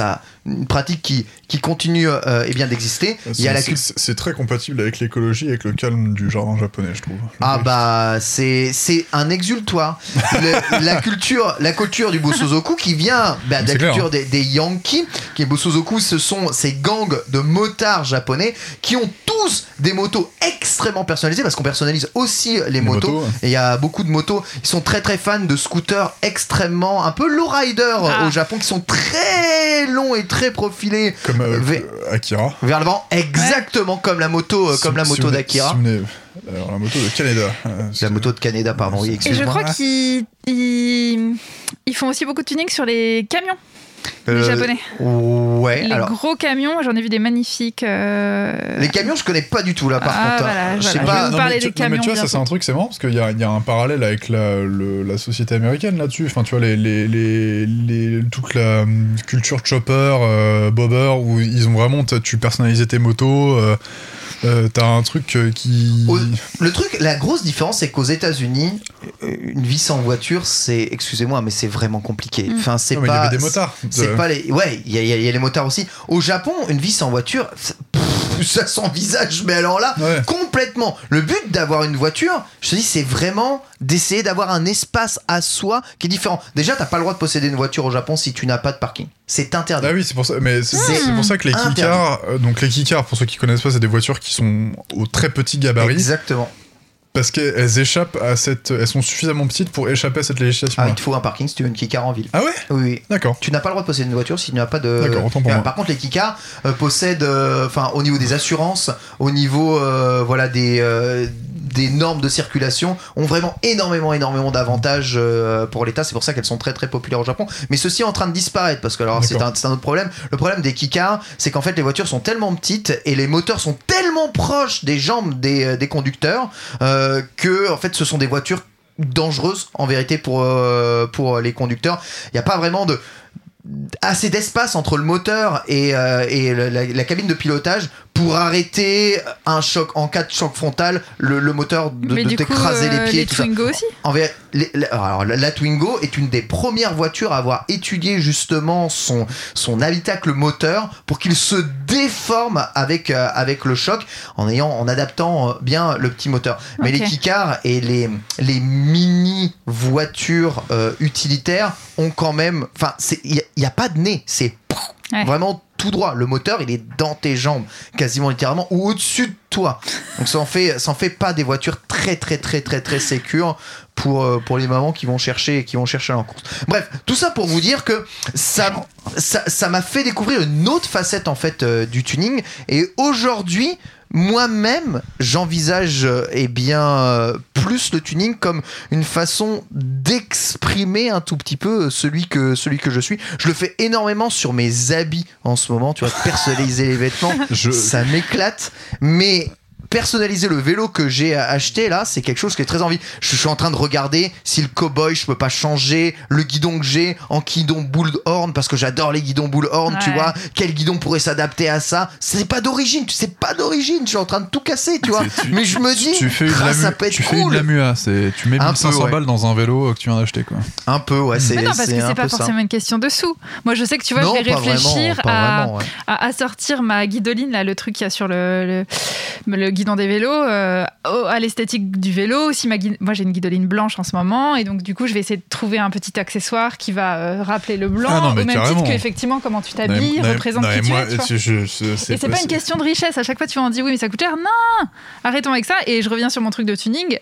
une pratique qui, qui continue euh, eh bien, d'exister. C'est, Il y a la c'est, cul- c'est, c'est très compatible avec l'écologie et avec le calme du jardin japonais, je trouve. Ah bah c'est c'est un exultoire. Le- la culture la culture du Bosozoku qui vient bah, de la C'est clair, culture hein. des, des Yankees. Qui est Bosozoku, ce sont ces gangs de motards japonais qui ont tous des motos extrêmement personnalisées parce qu'on personnalise aussi les, Les motos. motos, ouais. Et il y a beaucoup de motos. Ils sont très très fans de scooters extrêmement un peu lowrider Ah. au Japon qui sont très longs et très profilés Comme euh, vers, euh, Akira. vers l'avant, exactement comme la moto euh, comme Si- la si moto vous venez- d'Akira. si vous venez- Alors, la moto de Canada. euh, La moto de Canada, pardon, oui, Et excuse-moi. je crois qu'ils ils, ils font aussi beaucoup de tuning sur les camions, les Euh, japonais. Ouais, Les alors. gros camions, j'en ai vu des magnifiques. euh, Les camions, je connais pas du tout là par Ah, contre. voilà, je sais voilà. pas. Je vais vous Non, parler mais tu, des non, mais tu camions vois, ça c'est bientôt. un truc, c'est marrant parce qu'il y a, il y a un parallèle avec la, le- la société américaine là-dessus. Enfin, tu vois, les, les, les, les- toute la hum, culture chopper, euh, bobber, où ils ont vraiment, t'as- tu personnalisais tes motos. Euh, euh, t'as un truc euh, qui. Au- Le truc, la grosse différence, c'est qu'aux États-Unis, une vie sans voiture, c'est, excusez-moi, mais c'est vraiment compliqué. Mm. Enfin, c'est Non, mais il y pas. avait des motards. C'est Euh, pas les. Ouais, il y, a- il y a- il y a les motards aussi. Au Japon, une vie sans voiture, c'est- pff, ça s'envisage, mais alors là, Ouais. complètement. Le but d'avoir une voiture, je te dis, c'est vraiment d'essayer d'avoir un espace à soi qui est différent. Déjà, t'as pas le droit de posséder une voiture au Japon si tu n'as pas de parking. C'est interdit. Ah oui, c'est pour ça. Mais c'est, C'est c'est pour ça que les interdit. kicars, euh, donc les kicars, pour ceux qui connaissent pas, c'est des voitures qui sont au très petit gabarit Exactement. parce qu'elles échappent à cette, elles sont suffisamment petites pour échapper à cette législation. Ah, il te faut un parking si tu veux une Kikar en ville. Ah ouais, Oui, oui. d'accord. Tu n'as pas le droit de posséder une voiture si tu n'as pas de. D'accord, autant pour Euh, moi. Par contre, les Kikars euh, possèdent, euh, enfin, au niveau des assurances, au niveau, euh, voilà, des euh, des normes de circulation, ont vraiment énormément, énormément d'avantages euh, pour l'État. C'est pour ça qu'elles sont très, très populaires au Japon. Mais ceci est en train de disparaître parce que alors c'est D'accord. un, c'est un autre problème. Le problème des Kikars, c'est qu'en fait les voitures sont tellement petites et les moteurs sont tellement proches des jambes des, euh, des conducteurs euh, que en fait ce sont des voitures dangereuses en vérité pour euh, pour les conducteurs. Il n'y a pas vraiment de assez d'espace entre le moteur et, euh, et la, la- la cabine de pilotage pour arrêter un choc en cas de choc frontal le, le moteur de, Mais de du coup, t'écraser euh, les pieds les tout ça. Twingo aussi. En vrai, les- les- alors, la, la Twingo est une des premières voitures à avoir étudié justement son, son habitacle moteur pour qu'il se déforme avec, euh, avec le choc en, ayant, en adaptant euh, bien le petit moteur. Mais Ok. les Kikars et les, les mini voitures euh, utilitaires ont quand même. Enfin, il n'y a, a pas de nez, c'est Ouais. vraiment tout droit. Le moteur, il est dans tes jambes, quasiment littéralement, ou au-dessus de toi. Donc ça en fait, ça en fait pas des voitures très très très très très sécures pour, euh, pour les mamans qui vont chercher qui vont chercher en course. Bref, tout ça pour vous dire que ça ça ça m'a fait découvrir une autre facette en fait euh, du tuning. Et aujourd'hui, moi-même, j'envisage euh, eh bien euh, plus le tuning comme une façon d'exprimer un tout petit peu celui que celui que je suis. Je le fais énormément sur mes habits en ce moment, tu vois, personnaliser les vêtements, Je- ça m'éclate. Mais personnaliser le vélo que j'ai acheté là, c'est quelque chose qui est très envie. Je suis en train de regarder si le cowboy, je peux pas changer le guidon que j'ai en guidon bullhorn parce que j'adore les guidons bullhorn, tu Ouais. vois. Quel guidon pourrait s'adapter à ça? C'est pas d'origine, c'est pas d'origine. Je suis en train de tout casser, tu vois. C'est- tu- Mais je me dis, tu fais une ah, ça lamu, peut être tu fais une cool. lamua, c'est tu mets Un mille cinq cents peu, ouais. balles dans un vélo euh, que tu viens d'acheter quoi. Un peu, ouais. C'est Mais non, parce c'est que un c'est pas peu ça. forcément une question de sous. Moi, je sais que tu vois, Non, je vais pas réfléchir vraiment, pas à, vraiment, ouais. à, à sortir ma guidoline, là, le truc qu'il y a sur le, le, le guidon des vélos, euh, au- à l'esthétique du vélo. Aussi, ma guid- moi, j'ai une guidoline blanche en ce moment, et donc, du coup, je vais essayer de trouver un petit accessoire qui va euh, rappeler le blanc, Ah non, mais au même carrément. titre qu'effectivement, comment tu t'habilles, Non, mais- représente non, qui mais tu moi, es. Tu vois. je- je- je- c'est Et c'est pas une question de richesse. À chaque fois, tu m'en dis oui, mais ça coûte cher. Non, arrêtons avec ça. Et je reviens sur mon truc de tuning.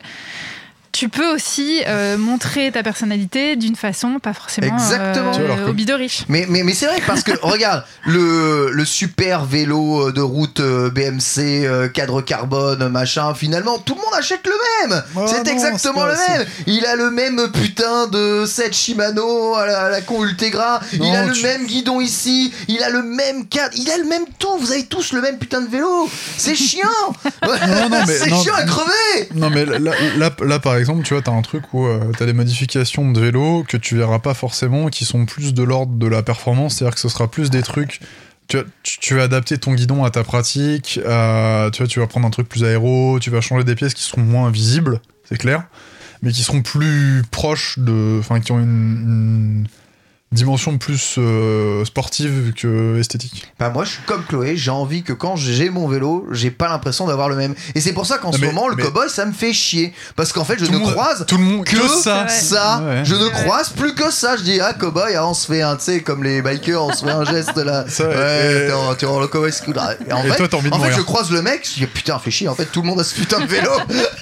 Tu peux aussi euh, montrer ta personnalité d'une façon pas forcément Exactement. Tu vois, alors euh, que- hobby de riche. Mais, mais, mais c'est vrai parce que regarde le, le super vélo de route euh, B M C euh, cadre carbone machin, finalement tout le monde achète le même. Ah c'est non, exactement c'est le pas- même. Il a le même putain de set Shimano à la, à la con Ultegra. Il Non, a le tu- même guidon ici. Il a le même cadre. Il a le même tout. Vous avez tous le même putain de vélo. C'est chiant. Non, non, mais- c'est non, chiant à crever. Non mais là, là, là, par exemple tu vois t'as un truc où euh, t'as des modifications de vélo que tu verras pas forcément qui sont plus de l'ordre de la performance, c'est à dire que ce sera plus des trucs tu vas, tu, tu vas adapter ton guidon à ta pratique, à, tu vois tu vas prendre un truc plus aéro, tu vas changer des pièces qui seront moins visibles, c'est clair, mais qui seront plus proches de, enfin qui ont une, une dimension plus euh, sportive que esthétique. Bah moi je suis comme Chloé, j'ai envie que quand j'ai mon vélo, j'ai pas l'impression d'avoir le même. Et c'est pour ça qu'en Non, ce mais- moment le mais- cowboy ça me fait chier parce qu'en fait je Tout ne le monde- croise tout le monde que, que ça. ça. Ouais. Je ne Ouais. croise plus que ça. Je dis ah cowboy, ah, on se fait un, tu sais comme les bikers, on se fait un geste là. Ça, ouais, et- t'es en- t'es en le cowboy school. Et en Et fait, toi, t'as envie de en fait mourir. je croise le mec, je dis putain fais chier. En fait tout le monde a ce putain de vélo.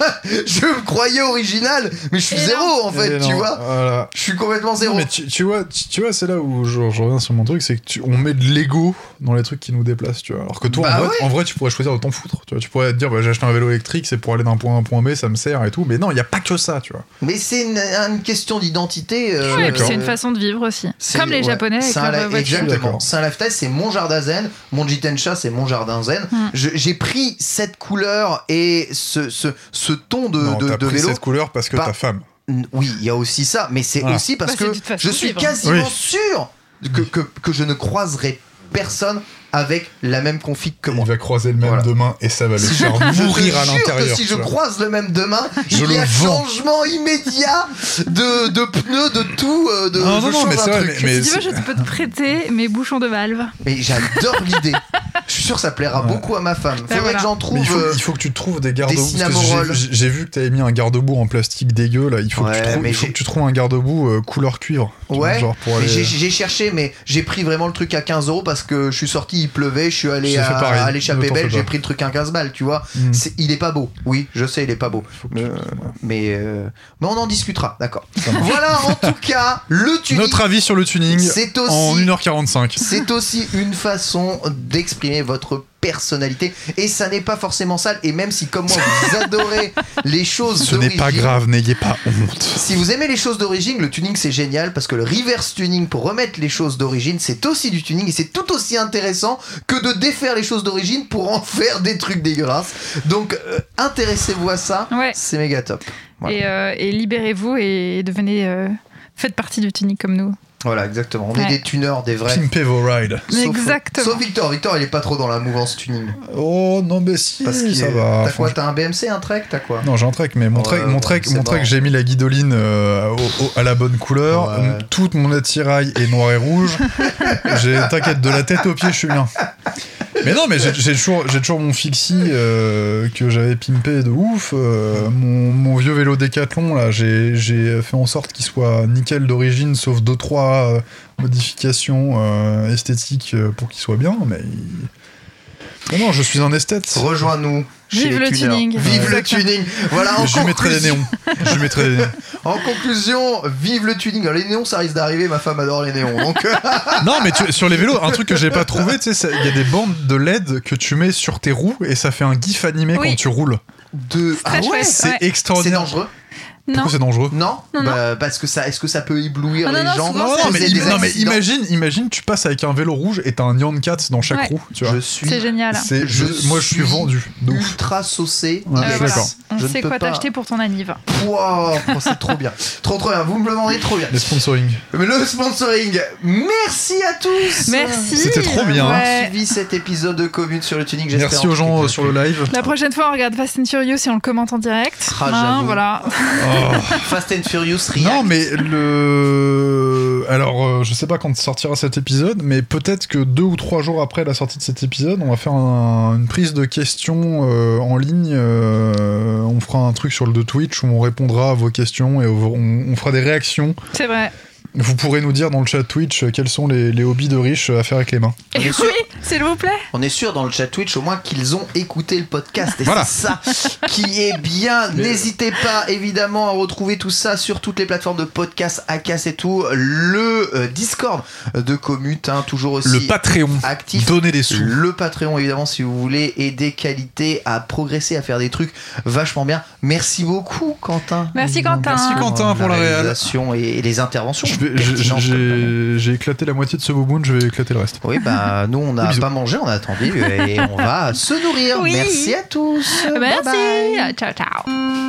Je me croyais original, mais je suis Et zéro en fait, Et tu non, vois. voilà. Je suis complètement zéro. Non, mais tu, tu vois, tu, tu vois, c'est là où je, je reviens sur mon truc, c'est que tu, on met de l'ego dans les trucs qui nous déplacent, tu vois. Alors que toi, Bah en, vrai, ouais. en vrai, tu pourrais choisir de t'en foutre, tu vois. Tu pourrais te dire, bah, j'ai acheté un vélo électrique, c'est pour aller d'un point A à un point B, ça me sert et tout. Mais non, il y a pas que ça, tu vois. Mais c'est une, une question d'identité. euh, Ouais, et puis d'accord. c'est une façon de vivre aussi. C'est- Comme les ouais. Japonais avec C'est un leur li- voiture. Exactement. D'accord. C'est un lifestyle, c'est mon jardin zen. Mon Jitensha, c'est mon jardin zen. Mm. Je- J'ai pris cette couleur et ce, ce, ce ton de, non, de, t'as de pris vélo. cette couleur parce que Pas- ta femme. N- Oui, il y a aussi ça, mais c'est Voilà. aussi parce Bah, c'est que une façon je de suis vivre. quasiment Oui. sûr que, que, que je ne croiserai personne avec la même config que moi. Il va croiser le même Voilà. demain et ça va le Si je, faire je te mourir à jure l'intérieur. que si tu je vois. croise le même demain, Je il y le a vends. changement immédiat de, de pneus, de tout. euh, De, Non, je non, non, change mais un c'est vrai, truc. mais- Si tu veux, je peux te prêter mes bouchons de valve. Mais j'adore l'idée. Je suis sûr que ça plaira Ouais. beaucoup à ma femme. Faudrait voilà. que j'en Mais trouve. il, faut, euh, il faut que tu trouves des garde-boue. parce que cinnamoroll. j'ai- J'ai vu que t'avais mis un garde-boue en plastique dégueu là. Il faut, Ouais, que, tu trouves, mais il faut j'ai- que tu trouves un garde-boue euh, couleur cuivre. tu vois, Ouais, genre pour mais aller... j'ai- j'ai cherché, mais j'ai pris vraiment le truc à quinze euros parce que je suis sorti, il pleuvait, je suis allé J'ai à, fait pareil. à l'échappée Ne t'en belle, fais j'ai pas. pris le truc à quinze balles, tu vois. Mm. C'est- Il est pas beau, oui, je sais, il est pas beau. Faut que tu- Euh, mais, euh, mais on en discutera, d'accord. Ça marche. Voilà, en tout cas, le tuning, Notre avis sur le tuning c'est aussi, en une heure quarante-cinq. c'est aussi une façon d'exprimer votre personnalité et ça n'est pas forcément sale. Et même si, comme moi, vous adorez les choses Ce n'est pas d'origine, grave, n'ayez pas honte. si vous aimez les choses d'origine, le tuning c'est génial parce que le reverse tuning pour remettre les choses d'origine, c'est aussi du tuning et c'est tout aussi intéressant que de défaire les choses d'origine pour en faire des trucs dégueulasses. Donc euh, intéressez-vous à ça, Ouais. c'est méga top. Voilà. Et, euh, et libérez-vous et devenez. euh, faites partie du tuning comme nous. Voilà, exactement. On est Ouais. des tuneurs, des vrais. Pimpez vos rides. Sauf- Exactement. Sauf Victor. Victor, il est pas trop dans la mouvance tuning. Oh non, mais si, Parce que ça va. T'as quoi Franch- T'as un B M C, un Trek T'as quoi Non, j'ai un trek, mais mon Ouais, trek, ouais, mon trek, c'est mon trek, marrant. j'ai mis la guidoline euh, au- au- à la bonne couleur. Ouais. Toute mon attirail est noir et rouge. j'ai, t'inquiète, de la tête aux pieds, je suis bien. Mais non, mais j'ai, j'ai toujours, j'ai toujours mon fixie euh, que j'avais pimpé de ouf. Euh, mon, mon vieux vélo Décathlon, là, j'ai, j'ai fait en sorte qu'il soit nickel d'origine, sauf deux trois euh, modifications euh, esthétiques euh, pour qu'il soit bien. Mais il- non, non, je suis un esthète. Rejoins-nous. chez Vive les le tuners. tuning. Vive le Exactement. tuning. Voilà, en Je lui mettrai des conclusion- néons. Je lui mettrai des néons. En conclusion, vive le tuning. Alors, les néons, ça risque d'arriver. Ma femme adore les néons. Donc, euh, Non, mais tu- sur les vélos, un truc que j'ai pas trouvé, tu sais, c'est- il y a des bandes de L E D que tu mets sur tes roues et ça fait un gif animé Oui. quand tu roules. de. très chouette. C'est Ouais. C'est extraordinaire. dangereux. Non. Pourquoi c'est dangereux? Non, Non, Bah, parce que ça, est-ce que ça peut éblouir Ah, non, les non, gens souvent, Non, c'est- non, mais, causer im- des non, mais accidents imagine, imagine, tu passes avec un vélo rouge et t'as un Nyan quatre dans chaque Ouais. roue, tu vois. Je suis C'est génial. C'est, Je je- moi, je suis suis vendu. De ouf. ultra saucé. Ouais, Yes. je suis d'accord. On Je ne sait peux quoi pas- t'acheter pour ton anniv. Wow, oh, c'est trop bien. Trop trop bien. Vous me le demandez trop bien. Les sponsoring. Mais le sponsoring, merci à tous. Merci. C'était trop bien, hein. D'avoir Ouais. suivi cet épisode de Commune sur le tuning. J'espère Merci en aux tout cas gens que- euh, sur le live. La prochaine fois, on regarde Fast and Furious et on le commente en direct. Ah, Hein, j'avoue. voilà. Oh. Fast and Furious React. Non, mais le. Alors, euh, je sais pas quand sortira cet épisode, mais peut-être que deux ou trois jours après la sortie de cet épisode, on va faire un- une prise de questions euh, en ligne. euh, on fera un truc sur le de Twitch où on répondra à vos questions et on, on fera des réactions. C'est vrai. Vous pourrez nous dire dans le chat Twitch euh, quels sont les, les hobbies de riches à faire avec les mains. Et Bien oui, sûr. s'il vous plaît. On est sûr dans le chat Twitch au moins qu'ils ont écouté le podcast et Voilà. c'est ça qui est bien. N'hésitez pas évidemment à retrouver tout ça sur toutes les plateformes de podcast, Acast et tout. Le euh, Discord de Commute, hein, toujours aussi Le Patreon. actif. Donnez des sous. Le Patreon évidemment si vous voulez aider Qualité à progresser, à faire des trucs vachement bien. Merci beaucoup Quentin. Merci, Quentin. Merci, Quentin, pour la réal. réalisation et, et les interventions. Je vais- j'ai- pertinentes, comme J'ai j'ai éclaté la moitié de ce bouboune, je vais éclater le reste. oui, bah nous on n'a Bisous. pas mangé, on a attendu et on va se nourrir. Oui. Merci à tous. Bye bye. Merci. Ciao, ciao.